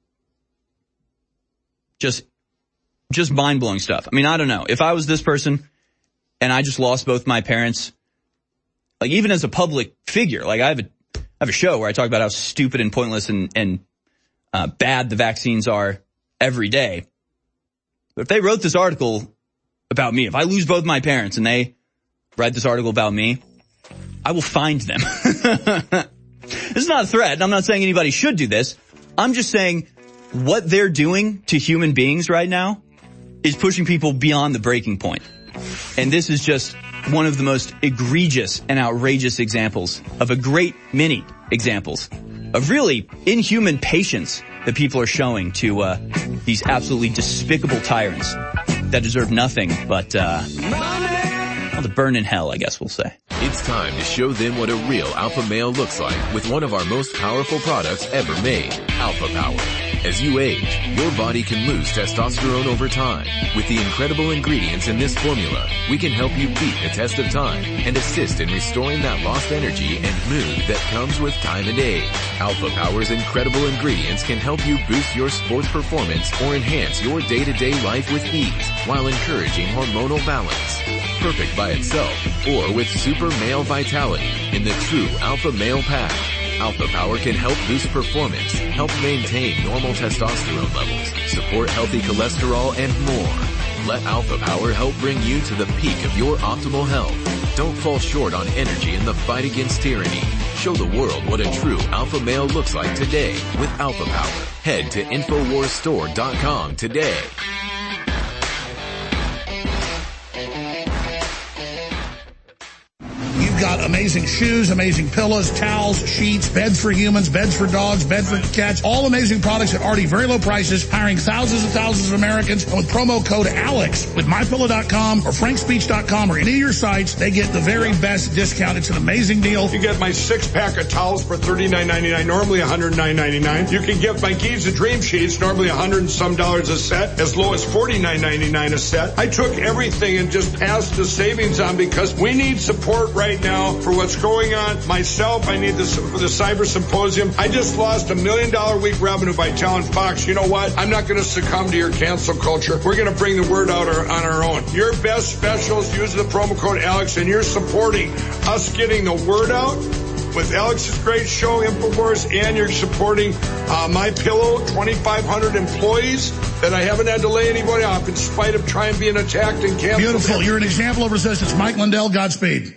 Just Just mind-blowing stuff. I mean, I don't know. If I was this person and I just lost both my parents, like even as a public figure, like I have a, I have a show where I talk about how stupid and pointless and, and uh, bad the vaccines are every day. But if they wrote this article about me, if I lose both my parents and they write this article about me, I will find them. This is not a threat, and I'm not saying anybody should do this. I'm just saying what they're doing to human beings right now is pushing people beyond the breaking point. And this is just one of the most egregious and outrageous examples of a great many examples of really inhuman patience that people are showing to uh these absolutely despicable tyrants that deserve nothing but uh well, to burn in hell, I guess we'll say. It's time to show them what a real alpha male looks like with one of our most powerful products ever made, Alpha Power. As you age, your body can lose testosterone over time. With the incredible ingredients in this formula, we can help you beat the test of time and assist in restoring that lost energy and mood that comes with time and age. Alpha Power's incredible ingredients can help you boost your sports performance or enhance your day-to-day life with ease while encouraging hormonal balance. Perfect by itself or with super male vitality in the true Alpha Male Pack. Alpha Power can help boost performance, help maintain normal testosterone levels, support healthy cholesterol, and more. Let Alpha Power help bring you to the peak of your optimal health. Don't fall short on energy in the fight against tyranny. Show the world what a true alpha male looks like today with Alpha Power. Head to Infowars Store dot com today. You've got amazing shoes, amazing pillows, towels, sheets, beds for humans, beds for dogs, beds for cats, all amazing products at already very low prices, hiring thousands and thousands of Americans. And with promo code ALEX with my pillow dot com or frank speech dot com or any of your sites, they get the very best discount. It's an amazing deal. You get my six-pack of towels for thirty-nine ninety-nine, normally one hundred nine ninety-nine. You can get my Giza Dream Sheets, normally one hundred and some dollars a set, as low as forty-nine ninety-nine a set. I took everything and just passed the savings on because we need support right now for what's going on. Myself, I need this for the Cyber Symposium. I just lost a million dollar a week revenue by telling Fox, you know what? I'm not going to succumb to your cancel culture. We're going to bring the word out our, on our own. Your best specials, use the promo code Alex, and you're supporting us getting the word out with Alex's great show, InfoWars, and you're supporting uh, My Pillow, twenty-five hundred employees that I haven't had to lay anybody off in spite of trying being attacked and canceled. Beautiful. You're an example of resistance. Mike Lindell, Godspeed.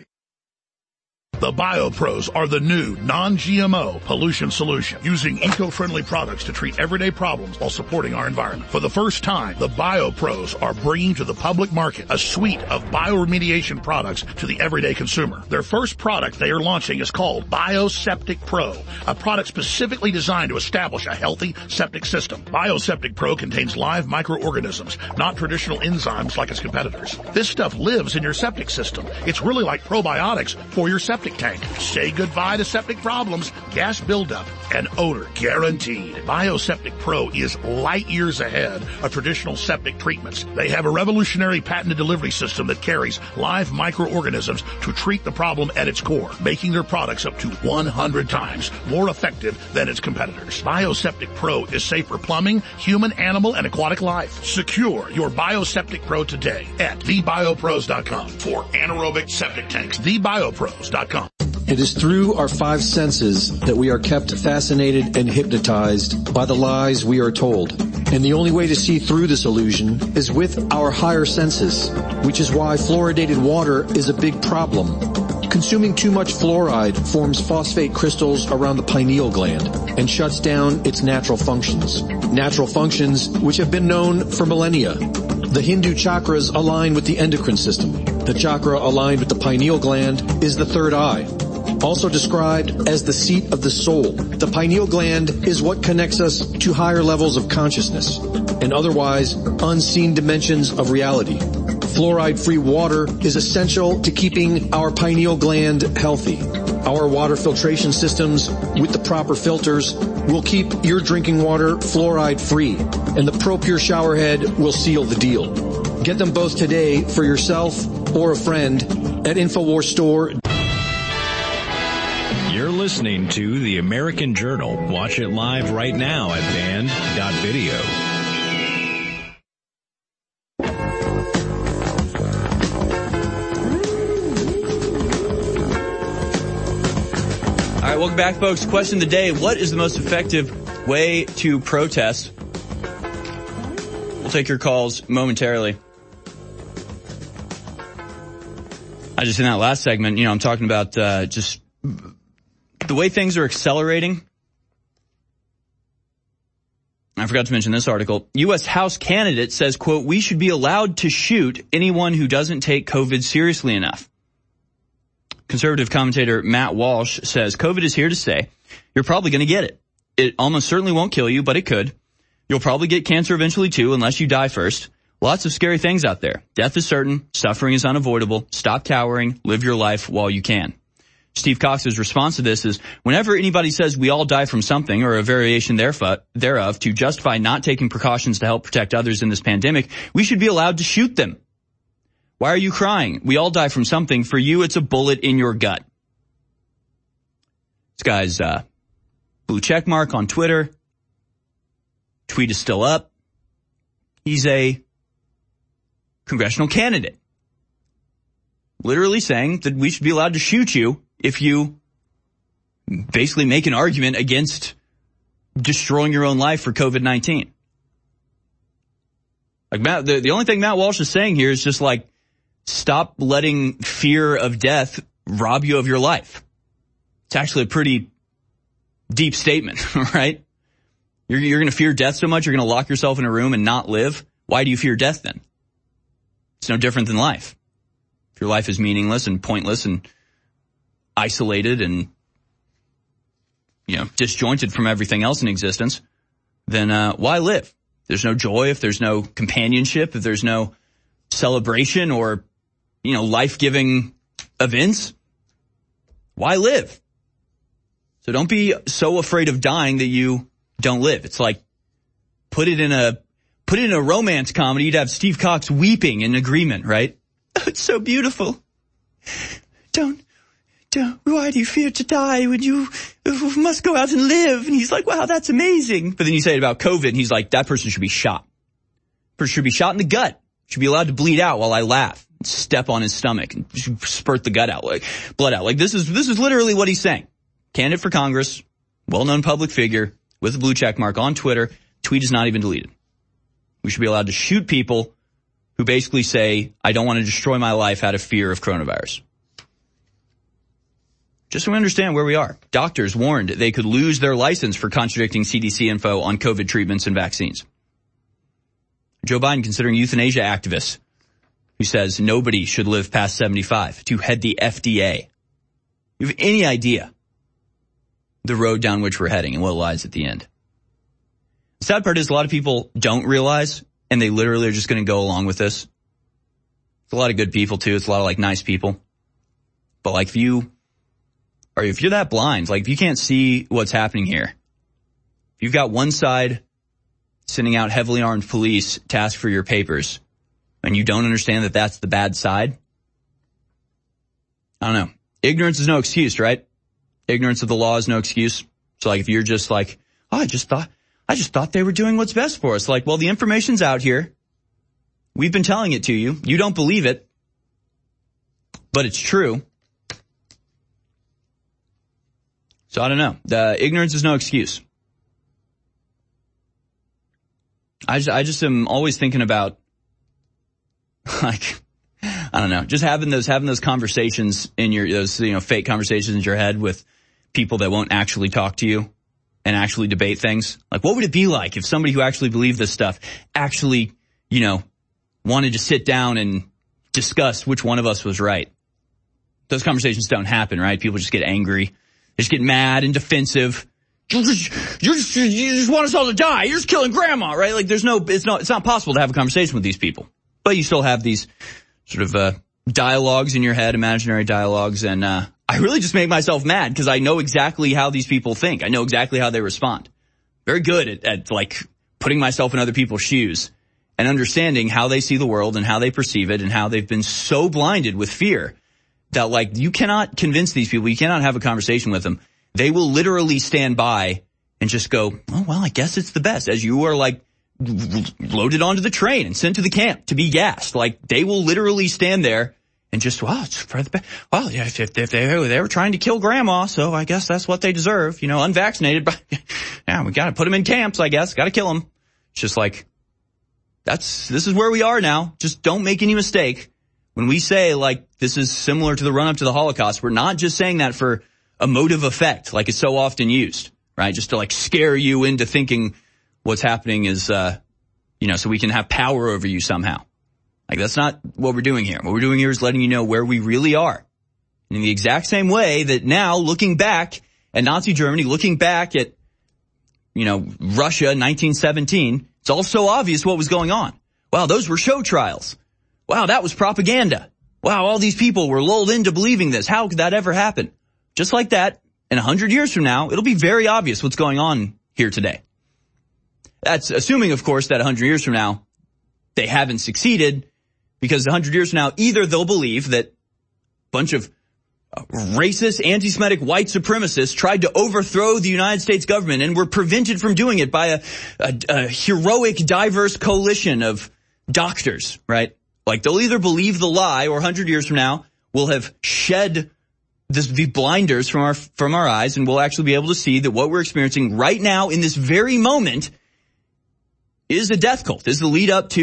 The BioPros are the new non-G M O pollution solution, using eco-friendly products to treat everyday problems while supporting our environment. For the first time, the BioPros are bringing to the public market a suite of bioremediation products to the everyday consumer. Their first product they are launching is called BioSeptic Pro, a product specifically designed to establish a healthy septic system. BioSeptic Pro contains live microorganisms, not traditional enzymes like its competitors. This stuff lives in your septic system. It's really like probiotics for your septic tank. Say goodbye to septic problems, gas buildup, and odor guaranteed. BioSeptic Pro is light years ahead of traditional septic treatments. They have a revolutionary patented delivery system that carries live microorganisms to treat the problem at its core, making their products up to one hundred times more effective than its competitors. BioSeptic Pro is safe for plumbing, human, animal, and aquatic life. Secure your BioSeptic Pro today at the bio pros dot com for anaerobic septic tanks. the bio pros dot com. It is through our five senses that we are kept fascinated and hypnotized by the lies we are told. And the only way to see through this illusion is with our higher senses, which is why fluoridated water is a big problem. Consuming too much fluoride forms phosphate crystals around the pineal gland and shuts down its natural functions. Natural functions which have been known for millennia. The Hindu chakras align with the endocrine system. The chakra aligned with the pineal gland is the third eye, also described as the seat of the soul. The pineal gland is what connects us to higher levels of consciousness and otherwise unseen dimensions of reality. Fluoride-free water is essential to keeping our pineal gland healthy. Our water filtration systems with the proper filters will keep your drinking water fluoride-free, and the ProPure shower head will seal the deal. Get them both today for yourself or a friend at InfoWars Store. You're listening to The American Journal. Watch it live right now at band dot video. All right, welcome back, folks. Question of the day: what is the most effective way to protest? We'll take your calls momentarily. I just in that last segment, you know, I'm talking about uh, just the way things are accelerating. I forgot to mention this article. U S House candidate says, quote, "We should be allowed to shoot anyone who doesn't take COVID seriously enough." Conservative commentator Matt Walsh says, "COVID is here to stay. You're probably going to get it. It almost certainly won't kill you, but it could. You'll probably get cancer eventually too, unless you die first. Lots of scary things out there. Death is certain. Suffering is unavoidable. Stop cowering. Live your life while you can." Steve Cox's response to this is, whenever anybody says we all die from something or a variation thereof to justify not taking precautions to help protect others in this pandemic, we should be allowed to shoot them. Why are you crying? We all die from something. For you, it's a bullet in your gut. This guy's uh, blue check mark on Twitter. Tweet is still up. He's a congressional candidate. Literally saying that we should be allowed to shoot you if you basically make an argument against destroying your own life for COVID nineteen. Like Matt, the, the only thing Matt Walsh is saying here is just like, stop letting fear of death rob you of your life. It's actually a pretty deep statement, right? You're, you're going to fear death so much, you're going to lock yourself in a room and not live. Why do you fear death then? It's no different than life. If your life is meaningless and pointless and isolated and, you know, disjointed from everything else in existence, then uh, why live? If there's no joy, if there's no companionship, if there's no celebration or, you know, life-giving events, why live? So don't be so afraid of dying that you don't live. It's like, put it in a, put it in a romance comedy, you'd have Steve Cox weeping in agreement, right? Oh, it's so beautiful. Don't, don't, why do you fear to die when you must go out and live? And he's like, wow, that's amazing. But then you say it about COVID and he's like, that person should be shot. Person should be shot in the gut. Should be allowed to bleed out while I laugh, step on his stomach and spurt the gut out, like blood out. Like this is, this is literally what he's saying. Candidate for Congress, well-known public figure with a blue check mark on Twitter. Tweet is not even deleted. We should be allowed to shoot people who basically say, I don't want to destroy my life out of fear of coronavirus. Just so we understand where we are. Doctors warned they could lose their license for contradicting C D C info on COVID treatments and vaccines. Joe Biden considering euthanasia activists who says nobody should live past seventy-five to head the F D A. You have any idea the road down which we're heading and what lies at the end? The sad part is a lot of people don't realize, and they literally are just going to go along with this. It's a lot of good people too. It's a lot of like nice people. But like if you, or if you're that blind, like if you can't see what's happening here, if you've got one side sending out heavily armed police to ask for your papers, and you don't understand that that's the bad side, I don't know. Ignorance is no excuse, right? Ignorance of the law is no excuse. So like if you're just like, oh, I just thought, I just thought they were doing what's best for us. Like, well, the information's out here. We've been telling it to you. You don't believe it, but it's true. So I don't know. The ignorance is no excuse. I just, I just am always thinking about, like, I don't know, just having those, having those conversations in your, those, you know, fake conversations in your head with people that won't actually talk to you and actually debate things. Like, what would it be like if somebody who actually believed this stuff actually, you know, wanted to sit down and discuss which one of us was right? Those conversations don't happen, right? People just get angry. They just get mad and defensive. You just, you just, you just want us all to die. You're just killing grandma, right? Like there's no, it's not, it's not possible to have a conversation with these people. But you still have these sort of, uh, dialogues in your head, imaginary dialogues. And, uh, I really just make myself mad because I know exactly how these people think. I know exactly how they respond. Very good at, at like putting myself in other people's shoes and understanding how they see the world and how they perceive it and how they've been so blinded with fear that like you cannot convince these people. You cannot have a conversation with them. They will literally stand by and just go, oh, well, I guess it's the best, as you are like loaded onto the train and sent to the camp to be gassed. Like they will literally stand there and just, well, it's for the best. Well, yeah, if, if they, they were trying to kill grandma, so I guess that's what they deserve. You know, unvaccinated, but yeah, we got to put them in camps, I guess. Got to kill them. It's just like, that's, this is where we are now. Just don't make any mistake. When we say like this is similar to the run up to the Holocaust, we're not just saying that for emotive effect, like it's so often used, right? Just to like scare you into thinking what's happening is, uh, you know, so we can have power over you somehow. Like that's not what we're doing here. What we're doing here is letting you know where we really are. And in the exact same way that now looking back at Nazi Germany, looking back at, you know, Russia, nineteen seventeen, it's all so obvious what was going on. Wow, those were show trials. Wow, that was propaganda. Wow, all these people were lulled into believing this. How could that ever happen? Just like that, in a hundred years from now, it'll be very obvious what's going on here today. That's assuming, of course, that a hundred years from now, they haven't succeeded, because a hundred years from now, either they'll believe that a bunch of racist, anti-Semitic white supremacists tried to overthrow the United States government and were prevented from doing it by a, a, a heroic, diverse coalition of doctors, right? Like they'll either believe the lie, or a hundred years from now, we'll have shed this, the blinders from our, from our eyes, and we'll actually be able to see that what we're experiencing right now in this very moment is a death cult, is the lead up to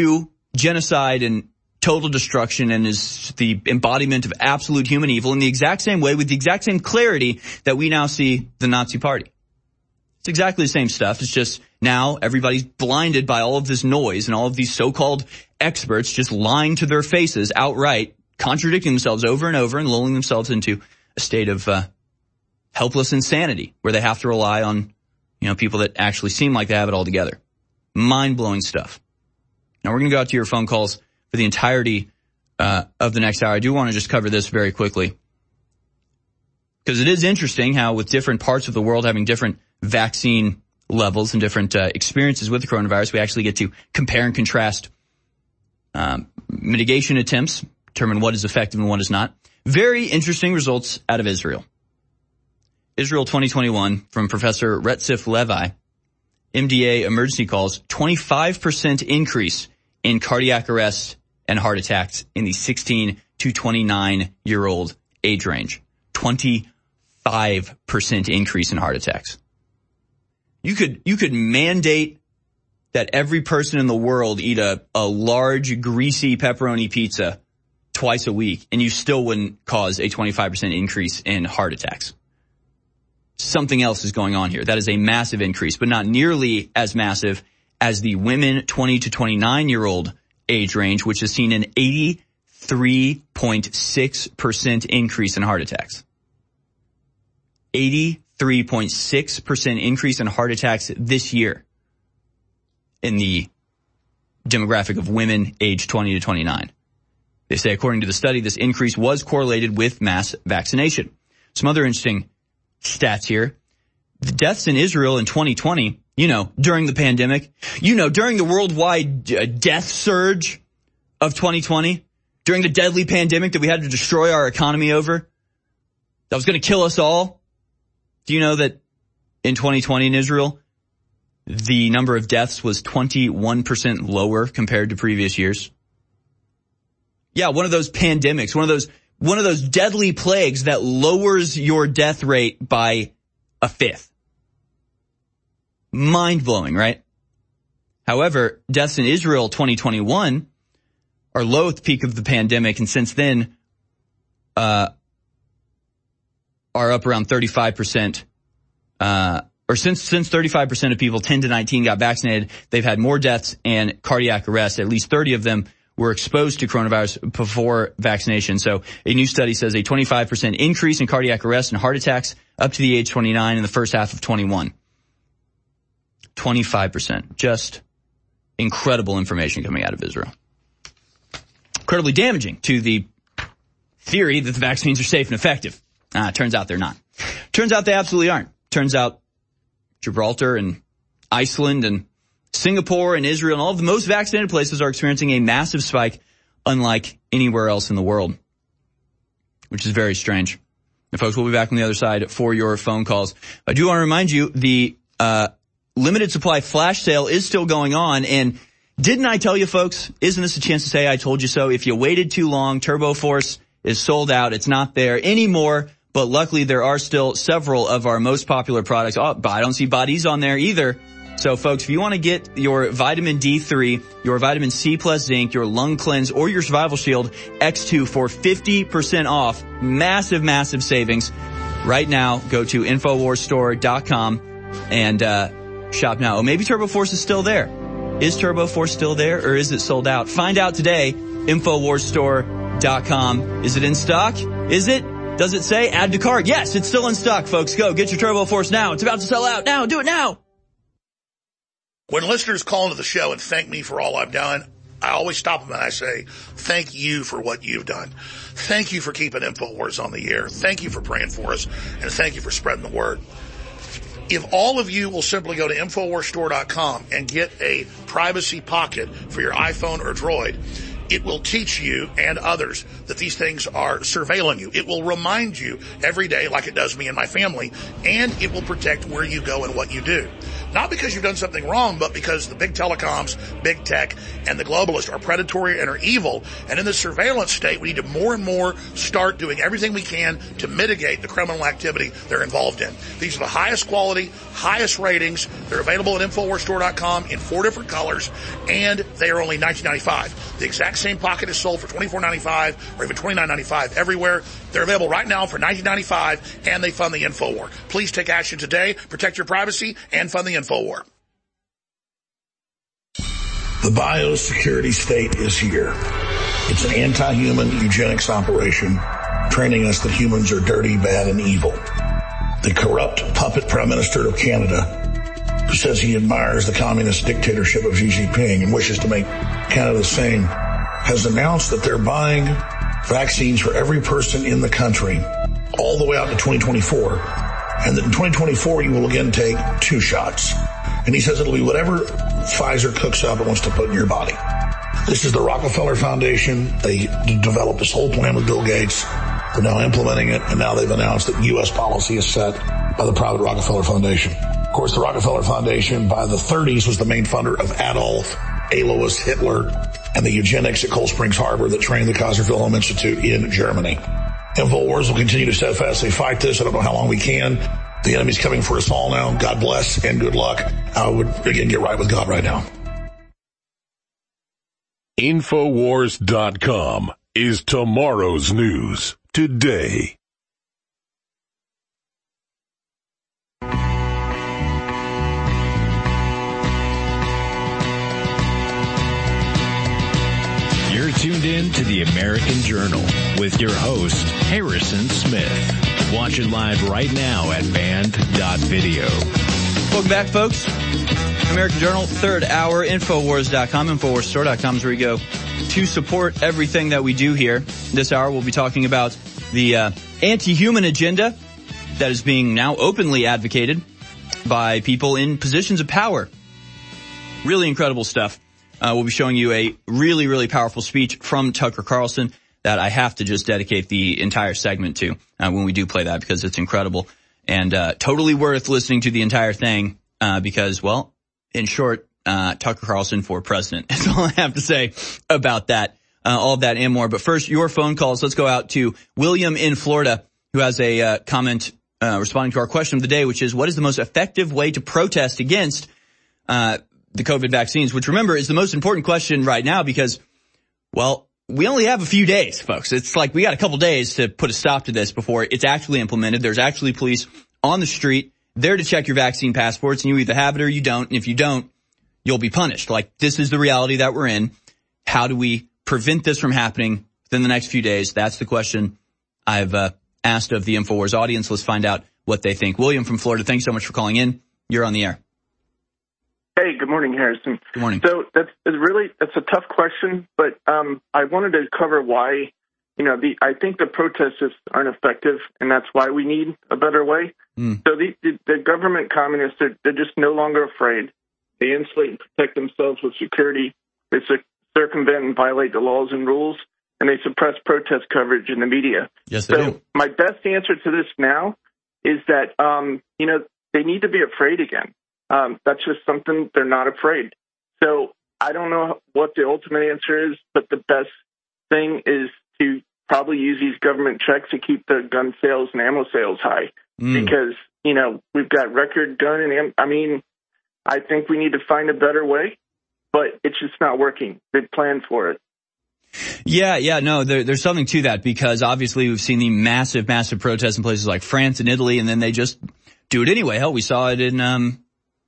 genocide and total destruction and is the embodiment of absolute human evil in the exact same way with the exact same clarity that we now see the Nazi Party. It's exactly the same stuff. It's just now everybody's blinded by all of this noise and all of these so-called experts just lying to their faces outright, contradicting themselves over and over and lulling themselves into a state of uh, helpless insanity where they have to rely on, you know, people that actually seem like they have it all together. Mind-blowing stuff. Now, we're going to go out to your phone calls for the entirety uh, of the next hour. I do want to just cover this very quickly because it is interesting how with different parts of the world having different vaccine levels and different uh, experiences with the coronavirus, we actually get to compare and contrast um, mitigation attempts, determine what is effective and what is not. Very interesting results out of Israel. Israel twenty twenty-one from Professor Retzif Levi. M D A emergency calls twenty-five percent increase in cardiac arrest and heart attacks in the sixteen to twenty-nine year old age range. twenty-five percent increase in heart attacks. You could, you could mandate that every person in the world eat a, a large, greasy pepperoni pizza twice a week, and you still wouldn't cause a twenty-five percent increase in heart attacks. Something else is going on here. That is a massive increase, but not nearly as massive as the women twenty to twenty-nine year old age range, which has seen an eighty-three point six percent increase in heart attacks. eighty-three point six percent increase in heart attacks this year in the demographic of women aged twenty to twenty-nine. They say, according to the study, this increase was correlated with mass vaccination. Some other interesting stats here. The deaths in Israel in twenty twenty, you know, during the pandemic, you know, during the worldwide uh, death surge of twenty twenty, during the deadly pandemic that we had to destroy our economy over, that was going to kill us all. Do you know that in twenty twenty in Israel, the number of deaths was twenty-one percent lower compared to previous years? Yeah, one of those pandemics, one of those One of those deadly plagues that lowers your death rate by a fifth. Mind-blowing, right? However, deaths in Israel twenty twenty-one are low at the peak of the pandemic, and since then uh are up around thirty-five percent. Uh or since since thirty-five percent of people ten to nineteen got vaccinated, they've had more deaths and cardiac arrests. At least thirty of them were exposed to coronavirus before vaccination. So a new study says a twenty-five percent increase in cardiac arrest and heart attacks up to the age twenty-nine in the first half of twenty-one. twenty-five percent. Just incredible information coming out of Israel. Incredibly damaging to the theory that the vaccines are safe and effective. Ah, turns out they're not. Turns out they absolutely aren't. Turns out Gibraltar and Iceland and Singapore and Israel and all of the most vaccinated places are experiencing a massive spike unlike anywhere else in the world, which is very strange. And folks, we'll be back on the other side for your phone calls. I do want to remind you the uh limited supply flash sale is still going on. And didn't I tell you, folks, isn't this a chance to say I told you so? If you waited too long, Turbo Force is sold out. It's not there anymore. But luckily, there are still several of our most popular products. Oh, but I don't see bodies on there either. So, folks, if you want to get your vitamin D three, your vitamin C plus zinc, your lung cleanse, or your survival shield X two for fifty percent off, massive, massive savings. Right now, go to Infowars Store dot com and uh shop now. Oh, maybe Turbo Force is still there. Is Turbo Force still there, or is it sold out? Find out today, Infowars Store dot com. Is it in stock? Is it? Does it say add to cart? Yes, it's still in stock, folks. Go, get your Turbo Force now. It's about to sell out. Now, do it now. When listeners call into the show and thank me for all I've done, I always stop them and I say, thank you for what you've done. Thank you for keeping InfoWars on the air. Thank you for praying for us. And thank you for spreading the word. If all of you will simply go to Infowars Store dot com and get a privacy pocket for your iPhone or Droid, It will teach you and others that these things are surveilling you. It will remind you every day, like it does me and my family, and it will protect where you go and what you do. Not because you've done something wrong, but because the big telecoms, big tech, and the globalists are predatory and are evil. And in this surveillance state, we need to more and more start doing everything we can to mitigate the criminal activity they're involved in. These are the highest quality, highest ratings. They're available at Infowars Store dot com in four different colors, and they are only nineteen ninety-five dollars. The exact same pocket is sold for twenty-four ninety-five or even twenty-nine ninety-five everywhere. They're available right now for nineteen ninety-five, and they fund the InfoWar. Please take action today. Protect your privacy and fund the InfoWar. The biosecurity state is here. It's an anti-human eugenics operation training us that humans are dirty, bad, and evil. The corrupt puppet Prime Minister of Canada, who says he admires the communist dictatorship of Xi Jinping and wishes to make Canada the same, has announced that they're buying vaccines for every person in the country all the way out to twenty twenty-four, and that in twenty twenty-four you will again take two shots. And he says it'll be whatever Pfizer cooks up and wants to put in your body. This is the Rockefeller Foundation. They d- developed this whole plan with Bill Gates. They're now implementing it, and now they've announced that U S policy is set by the private Rockefeller Foundation. Of course, the Rockefeller Foundation by the thirties was the main funder of Adolf, Alois Hitler, and the eugenics at Cold Springs Harbor that trained the Kaiser Wilhelm Institute in Germany. InfoWars will continue to steadfastly fight this. I don't know how long we can. The enemy's coming for us all now. God bless and good luck. I would, again, get right with God right now. Infowars dot com is tomorrow's news today. You're tuned in to the American Journal with your host, Harrison Smith. Watch it live right now at band dot video. Welcome back, folks. American Journal, third hour, Infowars dot com. Infowars Store dot com is where you go to support everything that we do here. This hour, we'll be talking about the uh, anti-human agenda that is being now openly advocated by people in positions of power. Really incredible stuff. Uh, we'll be showing you a really, really powerful speech from Tucker Carlson that I have to just dedicate the entire segment to uh, when we do play that, because it's incredible and uh, totally worth listening to the entire thing uh, because, well, in short, uh, Tucker Carlson for president. That's all I have to say about that, uh, all of that and more. But first, your phone calls. Let's go out to William in Florida, who has a uh, comment uh, responding to our question of the day, which is, what is the most effective way to protest against uh the COVID vaccines, which, remember, is the most important question right now because, well, we only have a few days, folks. It's like we got a couple days to put a stop to this before it's actually implemented. There's actually police on the street there to check your vaccine passports, and you either have it or you don't. And if you don't, you'll be punished. Like, this is the reality that we're in. How do we prevent this from happening within the next few days? That's the question I've uh, asked of the InfoWars audience. Let's find out what they think. William from Florida, thanks so much for calling in. You're on the air. Hey, good morning, Harrison. Good morning. So that's it's really that's a tough question, but um, I wanted to cover why. You know, the I think the protests aren't effective, and that's why we need a better way. Mm. So the, the the government communists are they're just no longer afraid. They insulate and protect themselves with security. They circumvent and violate the laws and rules, and they suppress protest coverage in the media. Yes, they so do. My best answer to this now is that um, you know they need to be afraid again. Um, that's just something they're not afraid. So I don't know what the ultimate answer is, but the best thing is to probably use these government checks to keep the gun sales and ammo sales high mm. because, you know, we've got record gun and am- I mean, I think we need to find a better way, but it's just not working. They planned for it. Yeah, yeah, no, there, there's something to that because obviously we've seen the massive, massive protests in places like France and Italy, and then they just do it anyway. Hell, we saw it in, um,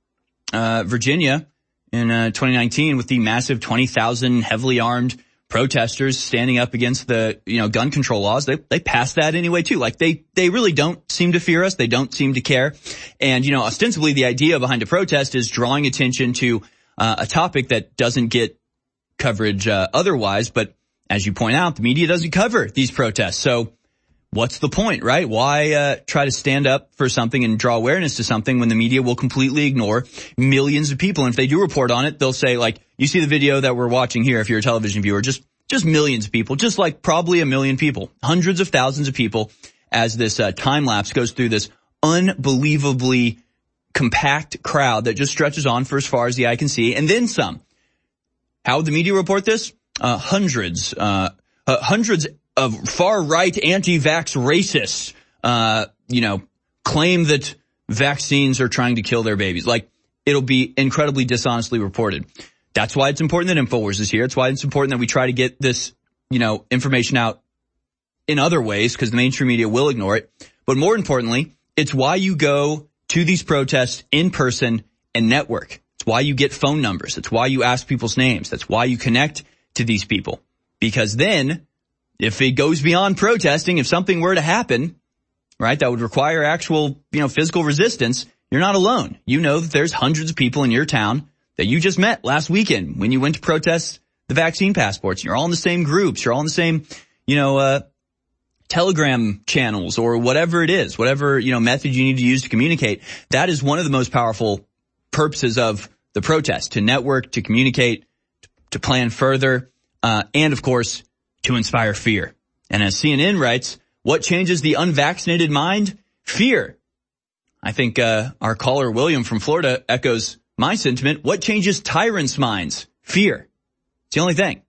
Uh, Virginia in uh, twenty nineteen with the massive twenty thousand heavily armed protesters standing up against the, you know, gun control laws. They, they passed that anyway too. Like they, they really don't seem to fear us. They don't seem to care. And, you know, ostensibly the idea behind a protest is drawing attention to uh, a topic that doesn't get coverage uh, otherwise. But as you point out, the media doesn't cover these protests. So what's the point, right? Why uh, try to stand up for something and draw awareness to something when the media will completely ignore millions of people? And if they do report on it, they'll say, like, you see the video that we're watching here, if you're a television viewer, just just millions of people, just like probably a million people, hundreds of thousands of people, as this uh, time lapse goes through this unbelievably compact crowd that just stretches on for as far as the eye can see, and then some. How would the media report this? Uh, hundreds, uh, uh, hundreds of far-right anti-vax racists, uh, you know, claim that vaccines are trying to kill their babies. Like, it'll be incredibly dishonestly reported. That's why it's important that InfoWars is here. It's why it's important that we try to get this, you know, information out in other ways, because the mainstream media will ignore it. But more importantly, it's why you go to these protests in person and network. It's why you get phone numbers. It's why you ask people's names. That's why you connect to these people. Because then, if it goes beyond protesting, if something were to happen, right, that would require actual, you know, physical resistance, you're not alone. You know that there's hundreds of people in your town that you just met last weekend when you went to protest the vaccine passports. You're all in the same groups. You're all in the same, you know, uh, Telegram channels or whatever it is, whatever, you know, method you need to use to communicate. That is one of the most powerful purposes of the protest, to network, to communicate, to plan further, uh, and of course, to inspire fear. And as C N N writes, what changes the unvaccinated mind? Fear. I think, uh, our caller William from Florida echoes my sentiment. What changes tyrants' minds? Fear. It's the only thing.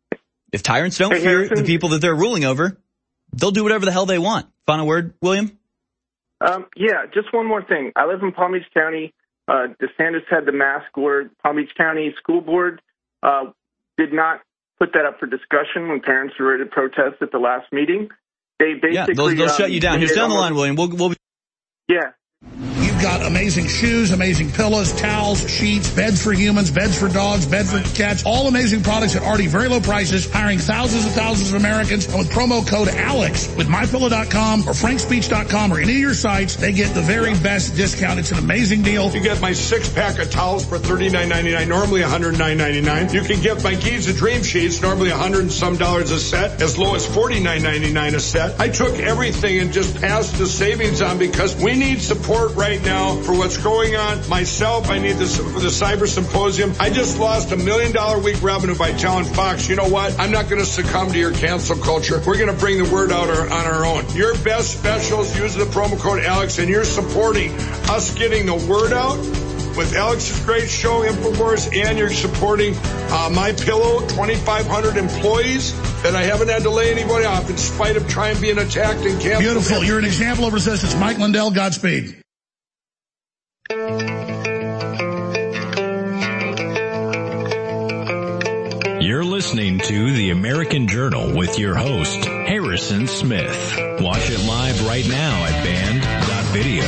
If tyrants don't hey, fear Harrison, the people that they're ruling over, they'll do whatever the hell they want. Final word, William? Um, yeah, just one more thing. I live in Palm Beach County. Uh, DeSantis had the mask order. Palm Beach County School Board uh, did not put that up for discussion when parents were ready to protest at the last meeting. They basically Yeah, they'll, they'll um, shut you down. Here's down the line, William. We'll, we'll be- Yeah. You've got amazing shoes, amazing pillows, towels, sheets, beds for humans, beds for dogs, beds for cats, all amazing products at already very low prices, hiring thousands and thousands of Americans. And with promo code ALEX with my pillow dot com or frank speech dot com or any of your sites, they get the very best discount. It's an amazing deal. You get my six-pack of towels for thirty-nine ninety-nine, normally one hundred nine ninety-nine. You can get my Giza Dream Sheets, normally one hundred and some dollars a set, as low as forty-nine ninety-nine a set. I took everything and just passed the savings on because we need support right now for what's going on. Myself, I need this for the Cyber Symposium. I just lost a million dollar week revenue by telling Fox, you know what? I'm not going to succumb to your cancel culture. We're going to bring the word out our, on our own. Your best specials, use the promo code Alex, and you're supporting us getting the word out with Alex's great show, InfoWars, and you're supporting uh, My Pillow, twenty-five hundred employees that I haven't had to lay anybody off in spite of trying being attacked and canceled. Beautiful. You're an example of resistance. Mike Lindell, Godspeed. You're listening to The American Journal with your host, Harrison Smith. Watch it live right now at band dot video.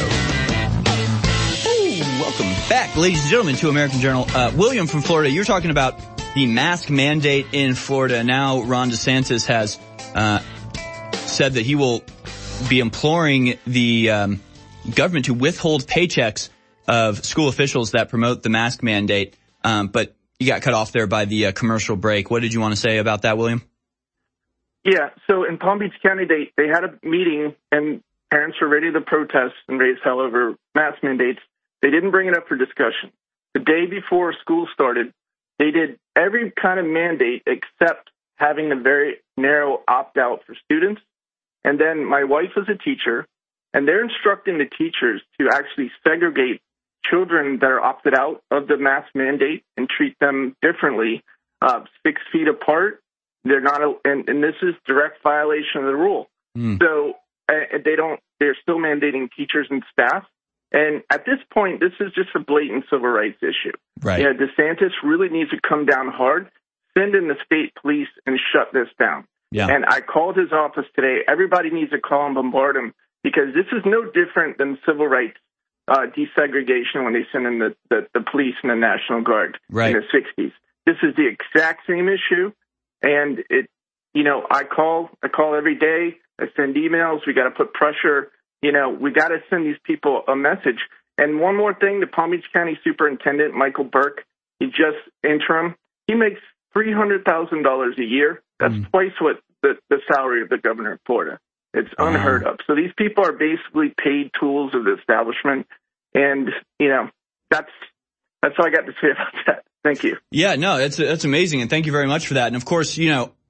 Ooh, welcome back, ladies and gentlemen, to American Journal. Uh, William from Florida, you're talking about the mask mandate in Florida. Now Ron DeSantis has uh, said that he will be imploring the um, government to withhold paychecks of school officials that promote the mask mandate. Um, but you got cut off there by the uh, commercial break. What did you want to say about that, William? Yeah, so in Palm Beach County, they, they had a meeting, and parents were ready to protest and raise hell over mask mandates. They didn't bring it up for discussion. The day before school started, they did every kind of mandate except having a very narrow opt-out for students. And then my wife was a teacher, and they're instructing the teachers to actually segregate children that are opted out of the mask mandate and treat them differently, uh, six feet apart. They're not, a, and, and this is direct violation of the rule. Mm. So uh, they don't, they're still mandating teachers and staff. And at this point, this is just a blatant civil rights issue. Right. Yeah, DeSantis really needs to come down hard, send in the state police, and shut this down. Yeah. And I called his office today. Everybody needs to call and bombard him because this is no different than civil rights uh, desegregation when they send in the, the, the police and the National Guard right. in the sixties. This is the exact same issue. And it, you know, I call, I call every day. I send emails. We got to put pressure. You know, we got to send these people a message. And one more thing, the Palm Beach County Superintendent, Michael Burke, he just interim. He makes three hundred thousand dollars a year. That's mm. twice what the, the salary of the governor of Florida. It's unheard wow. of. So these people are basically paid tools of the establishment. And, you know, that's, that's all I got to say about that. Thank you. Yeah, no, that's, that's amazing. And thank you very much for that. And of course, you know,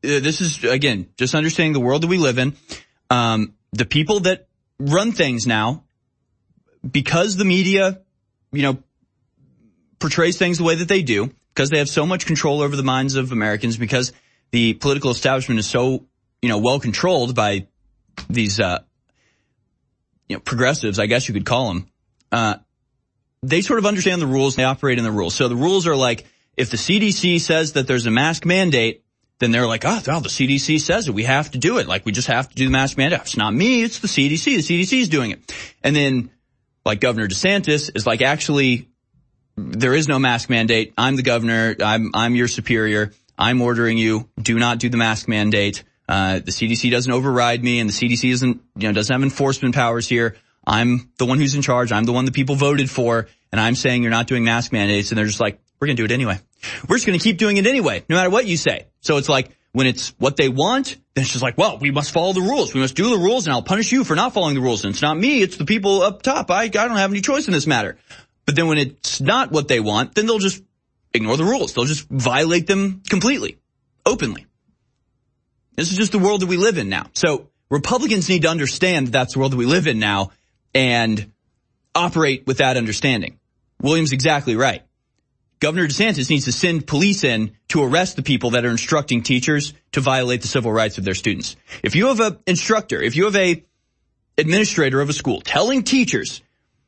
this is, again, just understanding the world that we live in. Um, the people that run things now, because the media, you know, portrays things the way that they do, because they have so much control over the minds of Americans, because the political establishment is so, you know, well controlled by these, uh, you know, progressives, I guess you could call them. Uh, they sort of understand the rules. They operate in the rules. So the rules are like, if the C D C says that there's a mask mandate, then they're like, oh, well, the C D C says it. We have to do it. Like, we just have to do the mask mandate. It's not me. It's the C D C. The C D C is doing it. And then, like, Governor DeSantis is like, actually, there is no mask mandate. I'm the governor. I'm, I'm your superior. I'm ordering you. Do not do the mask mandate. Uh, the C D C doesn't override me, and the C D C isn't, you know, doesn't have enforcement powers here. I'm the one who's in charge. I'm the one that people voted for, and I'm saying you're not doing mask mandates. And they're just like, we're going to do it anyway. We're just going to keep doing it anyway, no matter what you say. So it's like, when it's what they want, then it's just like, well, we must follow the rules. We must do the rules, and I'll punish you for not following the rules. And it's not me. It's the people up top. I, I don't have any choice in this matter. But then when it's not what they want, then they'll just ignore the rules. They'll just violate them completely, openly. This is just the world that we live in now. So Republicans need to understand that that's the world that we live in now and operate with that understanding. William's exactly right. Governor DeSantis needs to send police in to arrest the people that are instructing teachers to violate the civil rights of their students. If you have an instructor, if you have a administrator of a school telling teachers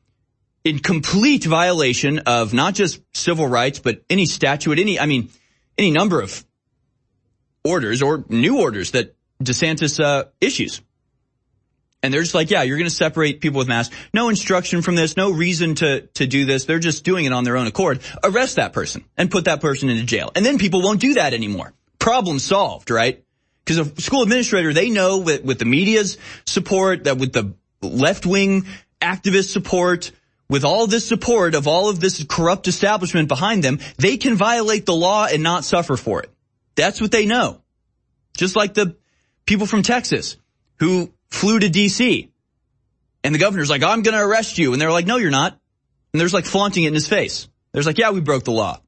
in complete violation of not just civil rights, but any statute, any, I mean, any number of orders or new orders that DeSantis uh, issues. And they're just like, yeah, you're going to separate people with masks. No instruction from this, no reason to, to do this. They're just doing it on their own accord. Arrest that person and put that person into jail. And then people won't do that anymore. Problem solved, right? Because a school administrator, they know with, with the media's support, that with the left-wing activist support, with all this support of all of this corrupt establishment behind them, they can violate the law and not suffer for it. That's what they know. Just like the people from Texas who flew to D C and the governor's like, I'm going to arrest you. And they're like, no, you're not. And there's like flaunting it in his face. There's like, yeah, we broke the law.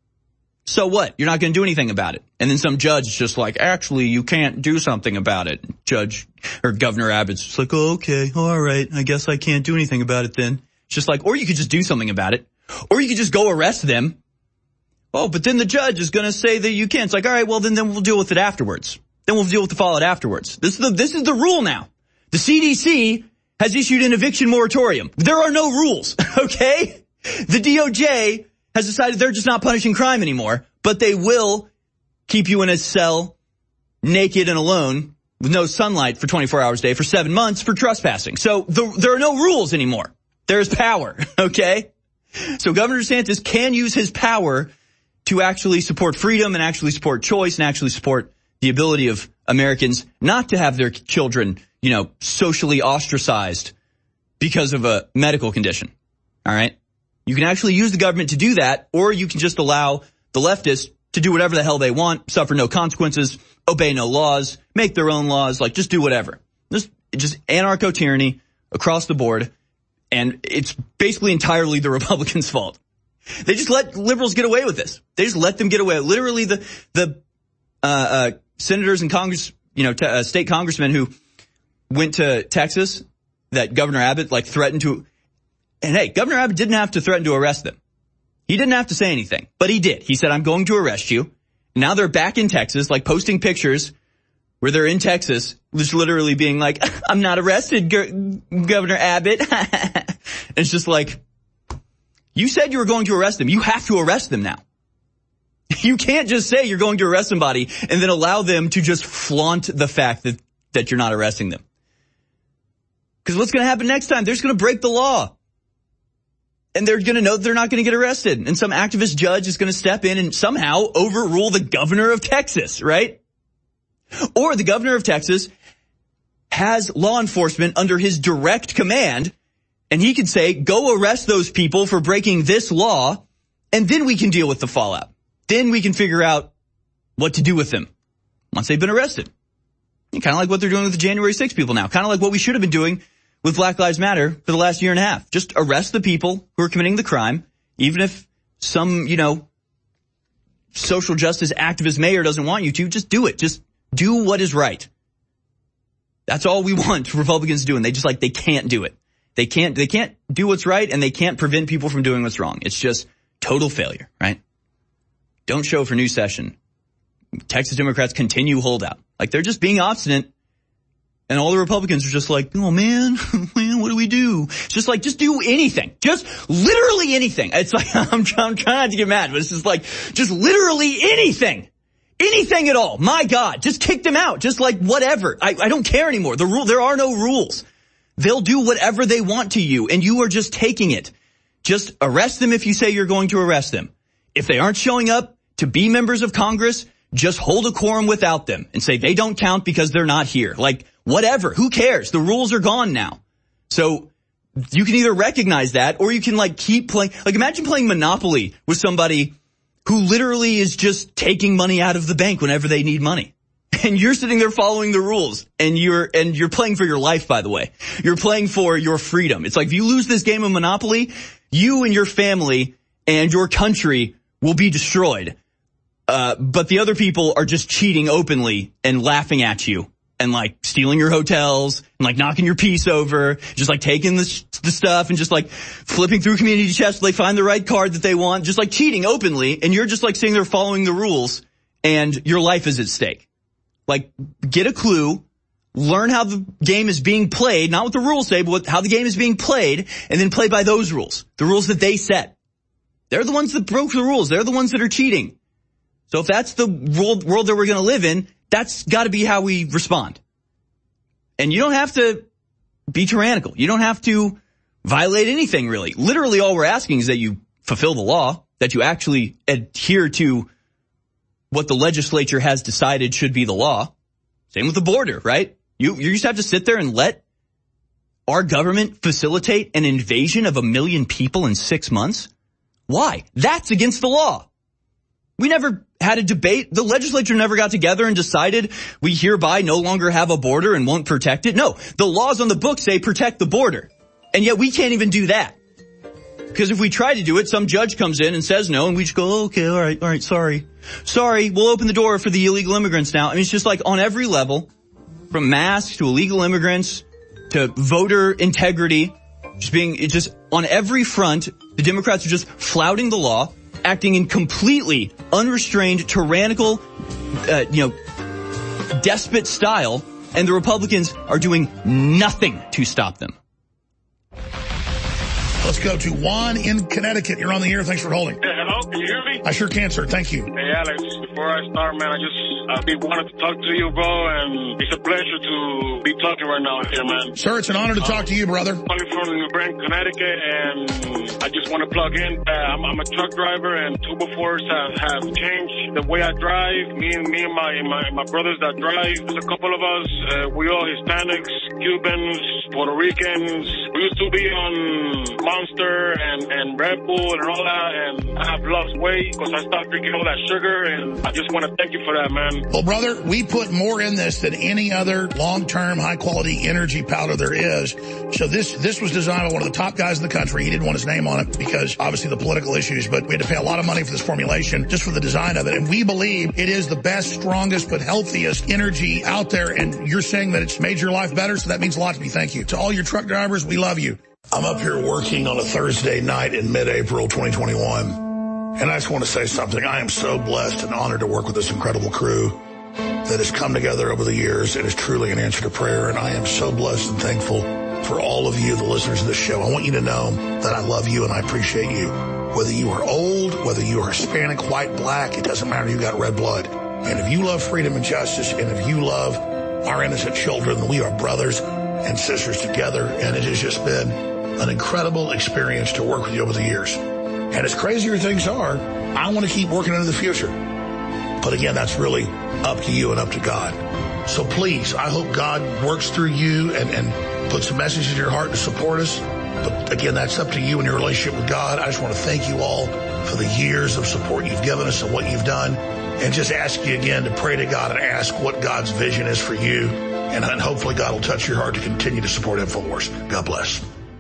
So what? You're not going to do anything about it. And then some judge is just like, actually, you can't do something about it. Judge or Governor Abbott's just like, oh, okay, all right. I guess I can't do anything about it then. It's just like, or you could just do something about it. Or you could just go arrest them. Oh, but then the judge is going to say that you can't. It's like, all right, well, then, then we'll deal with it afterwards. Then we'll deal with the fallout afterwards. This is the, this is the rule now. The C D C has issued an eviction moratorium. There are no rules, okay? The D O J has decided they're just not punishing crime anymore, but they will keep you in a cell, naked and alone, with no sunlight for twenty-four hours a day for seven months for trespassing. So the, there are no rules anymore. There is power, okay? So Governor DeSantis can use his power to actually support freedom and actually support choice and actually support the ability of Americans not to have their children, you know, socially ostracized because of a medical condition. All right? You can actually use the government to do that, or you can just allow the leftists to do whatever the hell they want, suffer no consequences, obey no laws, make their own laws, like just do whatever. Just, just anarcho-tyranny across the board, and it's basically entirely the Republicans' fault. They just let liberals get away with this. They just let them get away. Literally, the the uh, uh senators and Congress, you know, t- uh, state congressmen who went to Texas that Governor Abbott like threatened to, and hey, Governor Abbott didn't have to threaten to arrest them. He didn't have to say anything, but he did. He said, I'm going to arrest you. Now they're back in Texas, like posting pictures where they're in Texas, just literally being like, I'm not arrested, G- Governor Abbott. And it's just like, you said you were going to arrest them. You have to arrest them now. You can't just say you're going to arrest somebody and then allow them to just flaunt the fact that, that you're not arresting them. Because what's going to happen next time? They're just going to break the law. And they're going to know they're not going to get arrested. And some activist judge is going to step in and somehow overrule the governor of Texas, right? Or the governor of Texas has law enforcement under his direct command, and he could say, go arrest those people for breaking this law, and then we can deal with the fallout. Then we can figure out what to do with them once they've been arrested. Kind of like what they're doing with the January sixth people now. Kind of like what we should have been doing with Black Lives Matter for the last year and a half. Just arrest the people who are committing the crime, even if some, you know, social justice activist mayor doesn't want you to. Just do it. Just do what is right. That's all we want Republicans to do, and they just like, they can't do it. They can't, they can't do what's right, and they can't prevent people from doing what's wrong. It's just total failure, right? Don't show for new session. Texas Democrats continue holdout. Like, they're just being obstinate, and all the Republicans are just like, oh man, man, what do we do? It's just like, just do anything. Just literally anything. It's like, I'm, I'm trying not to get mad, but it's just like, just literally anything. Anything at all. My God, just kick them out. Just like whatever. I, I don't care anymore. The rule, there are no rules. They'll do whatever they want to you, and you are just taking it. Just arrest them if you say you're going to arrest them. If they aren't showing up to be members of Congress, just hold a quorum without them and say they don't count because they're not here. Like, whatever. Who cares? The rules are gone now. So you can either recognize that, or you can like keep playing. Like, imagine playing Monopoly with somebody who literally is just taking money out of the bank whenever they need money. And you're sitting there following the rules, and you're, and you're playing for your life, by the way. You're playing for your freedom. It's like, if you lose this game of Monopoly, you and your family and your country will be destroyed. Uh, but the other people are just cheating openly and laughing at you and like stealing your hotels and like knocking your piece over, just like taking the, the stuff and just like flipping through community chests till they find the right card that they want, just like cheating openly. And you're just like sitting there following the rules, and your life is at stake. Like, get a clue, learn how the game is being played, not what the rules say, but what, how the game is being played, and then play by those rules, the rules that they set. They're the ones that broke the rules. They're the ones that are cheating. So if that's the world, world that we're going to live in, that's got to be how we respond. And you don't have to be tyrannical. You don't have to violate anything, really. Literally, all we're asking is that you fulfill the law, that you actually adhere to what the legislature has decided should be the law. Same with the border, right? You, you just have to sit there and let our government facilitate an invasion of a million people in six months? Why? That's against the law. We never had a debate. The legislature never got together and decided we hereby no longer have a border and won't protect it. No, the laws on the books say protect the border. And yet we can't even do that. Because if we try to do it, some judge comes in and says no, and we just go, oh, okay, all right, all right, sorry. Sorry, we'll open the door for the illegal immigrants now. I mean, it's just like on every level, from masks to illegal immigrants to voter integrity, just being, it's just on every front, the Democrats are just flouting the law, acting in completely unrestrained, tyrannical, uh, you know, despot style, and the Republicans are doing nothing to stop them. Let's go to Juan in Connecticut. You're on the air. Thanks for holding. Hey, hello, can you hear me? I sure can, sir. Thank you. Hey, Alex, before I start, man, I just I be wanted to talk to you, bro, and it's a pleasure to be talking right now here, man. Sir, it's an honor to talk um, to you, brother. I'm from New Bern, Connecticut, and I just want to plug in. Uh, I'm, I'm a truck driver, and Tubo Force have, have changed the way I drive. Me and me and my, my, my brothers that drive, there's a couple of us, uh, we all Hispanics, Cubans, Puerto Ricans. We used to be on Monster and, and Red Bull and all that, and I have lost weight because I stopped drinking all that sugar, and I just want to thank you for that, man. Well, brother, we put more in this than any other long-term, high-quality energy powder there is. So this this was designed by one of the top guys in the country. He didn't want his name on it because, obviously, the political issues, but we had to pay a lot of money for this formulation just for the design of it. And we believe it is the best, strongest, but healthiest energy out there, and you're saying that it's made your life better, so that means a lot to me. Thank you. To all your truck drivers, we love you. I'm up here working on a Thursday night in mid-April twenty twenty-one, and I just want to say something. I am so blessed and honored to work with this incredible crew that has come together over the years. It is truly an answer to prayer, and I am so blessed and thankful for all of you, the listeners of this show. I want you to know that I love you and I appreciate you. Whether you are old, whether you are Hispanic, white, black, it doesn't matter. You got red blood. And if you love freedom and justice, and if you love our innocent children, then we are brothers and sisters together, and it has just been an incredible experience to work with you over the years. And as crazy as things are, I want to keep working into the future. But again, that's really up to you and up to God. So please, I hope God works through you and, and puts a message in your heart to support us. But again, that's up to you and your relationship with God. I just want to thank you all for the years of support you've given us and what you've done. And just ask you again to pray to God and ask what God's vision is for you. And, and hopefully God will touch your heart to continue to support InfoWars. God bless.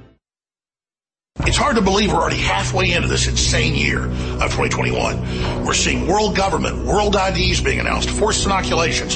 It's hard to believe we're already halfway into this insane year of twenty twenty-one. We're seeing world government, world I Ds being announced, forced inoculations.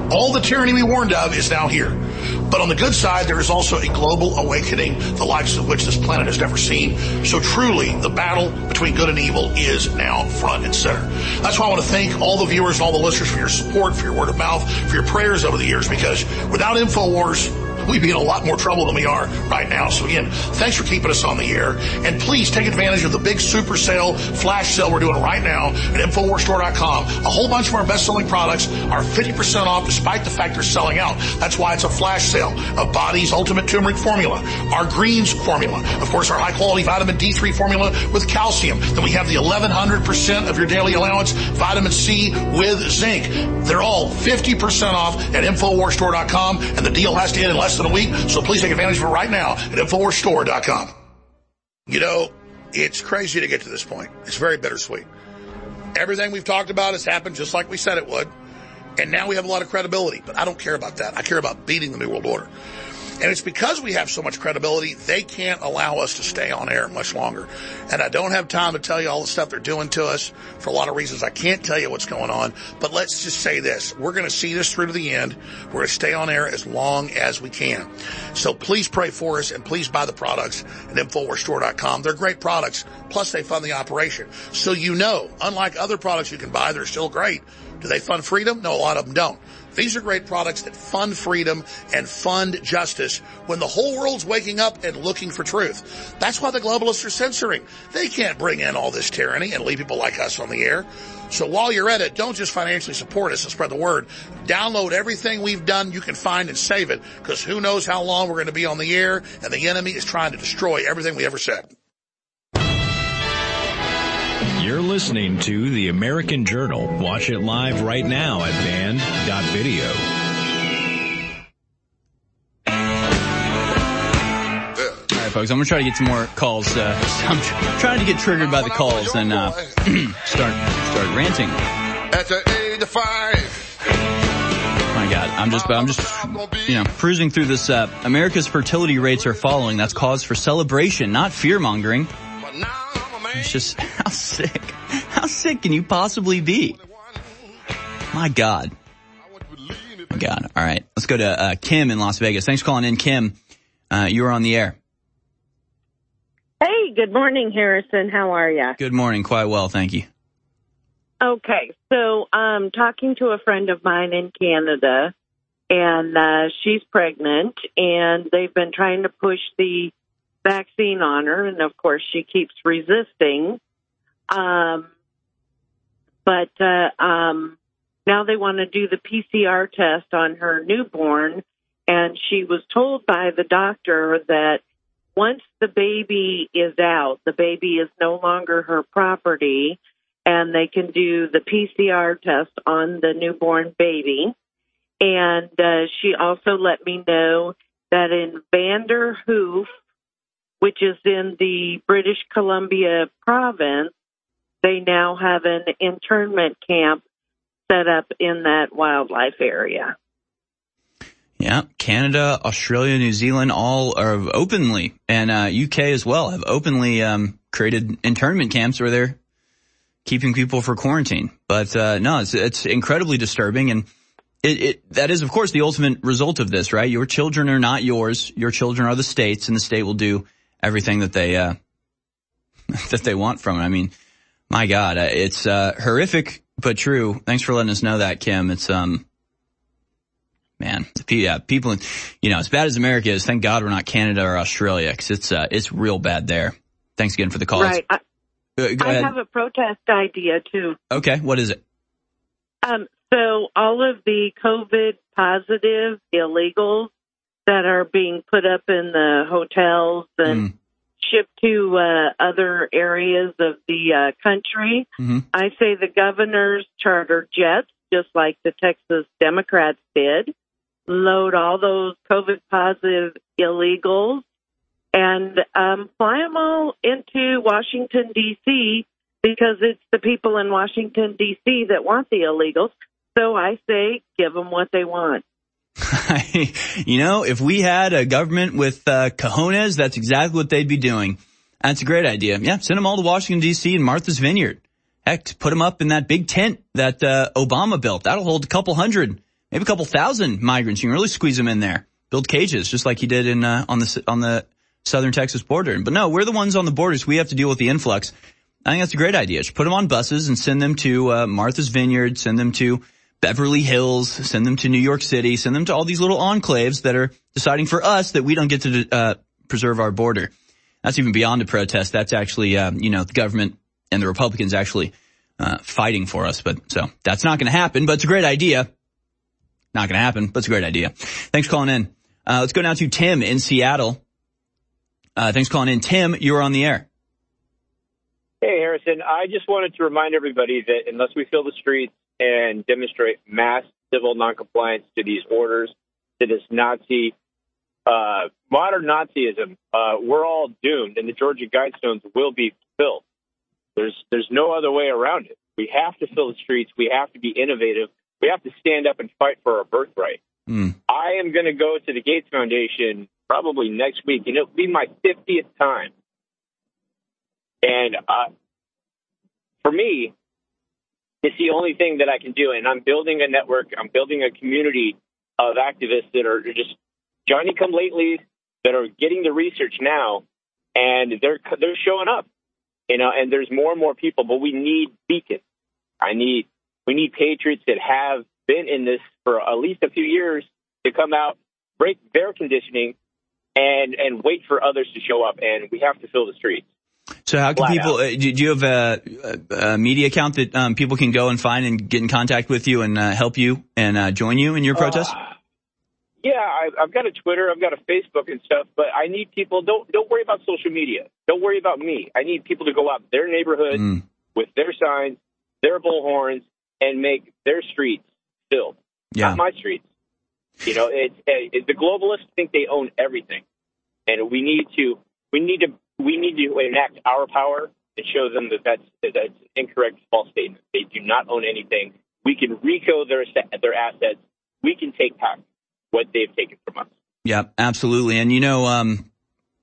All the tyranny we warned of is now here. But on the good side, there is also a global awakening, the likes of which this planet has never seen. So truly, the battle between good and evil is now front and center. That's why I want to thank all the viewers and all the listeners for your support, for your word of mouth, for your prayers over the years, because without InfoWars, we'd be in a lot more trouble than we are right now. So again, thanks for keeping us on the air. And please take advantage of the big super sale, flash sale we're doing right now at InfoWars Store dot com. A whole bunch of our best-selling products are fifty percent off despite the fact they're selling out. That's why it's a flash sale of Body's Ultimate Turmeric Formula, our Greens Formula, of course, our high-quality Vitamin D three formula with calcium. Then we have the eleven hundred percent of your daily allowance Vitamin C with zinc. They're all fifty percent off at InfoWars Store dot com, and the deal has to end in less than a week, so please take advantage of it right now at InfoWars Store dot com. You know, it's crazy to get to this point. It's very bittersweet. Everything we've talked about has happened just like we said it would, and now we have a lot of credibility, but I don't care about that. I care about beating the New World Order. And it's because we have so much credibility, they can't allow us to stay on air much longer. And I don't have time to tell you all the stuff they're doing to us for a lot of reasons. I can't tell you what's going on, but let's just say this. We're going to see this through to the end. We're going to stay on air as long as we can. So please pray for us, and please buy the products at InfoWars Store dot com. They're great products, plus they fund the operation. So you know, unlike other products you can buy, they're still great. Do they fund freedom? No, a lot of them don't. These are great products that fund freedom and fund justice when the whole world's waking up and looking for truth. That's why the globalists are censoring. They can't bring in all this tyranny and leave people like us on the air. So while you're at it, don't just financially support us and spread the word. Download everything we've done you can find and save it, because who knows how long we're going to be on the air, and the enemy is trying to destroy everything we ever said. You're listening to The American Journal. Watch it live right now at band dot video. All right, folks, I'm going to try to get some more calls. Uh, I'm tr- trying to get triggered by the calls and uh, start start ranting. At the age of five. My God, I'm just, I'm just, you know, cruising through this. Uh, America's fertility rates are falling. That's cause for celebration, not fear-mongering. It's just, how sick, how sick can you possibly be? My God. My God. All right. Let's go to uh, Kim in Las Vegas. Thanks for calling in, Kim. Uh, you were on the air. Hey, good morning, Harrison. How are you? Good morning. Quite well, thank you. Okay. So, um, talking to a friend of mine in Canada, and uh, she's pregnant, and they've been trying to push the vaccine on her, and of course she keeps resisting. Um, but uh, um, now they want to do the P C R test on her newborn, and she was told by the doctor that once the baby is out, the baby is no longer her property, and they can do the P C R test on the newborn baby. And uh, she also let me know that in Vanderhoof, which is in the British Columbia province, they now have an internment camp set up in that wildlife area. Yeah, Canada, Australia, New Zealand, all are openly, and uh, U K as well, have openly um, created internment camps where they're keeping people for quarantine. But uh, no, it's, it's incredibly disturbing, and it, it that is, of course, the ultimate result of this, right? Your children are not yours. Your children are the state's, and the state will do everything that they uh that they want from it. I mean, my God, it's uh horrific but true. Thanks for letting us know that, Kim. It's um man, yeah, people, you know, as bad as America is, thank God we're not Canada or Australia, because it's uh it's real bad there. Thanks again for the call. Right. I, go, go I ahead. have a protest idea too. Okay, what is it? Um, so all of the COVID positive illegals that are being put up in the hotels and mm. shipped to uh, other areas of the uh, country. Mm-hmm. I say the governors charter jets, just like the Texas Democrats did, load all those COVID positive illegals and um, fly them all into Washington, D C, because it's the people in Washington, D C that want the illegals. So I say give them what they want. You know, if we had a government with uh, cojones, that's exactly what they'd be doing. That's a great idea. Yeah, send them all to Washington, D C and Martha's Vineyard. Heck, put them up in that big tent that uh, Obama built. That'll hold a couple hundred, maybe a couple thousand migrants. You can really squeeze them in there. Build cages, just like he did in uh, on the on the southern Texas border. But no, we're the ones on the borders. We have to deal with the influx. I think that's a great idea. Just put them on buses and send them to uh, Martha's Vineyard, send them to Beverly Hills, send them to New York City, send them to all these little enclaves that are deciding for us that we don't get to uh, preserve our border. That's even beyond a protest. That's actually, uh, you know, the government and the Republicans actually uh, fighting for us. But so that's not going to happen, but it's a great idea. Not going to happen, but it's a great idea. Thanks for calling in. Uh, let's go now to Tim in Seattle. Uh, thanks for calling in. Tim, you're on the air. Hey, Harrison. I just wanted to remind everybody that unless we fill the streets and demonstrate mass civil noncompliance to these orders, to this Nazi, uh, modern Nazism, uh, we're all doomed, and the Georgia Guidestones will be filled. There's there's no other way around it. We have to fill the streets. We have to be innovative. We have to stand up and fight for our birthright. Mm. I am going to go to the Gates Foundation probably next week, and it'll be my fiftieth time. And uh, for me, it's the only thing that I can do. And I'm building a network. I'm building a community of activists that are just Johnny-come-latelys that are getting the research now, and they're they're showing up. You know, and there's more and more people, but we need beacons. I need we need patriots that have been in this for at least a few years to come out, break their conditioning, and and wait for others to show up. And we have to fill the streets. So how can Flat people, out. uh, do you have a, a, a media account that um, people can go and find and get in contact with you and uh, help you and uh, join you in your protest? Uh, yeah, I, I've got a Twitter, I've got a Facebook and stuff, but I need people, don't don't worry about social media. Don't worry about me. I need people to go out their neighborhood Mm. with their signs, their bullhorns, and make their streets filled. Yeah. Not my streets. You know, it's, it's the globalists think they own everything. And we need to, we need to, we need to enact our power and show them that that's, that that's an incorrect, false statement. They do not own anything. We can recode their their assets. We can take back what they've taken from us. Yeah, absolutely. And you know, um,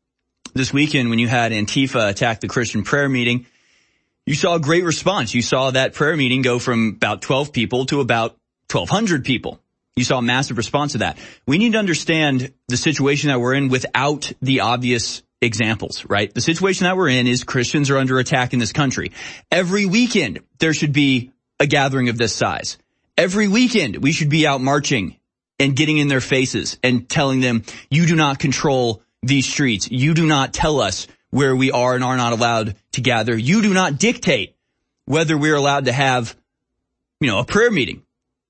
this weekend when you had Antifa attack the Christian prayer meeting, you saw a great response. You saw that prayer meeting go from about twelve people to about twelve hundred people. You saw a massive response to that. We need to understand the situation that we're in without the obvious examples, right? The situation that we're in is Christians are under attack in this country. Every weekend, there should be a gathering of this size. Every weekend, we should be out marching and getting in their faces and telling them, you do not control these streets. You do not tell us where we are and are not allowed to gather. You do not dictate whether we're allowed to have, you know, a prayer meeting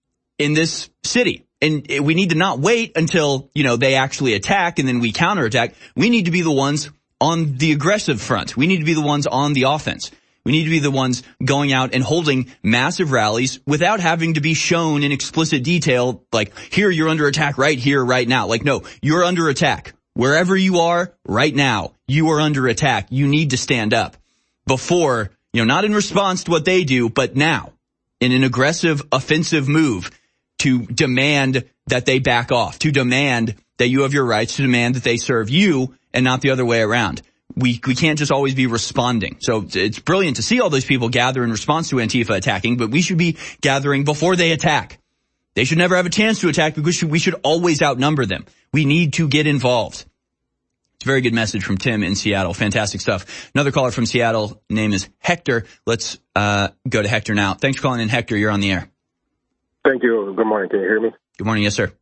in this city. And we need to not wait until, you know, they actually attack and then we counterattack. We need to be the ones on the aggressive front. We need to be the ones on the offense. We need to be the ones going out and holding massive rallies without having to be shown in explicit detail, like, here, you're under attack right here, right now. Like, no, you're under attack. Wherever you are right now, you are under attack. You need to stand up before, you know, not in response to what they do, but now in an aggressive, offensive move to demand that they back off, to demand that you have your rights, to demand that they serve you and not the other way around. We we can't just always be responding. So it's brilliant to see all those people gather in response to Antifa attacking, but we should be gathering before they attack. They should never have a chance to attack because we should always outnumber them. We need to get involved. It's a very good message from Tim in Seattle. Fantastic stuff. Another caller from Seattle, name is Hector. Let's uh go to Hector now. Thanks for calling in, Hector. You're on the air. Thank you. Good morning. Can you hear me? Good morning. Yes, sir.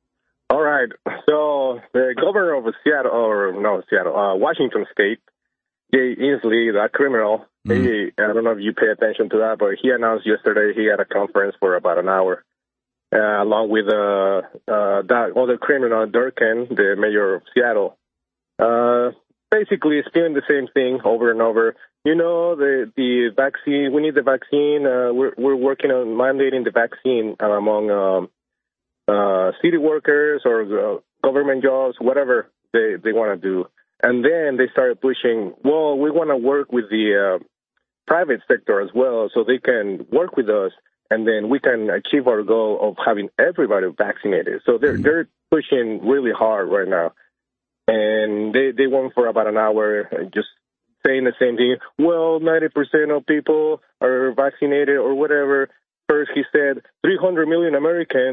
All right. So the governor of Seattle, or no, Seattle, uh, Washington State, Jay Inslee, that criminal, mm. he, I don't know if you pay attention to that, but he announced yesterday he had a conference for about an hour, uh, along with uh, uh, that other criminal, Durkin, the mayor of Seattle. Uh, basically, spewing the same thing over and over. You know, the the vaccine, we need the vaccine. Uh, we're, we're working on mandating the vaccine among um, uh, city workers or uh, government jobs, whatever they, they want to do. And then they started pushing, well, we want to work with the uh, private sector as well so they can work with us, and then we can achieve our goal of having everybody vaccinated. So they're, mm-hmm. they're pushing really hard right now. And they, they went for about an hour just saying the same thing. Well, ninety percent of people are vaccinated or whatever. First, he said three hundred million Americans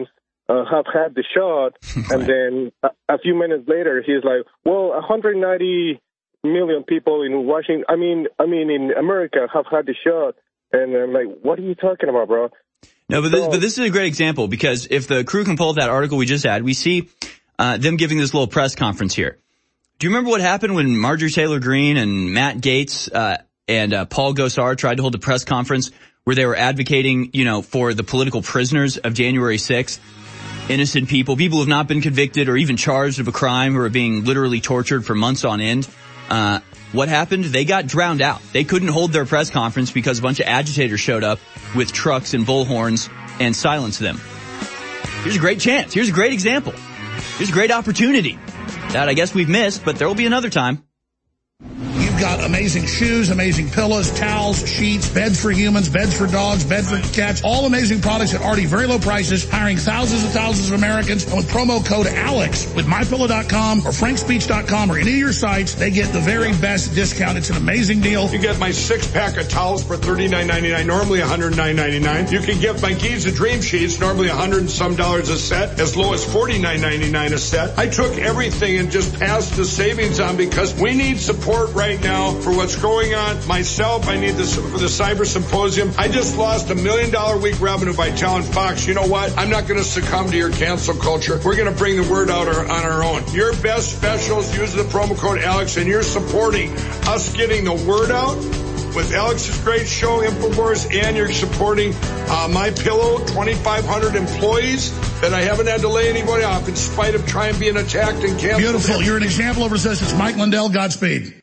uh, have had the shot, and then a, a few minutes later, he's like, "Well, one hundred ninety million people in Washington, I mean, I mean, in America, have had the shot." And I'm like, "What are you talking about, bro?" No, but this, but this is a great example, because if the crew can pull up that article we just had, we see uh, them giving this little press conference here. Do you remember what happened when Marjorie Taylor Greene and Matt Gaetz uh, and uh, Paul Gosar tried to hold a press conference where they were advocating, you know, for the political prisoners of January sixth, innocent people, people who have not been convicted or even charged of a crime, who are being literally tortured for months on end? Uh, what happened? They got drowned out. They couldn't hold their press conference because a bunch of agitators showed up with trucks and bullhorns and silenced them. Here's a great chance. Here's a great example. Here's a great opportunity that I guess we've missed, but there will be another time. You've got amazing shoes, amazing pillows, towels, sheets, beds for humans, beds for dogs, beds for cats, all amazing products at already very low prices, hiring thousands and thousands of Americans. And with promo code ALEX with my pillow dot com or frank speech dot com or any of your sites, they get the very best discount. It's an amazing deal. You get my six-pack of towels for thirty-nine ninety-nine, normally one hundred nine ninety-nine. You can get my Giza Dream Sheets, normally one hundred and some dollars a set, as low as forty-nine ninety-nine a set. I took everything and just passed the savings on because we need support right now for what's going on. Myself, I need this for the Cyber Symposium. I just lost a million dollar week revenue by telling Fox, you know what? I'm not going to succumb to your cancel culture. We're going to bring the word out on our own. Your best specials, use the promo code Alex, and you're supporting us getting the word out with Alex's great show, InfoWars, and you're supporting uh, My Pillow, twenty-five hundred employees that I haven't had to lay anybody off in spite of trying being attacked and canceled. Beautiful. You're an example of resistance. Mike Lindell, Godspeed.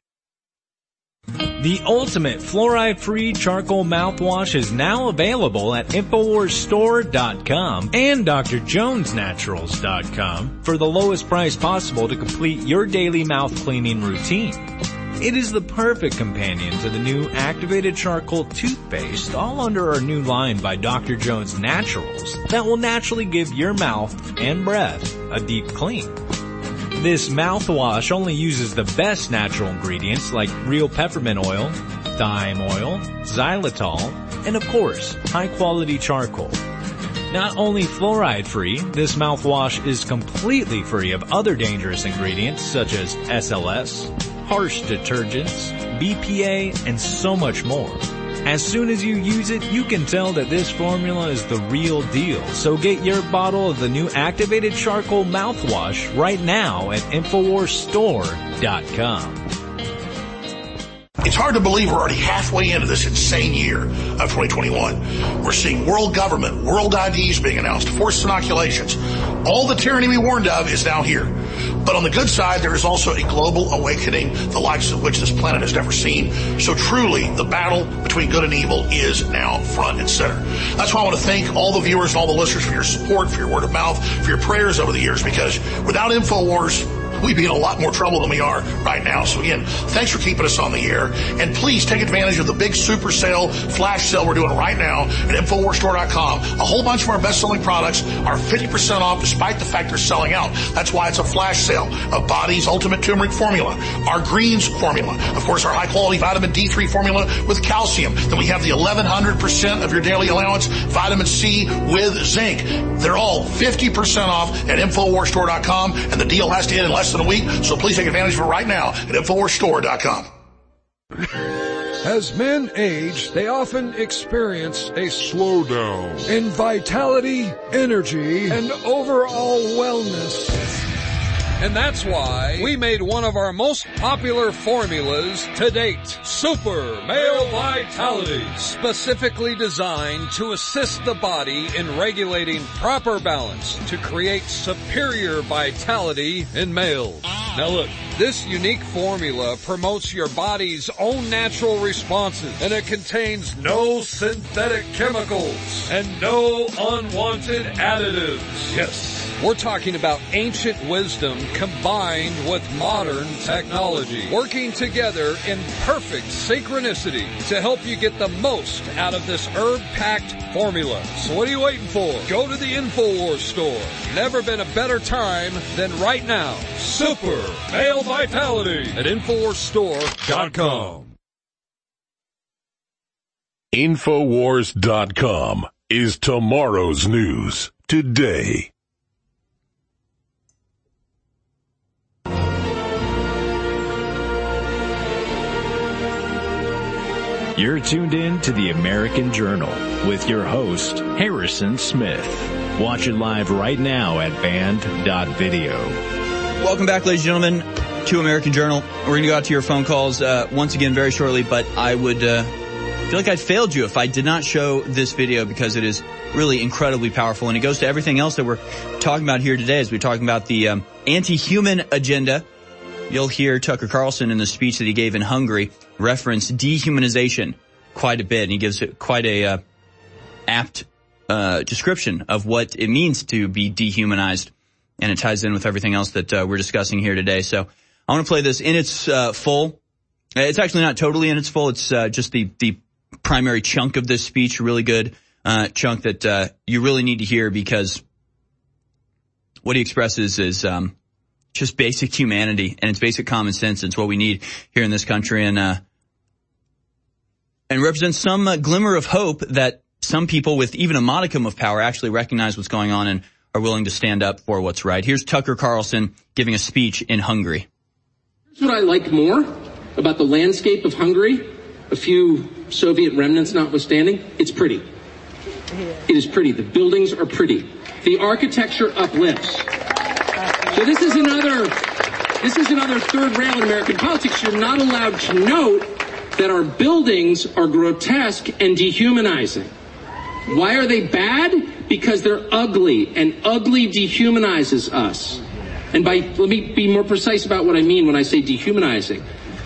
The ultimate fluoride-free charcoal mouthwash is now available at InfoWars Store dot com and D R Jones Naturals dot com for the lowest price possible to complete your daily mouth cleaning routine. It is the perfect companion to the new activated charcoal toothpaste, all under our new line by D R Jones Naturals, that will naturally give your mouth and breath a deep clean. This mouthwash only uses the best natural ingredients like real peppermint oil, thyme oil, xylitol, and of course, high-quality charcoal. Not only fluoride-free, this mouthwash is completely free of other dangerous ingredients such as S L S, harsh detergents, B P A, and so much more. As soon as you use it, you can tell that this formula is the real deal. So get your bottle of the new activated charcoal mouthwash right now at InfoWars Store dot com. It's hard to believe we're already halfway into this insane year of twenty twenty-one. We're seeing world government, world I Ds being announced, forced inoculations. All the tyranny we warned of is now here. But on the good side, there is also a global awakening, the likes of which this planet has never seen. So truly, the battle between good and evil is now front and center. That's why I want to thank all the viewers and all the listeners for your support, for your word of mouth, for your prayers over the years, because without InfoWars, we'd be in a lot more trouble than we are right now. So again, thanks for keeping us on the air. And please take advantage of the big super sale, flash sale we're doing right now at InfoWars Store dot com. A whole bunch of our best-selling products are fifty percent off despite the fact they're selling out. That's why it's a flash sale of Body's Ultimate Turmeric Formula, our Greens Formula, of course our high-quality Vitamin D three formula with calcium. Then we have the eleven hundred percent of your daily allowance Vitamin C with zinc. They're all fifty percent off at InfoWars Store dot com, and the deal has to end in less than a week, so please take advantage of it right now at InfoWars Store dot com. As men age, they often experience a slowdown in vitality, energy, and overall wellness. And that's why we made one of our most popular formulas to date, Super Male Vitality, specifically designed to assist the body in regulating proper balance to create superior vitality in males. Now look, this unique formula promotes your body's own natural responses, and it contains no synthetic chemicals and no unwanted additives. Yes, we're talking about ancient wisdom combined with modern technology, working together in perfect synchronicity to help you get the most out of this herb-packed formula. So what are you waiting for? Go to the InfoWars store. Never been a better time than right now. Super Male Vitality at InfoWars Store dot com. InfoWars dot com is tomorrow's news today. You're tuned in to the American Journal with your host, Harrison Smith. Watch it live right now at band dot video. Welcome back, ladies and gentlemen, to American Journal. We're going to go out to your phone calls uh, once again very shortly, but I would uh, feel like I failed you if I did not show this video because it is really incredibly powerful, and it goes to everything else that we're talking about here today as we're talking about the um, anti-human agenda. You'll hear Tucker Carlson in the speech that he gave in Hungary reference dehumanization quite a bit, and he gives it quite a uh, apt uh, description of what it means to be dehumanized, and it ties in with everything else that uh, we're discussing here today. So I want to play this in its uh, full. It's actually not totally in its full. It's uh, just the the primary chunk of this speech, really good uh, chunk that uh, you really need to hear, because what he expresses is um, just basic humanity, and it's basic common sense. It's what we need here in this country, and uh, and represents some uh, glimmer of hope that some people with even a modicum of power actually recognize what's going on and are willing to stand up for what's right. Here's Tucker Carlson giving a speech in Hungary. Here's what I like more about the landscape of Hungary, a few Soviet remnants notwithstanding. It's pretty. It is pretty. The buildings are pretty. The architecture uplifts. So this is another, this is another third rail in American politics. You're not allowed to note that our buildings are grotesque and dehumanizing. Why are they bad? Because they're ugly, and ugly dehumanizes us. And by, let me be more precise about what I mean when I say dehumanizing.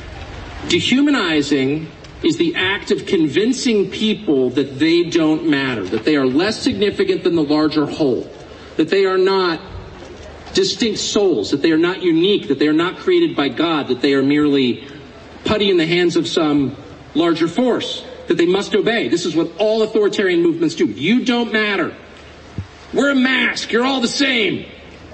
Dehumanizing is the act of convincing people that they don't matter, that they are less significant than the larger whole, that they are not distinct souls, that they are not unique, that they are not created by God, that they are merely putty in the hands of some larger force, that they must obey. This is what all authoritarian movements do. You don't matter. Wear a mask. You're all the same.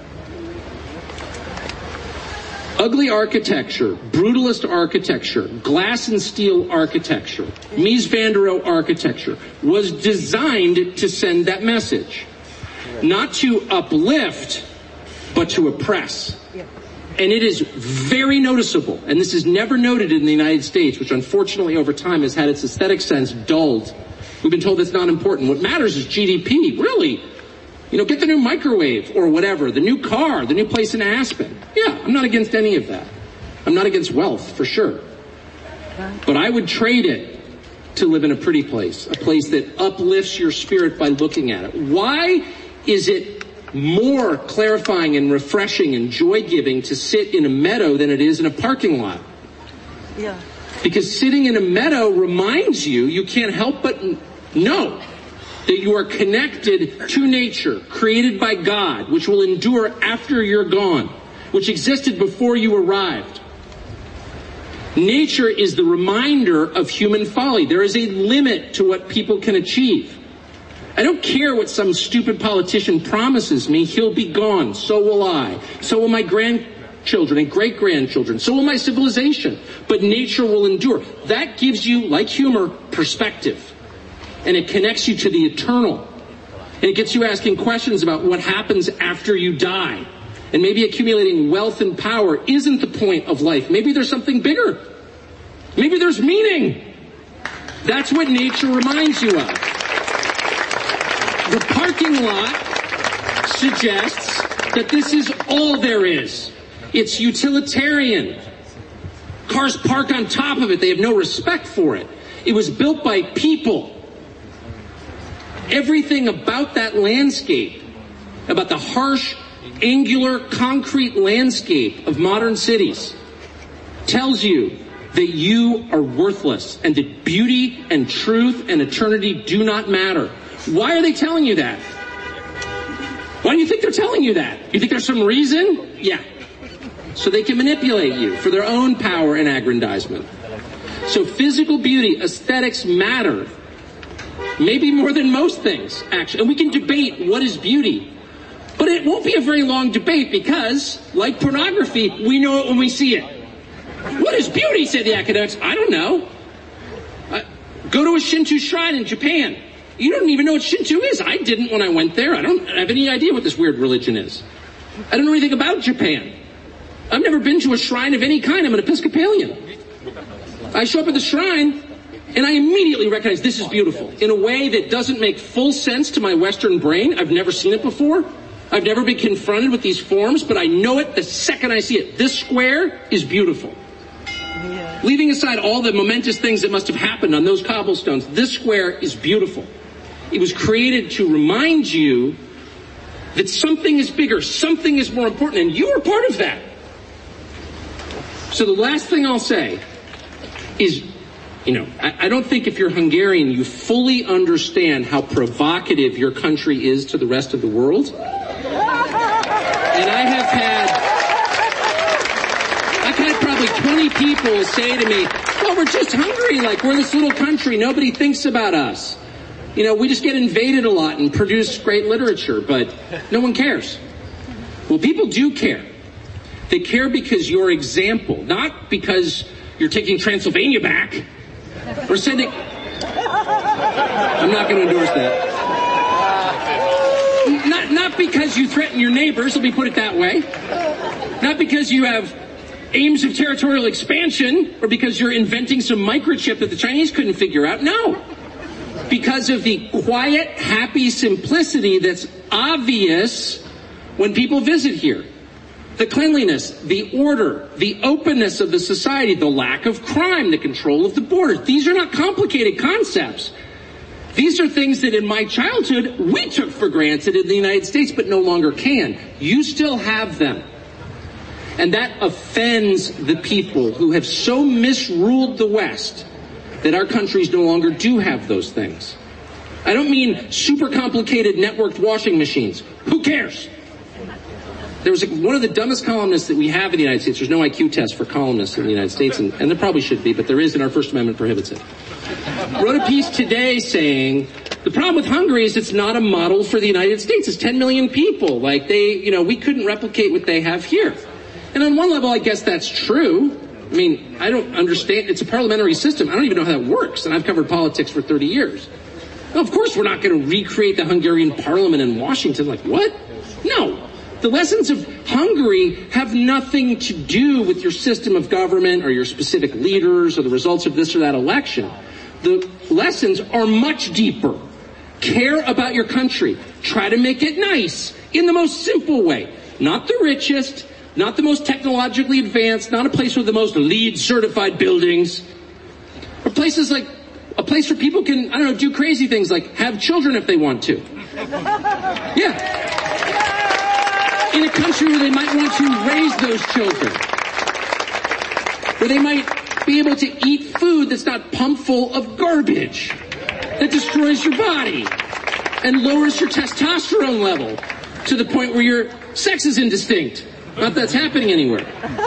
Ugly architecture, brutalist architecture, glass and steel architecture, Mies van der Rohe architecture was designed to send that message. Not to uplift, but to oppress. And it is very noticeable, and this is never noted in the United States, which unfortunately over time has had its aesthetic sense dulled. We've been told it's not important. What matters is G D P, really. You know, get the new microwave or whatever, the new car, the new place in Aspen. Yeah, I'm not against any of that. I'm not against wealth, for sure. But I would trade it to live in a pretty place, a place that uplifts your spirit by looking at it. Why is it more clarifying and refreshing and joy-giving to sit in a meadow than it is in a parking lot? Yeah. Because sitting in a meadow reminds you, you can't help but know that you are connected to nature, created by God, which will endure after you're gone, which existed before you arrived. Nature is the reminder of human folly. There is a limit to what people can achieve. I don't care what some stupid politician promises me. He'll be gone. So will I. So will my grandchildren and great-grandchildren. So will my civilization. But nature will endure. That gives you, like humor, perspective. And it connects you to the eternal. And it gets you asking questions about what happens after you die. And maybe accumulating wealth and power isn't the point of life. Maybe there's something bigger. Maybe there's meaning. That's what nature reminds you of. The parking lot suggests that this is all there is. It's utilitarian. Cars park on top of it. They have no respect for it. It was built by people. Everything about that landscape, about the harsh, angular, concrete landscape of modern cities, tells you that you are worthless and that beauty and truth and eternity do not matter. Why are they telling you that? Why do you think they're telling you that? You think there's some reason? Yeah. So they can manipulate you for their own power and aggrandizement. So physical beauty, aesthetics matter. Maybe more than most things, actually. And we can debate what is beauty. But it won't be a very long debate because, like pornography, we know it when we see it. What is beauty, said the academics. I don't know. Uh, go to a Shinto shrine in Japan. You don't even know what Shinto is. I didn't when I went there. I don't have any idea what this weird religion is. I don't know anything about Japan. I've never been to a shrine of any kind. I'm an Episcopalian. I show up at the shrine, And I immediately recognize this is beautiful in a way that doesn't make full sense to my Western brain. I've never seen it before. I've never been confronted with these forms, but I know it the second I see it. This square is beautiful. Yeah. Leaving aside all the momentous things that must have happened on those cobblestones, this square is beautiful. It was created to remind you that something is bigger, something is more important, and you are part of that. So the last thing I'll say is, you know, I, I don't think if you're Hungarian, you fully understand how provocative your country is to the rest of the world. And I have had, I've had probably twenty people say to me, well, we're just Hungary, like we're this little country, nobody thinks about us. You know, we just get invaded a lot and produce great literature, but no one cares. Well, people do care. They care because your example, not because you're taking Transylvania back or sending... I'm not going to endorse that. Not, not because you threaten your neighbors, let me put it that way. Not because you have aims of territorial expansion or because you're inventing some microchip that the Chinese couldn't figure out. No. Because of the quiet, happy simplicity that's obvious when people visit here. The cleanliness, the order, the openness of the society, the lack of crime, the control of the borders. These are not complicated concepts. These are things that in my childhood we took for granted in the United States but no longer can. You still have them. And that offends the people who have so misruled the West that our countries no longer do have those things. I don't mean super complicated networked washing machines. Who cares? There was a, one of the dumbest columnists that we have in the United States. There's no I Q test for columnists in the United States, and, and there probably should be, but there is, and our First Amendment prohibits it. Wrote a piece today saying, the problem with Hungary is it's not a model for the United States. It's ten million people. Like they, you know, we couldn't replicate what they have here. And on one level, I guess that's true. I mean, I don't understand. It's a parliamentary system. I don't even know how that works, and I've covered politics for thirty years. Well, of course we're not going to recreate the Hungarian parliament in Washington. Like, what? No. The lessons of Hungary have nothing to do with your system of government or your specific leaders or the results of this or that election. The lessons are much deeper. Care about your country. Try to make it nice in the most simple way. Not the richest, not the most technologically advanced, not a place with the most LEED certified buildings. Or places like a place where people can, I don't know, do crazy things like have children if they want to. Yeah. In a country where they might want to raise those children. Where they might be able to eat food that's not pumped full of garbage. That destroys your body. And lowers your testosterone level. To the point where your sex is indistinct. Not that that's happening anywhere.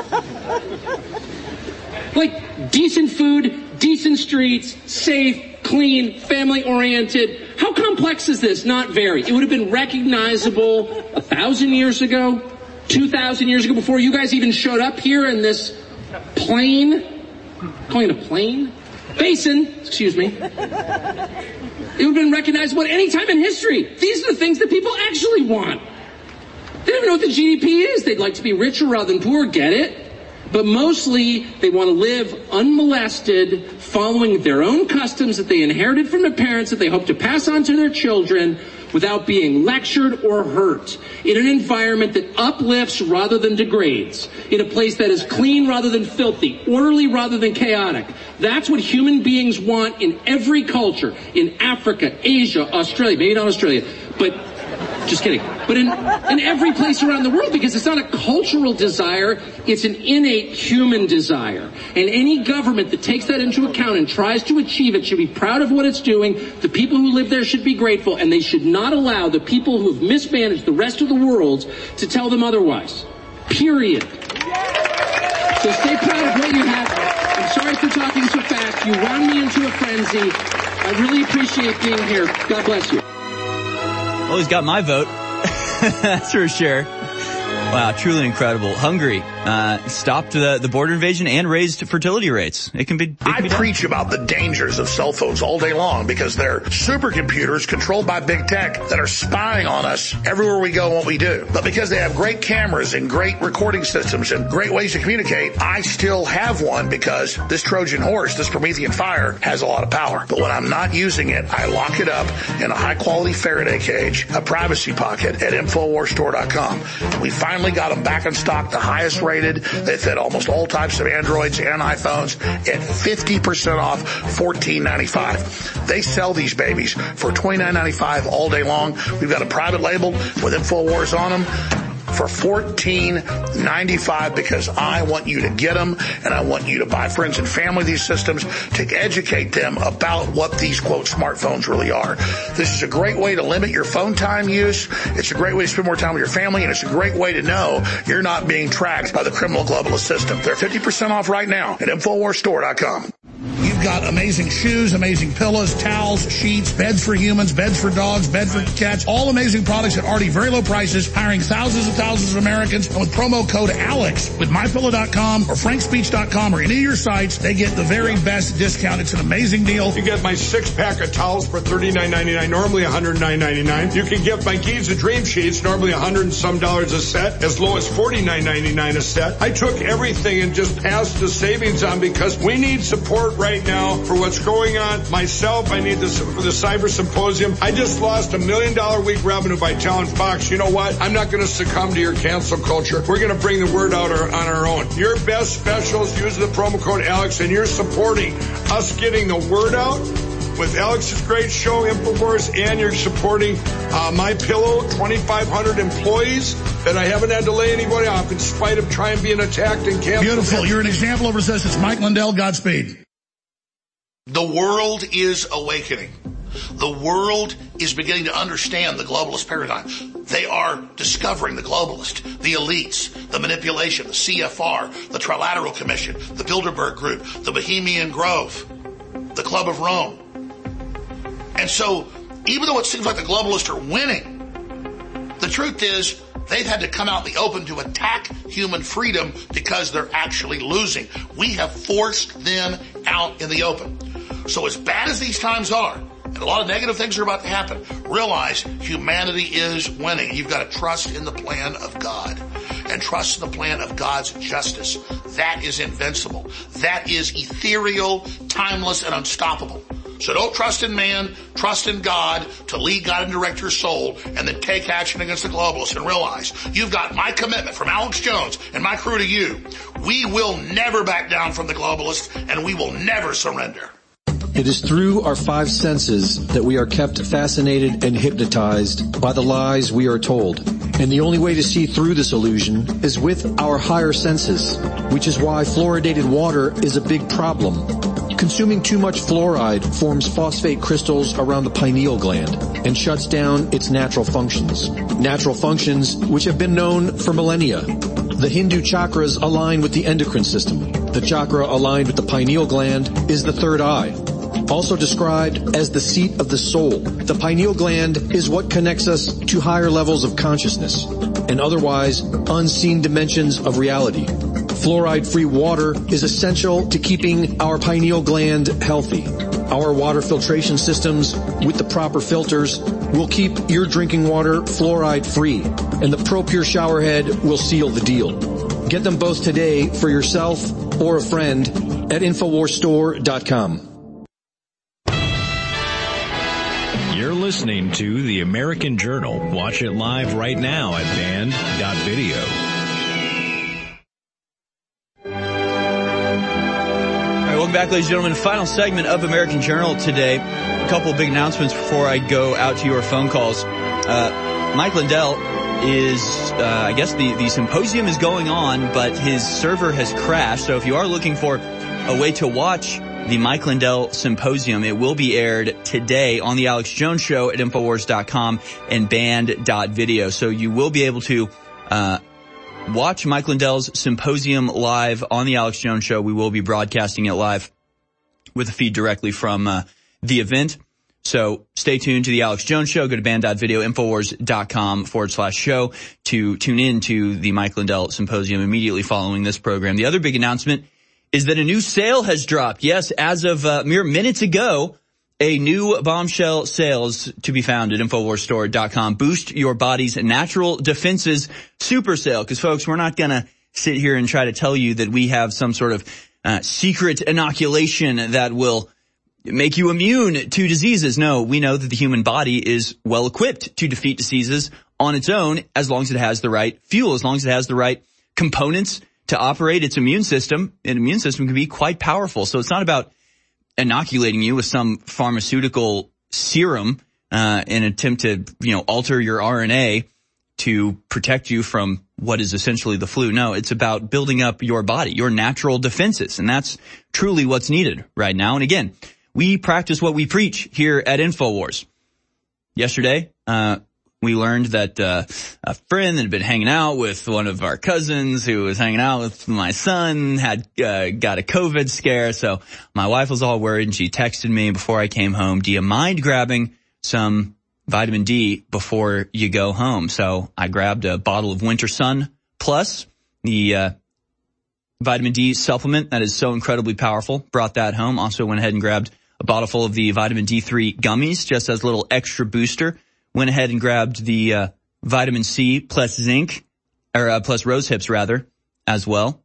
Like, decent food, decent streets, safe, clean, family-oriented. How complex is this? Not very. It would have been recognizable a thousand years ago, two thousand years ago, before you guys even showed up here in this plane. Calling it a plane? Basin, excuse me. It would have been recognizable at any time in history. These are the things that people actually want. They don't even know what the G D P is. They'd like to be richer rather than poor, get it? But mostly, they want to live unmolested, following their own customs that they inherited from their parents that they hope to pass on to their children without being lectured or hurt. In an environment that uplifts rather than degrades. In a place that is clean rather than filthy, orderly rather than chaotic. That's what human beings want in every culture. In Africa, Asia, Australia, maybe not Australia, but... Just kidding. But in, in every place around the world, because it's not a cultural desire, it's an innate human desire. And any government that takes that into account and tries to achieve it should be proud of what it's doing. The people who live there should be grateful, and they should not allow the people who have mismanaged the rest of the world to tell them otherwise. Period. So stay proud of what you have. I'm sorry for talking so fast. You wound me into a frenzy. I really appreciate being here. God bless you. Well, he's got my vote. That's for sure. Wow, truly incredible. Hungary, uh, stopped the, the border invasion and raised fertility rates. It can be, it can I be done. preach about the dangers of cell phones all day long because they're supercomputers controlled by big tech that are spying on us everywhere we go and what we do. But because they have great cameras and great recording systems and great ways to communicate, I still have one because this Trojan horse, this Promethean fire, has a lot of power. But when I'm not using it, I lock it up in a high-quality Faraday cage, a privacy pocket at Infowars Store dot com. We finally got them back in stock, the highest rated. They fit almost all types of Androids and iPhones at fifty percent off, fourteen ninety-five. They sell these babies for twenty-nine ninety-five all day long. We've got a private label with Infowars on them for fourteen ninety-five because I want you to get them and I want you to buy friends and family these systems to educate them about what these, quote, smartphones really are. This is a great way to limit your phone time use. It's a great way to spend more time with your family, and it's a great way to know you're not being tracked by the criminal globalist system. They're fifty percent off right now at Infowars Store dot com. You've got amazing shoes, amazing pillows, towels, sheets, beds for humans, beds for dogs, beds for cats, all amazing products at already very low prices, hiring thousands and thousands of Americans. And with promo code ALEX with my pillow dot com or frank speech dot com or any of your sites, they get the very best discount. It's an amazing deal. You get my six-pack of towels for thirty-nine ninety-nine, normally one hundred nine ninety-nine. You can get my Giza Dream Sheets, normally one hundred and some dollars a set, as low as forty-nine ninety-nine a set. I took everything and just passed the savings on because we need support right now for what's going on. Myself, I need this for the Cyber Symposium. I just lost a million dollar week revenue by telling Fox, you know what? I'm not going to succumb to your cancel culture. We're going to bring the word out on our own. Your best specials, use the promo code Alex, and you're supporting us getting the word out with Alex's great show, Infowars, and you're supporting uh, My Pillow, twenty-five hundred employees that I haven't had to lay anybody off in spite of trying being attacked and canceled. Beautiful. You're an example of resistance. Mike Lindell, Godspeed. The world is awakening. The world is beginning to understand the globalist paradigm. They are discovering the globalist, the elites, the manipulation, the C F R, the Trilateral Commission, the Bilderberg Group, the Bohemian Grove, the Club of Rome. And so, even though it seems like the globalists are winning, the truth is they've had to come out in the open to attack human freedom because they're actually losing. We have forced them out in the open. So as bad as these times are, and a lot of negative things are about to happen, realize humanity is winning. You've got to trust in the plan of God and trust in the plan of God's justice. That is invincible. That is ethereal, timeless, and unstoppable. So don't trust in man, trust in God to lead, guide, and direct your soul, and then take action against the globalists and realize you've got my commitment from Alex Jones and my crew to you. We will never back down from the globalists, and we will never surrender. It is through our five senses that we are kept fascinated and hypnotized by the lies we are told. And the only way to see through this illusion is with our higher senses, which is why fluoridated water is a big problem. Consuming too much fluoride forms phosphate crystals around the pineal gland and shuts down its natural functions. Natural functions which have been known for millennia. The Hindu chakras align with the endocrine system. The chakra aligned with the pineal gland is the third eye, also described as the seat of the soul. The pineal gland is what connects us to higher levels of consciousness and otherwise unseen dimensions of reality. Fluoride-free water is essential to keeping our pineal gland healthy. Our water filtration systems with the proper filters will keep your drinking water fluoride-free, and the ProPure shower head will seal the deal. Get them both today for yourself or a friend at Infowars Store dot com. You're listening to The American Journal. Watch it live right now at band dot video. Welcome back, ladies and gentlemen. Final segment of American Journal today. A couple of big announcements before I go out to your phone calls. Uh, Mike Lindell is, uh, I guess the, the symposium is going on, but his server has crashed. So if you are looking for a way to watch the Mike Lindell Symposium, it will be aired today on the Alex Jones Show at Infowars dot com and band dot video. So you will be able to, uh, watch Mike Lindell's Symposium live on the Alex Jones Show. We will be broadcasting it live with a feed directly from uh, the event. So So stay tuned to the Alex Jones Show. Go to band dot video, infowars.com forward slash show to tune in to the Mike Lindell Symposium immediately following this program. The other big announcement is that a new sale has dropped. Yes, as of uh, mere minutes ago, a new bombshell sales to be found at infowars store dot com. Boost your body's natural defenses super sale. Because, folks, we're not going to sit here and try to tell you that we have some sort of uh, secret inoculation that will make you immune to diseases. No, we know that the human body is well equipped to defeat diseases on its own as long as it has the right fuel, as long as it has the right components to operate its immune system. An immune system can be quite powerful. So it's not about inoculating you with some pharmaceutical serum uh in an attempt to, you know, alter your R N A to protect you from what is essentially the flu. No, it's about building up your body, your natural defenses. And that's truly what's needed right now. And again, we practice what we preach here at InfoWars. Yesterday, uh we learned that uh a friend that had been hanging out with one of our cousins who was hanging out with my son had uh, got a COVID scare. So my wife was all worried, and she texted me before I came home, do you mind grabbing some vitamin D before you go home? So I grabbed a bottle of Winter Sun Plus, the uh vitamin D supplement that is so incredibly powerful. Brought that home. Also went ahead and grabbed a bottle full of the vitamin D three gummies just as a little extra booster. Went ahead and grabbed the uh, vitamin C plus zinc, or uh, plus rose hips rather, as well,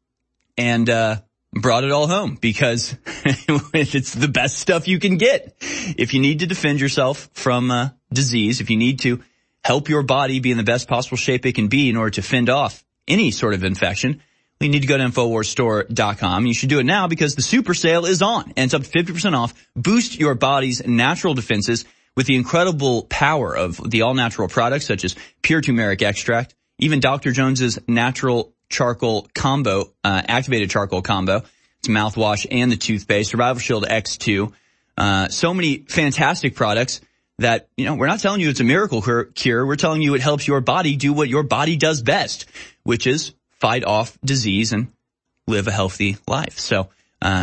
and uh brought it all home because it's the best stuff you can get. If you need to defend yourself from uh, disease, if you need to help your body be in the best possible shape it can be in order to fend off any sort of infection, you need to go to infowars store dot com. You should do it now because the super sale is on, and it's up to fifty percent off. Boost your body's natural defenses with the incredible power of the all-natural products such as pure turmeric extract, even Doctor Jones's natural charcoal combo, uh, activated charcoal combo. It's mouthwash and the toothpaste, Survival Shield X two. Uh, so many fantastic products that, you know, we're not telling you it's a miracle cure. We're telling you it helps your body do what your body does best, which is fight off disease and live a healthy life. So, uh,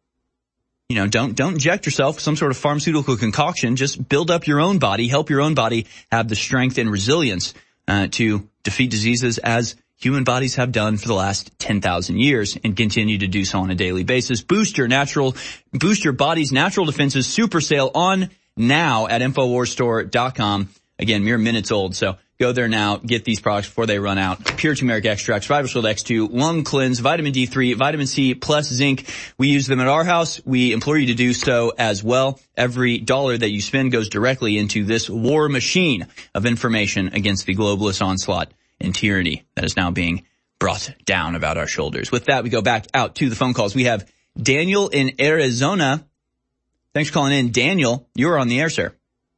You know, don't, don't inject yourself with some sort of pharmaceutical concoction. Just build up your own body, help your own body have the strength and resilience, uh, to defeat diseases as human bodies have done for the last ten thousand years and continue to do so on a daily basis. Boost your natural, boost your body's natural defenses super sale on now at infowars store dot com. Again, mere minutes old. So go there now, get these products before they run out. Pure turmeric extract, Survival Shield X two, lung cleanse, vitamin D three, vitamin C plus zinc. We use them at our house. We implore you to do so as well. Every dollar that you spend goes directly into this war machine of information against the globalist onslaught and tyranny that is now being brought down about our shoulders. With that, we go back out to the phone calls. We have Daniel in Arizona. Thanks for calling in. Daniel, you're on the air, sir.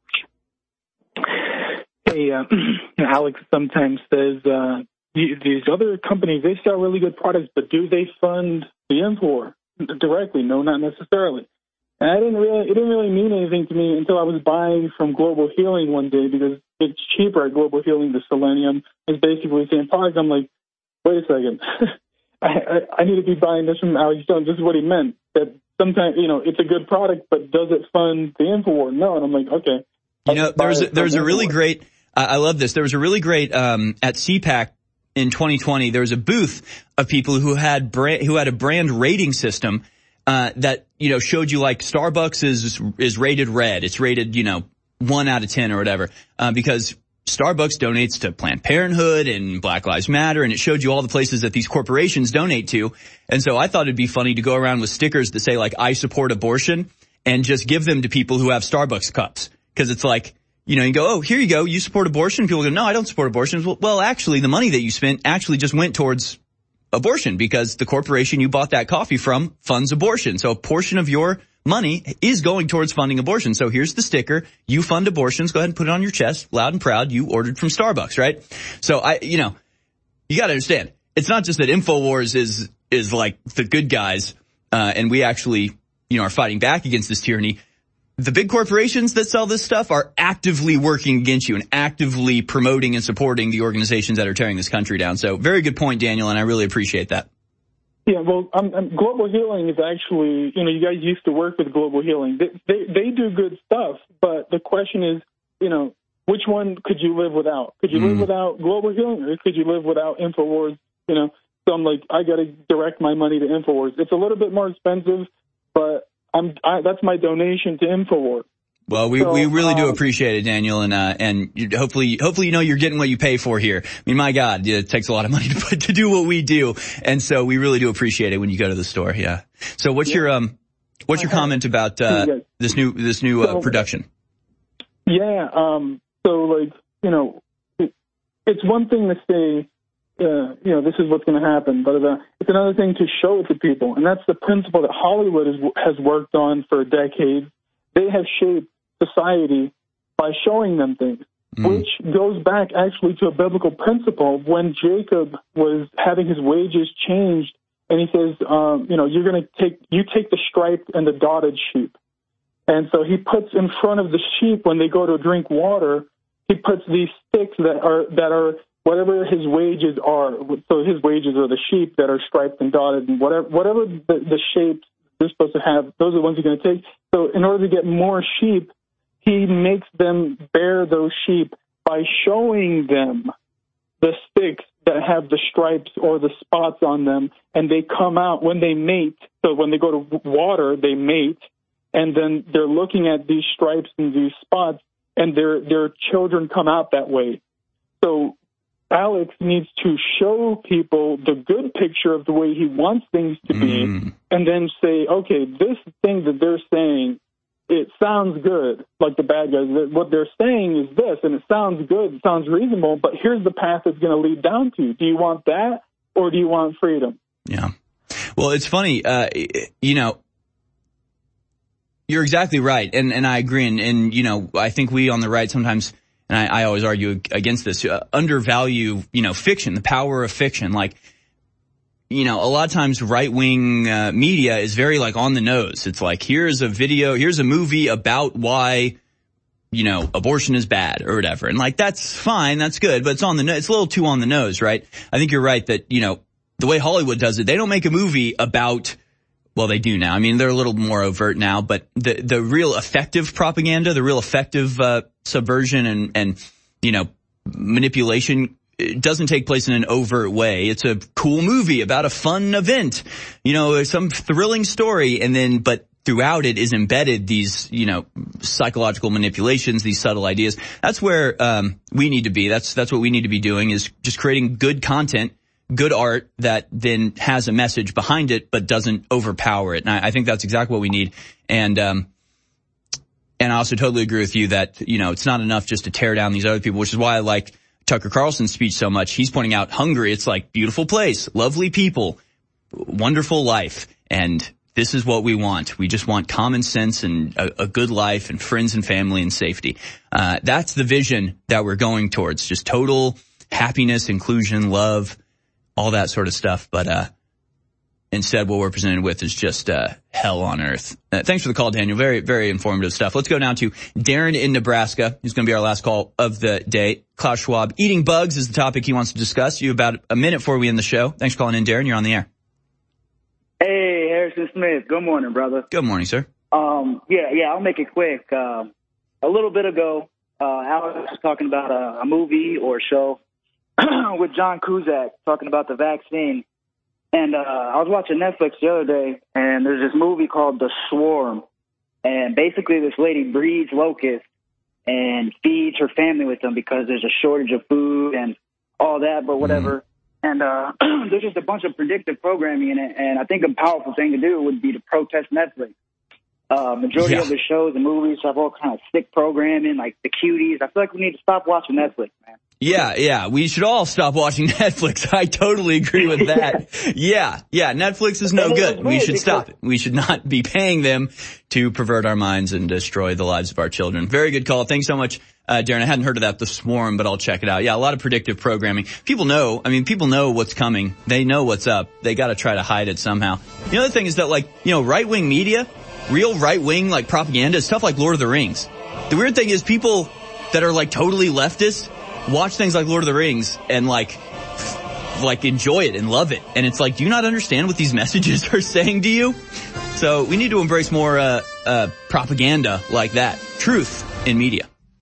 Hey, uh, Alex sometimes says uh, these other companies, they sell really good products, but do they fund the InfoWar directly? No, not necessarily. And I didn't really, it didn't really mean anything to me until I was buying from Global Healing one day because it's cheaper at Global Healing. The selenium is basically the same product. I'm like, wait a second, I, I, I need to be buying this from Alex Jones. This is what he meant. That sometimes, you know, it's a good product, but does it fund the InfoWar? No. And I'm like, okay. You know, there's a, there's a really great. I love this. There was a really great, um, at C PAC in twenty twenty, there was a booth of people who had brand, who had a brand rating system, uh, that, you know, showed you like Starbucks is, is rated red. It's rated, you know, one out of ten or whatever, uh, because Starbucks donates to Planned Parenthood and Black Lives Matter, and it showed you all the places that these corporations donate to. And so I thought it'd be funny to go around with stickers that say like, I support abortion, and just give them to people who have Starbucks cups. Cause it's like, you know, you go, oh, here you go. You support abortion. People go, no, I don't support abortion. Well, well, actually, the money that you spent actually just went towards abortion because the corporation you bought that coffee from funds abortion. So a portion of your money is going towards funding abortion. So here's the sticker. You fund abortions. Go ahead and put it on your chest, loud and proud. You ordered from Starbucks, right? So I, you know, you got to understand. It's not just that InfoWars is, is like the good guys, uh, and we actually, you know, are fighting back against this tyranny. The big corporations that sell this stuff are actively working against you and actively promoting and supporting the organizations that are tearing this country down. So very good point, Daniel, and I really appreciate that. Yeah, well, um, um, Global Healing is actually, you know, you guys used to work with Global Healing. They, they they do good stuff, but the question is, you know, which one could you live without? Could you mm. live without Global Healing, or could you live without InfoWars? You know, so I'm like, I got to direct my money to InfoWars. It's a little bit more expensive, but I'm I, that's my donation to InfoWars. Well, we, so, we really do um, appreciate it, Daniel, and, uh, and you, hopefully, hopefully, you know, you're getting what you pay for here. I mean, my God, it takes a lot of money to put, to do what we do. And so we really do appreciate it when you go to the store. Yeah. So what's yeah. your, um, what's your comment about, uh, this new, this new, uh, production? Yeah. Um, so like, you know, it, it's one thing to say, uh, you know, this is what's going to happen, but uh, it's another thing to show it to people. And that's the principle that Hollywood is, has worked on for decades. They have shaped society by showing them things, mm. which goes back actually to a biblical principle. When Jacob was having his wages changed, and he says, um, you know, you're going to take, you take the striped and the dotted sheep. And so he puts in front of the sheep, when they go to drink water, he puts these sticks that are, that are whatever his wages are. So his wages are the sheep that are striped and dotted, and whatever, whatever the, the shapes they're supposed to have, those are the ones you're going to take. So in order to get more sheep, he makes them bear those sheep by showing them the sticks that have the stripes or the spots on them, and they come out when they mate. So when they go to water, they mate, and then they're looking at these stripes and these spots, and their their children come out that way. So Alex needs to show people the good picture of the way he wants things to be, mm. and then say, okay, this thing that they're saying, it sounds good, like the bad guys. What they're saying is this, and it sounds good, it sounds reasonable, but here's the path it's going to lead down to. Do you want that, or do you want freedom? Yeah. Well, it's funny, uh, you know, you're exactly right, and, and I agree, and, and, you know, I think we on the right sometimes, and I, I always argue against this, uh, undervalue, you know, fiction, the power of fiction. Like, you know, a lot of times right-wing uh, media is very, like, on the nose. It's like, here's a video, here's a movie about why, you know, abortion is bad or whatever. And, like, that's fine, that's good, but it's on the no- it's a little too on the nose, right? I think you're right that, you know, the way Hollywood does it, they don't make a movie about, well, they do now. I mean, they're a little more overt now, but the the real effective propaganda, the real effective uh, subversion and, and, you know, manipulation, it doesn't take place in an overt way. It's a cool movie about a fun event, you know, some thrilling story, and then, but throughout it is embedded these, you know, psychological manipulations, these subtle ideas. That's where um we need to be. That's that's what we need to be doing, is just creating good content, good art that then has a message behind it but doesn't overpower it. And I, I think that's exactly what we need. And um and I also totally agree with you that, you know, it's not enough just to tear down these other people, which is why I like Tucker Carlson's speech so much. He's pointing out Hungary. It's like beautiful place, lovely people, wonderful life, and this is what we want. We just want common sense and a, a good life and friends and family and safety. Uh that's the vision that we're going towards, just total happiness, inclusion, love, all that sort of stuff. But uh instead what we're presented with is just uh hell on earth. Uh, thanks for the call, Daniel. Very, very informative stuff. Let's go now to Darren in Nebraska. He's going to be our last call of the day. Klaus Schwab, eating bugs is the topic he wants to discuss. You have about a minute before we end the show. Thanks for calling in, Darren. You're on the air. Hey, Harrison Smith. Good morning, brother. Good morning, sir. Um, yeah, yeah, I'll make it quick. Um, a little bit ago, uh, Alex was talking about a, a movie or show with John Cusack talking about the vaccine. And uh, I was watching Netflix the other day, and there's this movie called The Swarm. And basically this lady breeds locusts and feeds her family with them because there's a shortage of food and all that, but whatever. Mm. And uh, there's just a bunch of predictive programming in it, and I think a powerful thing to do would be to protest Netflix. Uh, majority yeah. of the shows and movies have all kind of sick programming, like the cuties. I feel like we need to stop watching Netflix, man. Yeah, yeah, we should all stop watching Netflix. I totally agree with that. yeah, yeah, Netflix is no good. We should stop it. We should not be paying them to pervert our minds and destroy the lives of our children. Very good call. Thanks so much, uh, Darren. I hadn't heard of that, The Swarm, but I'll check it out. Yeah, a lot of predictive programming. People know, I mean, people know what's coming. They know what's up. They gotta try to hide it somehow. The other thing is that, like, you know, right-wing media, real right-wing, like, propaganda, stuff like Lord of the Rings. The weird thing is people that are, like, totally leftist watch things like Lord of the Rings and, like, like enjoy it and love it. And it's like, do you not understand what these messages are saying to you? So we need to embrace more uh, uh, propaganda like that. Truth in media.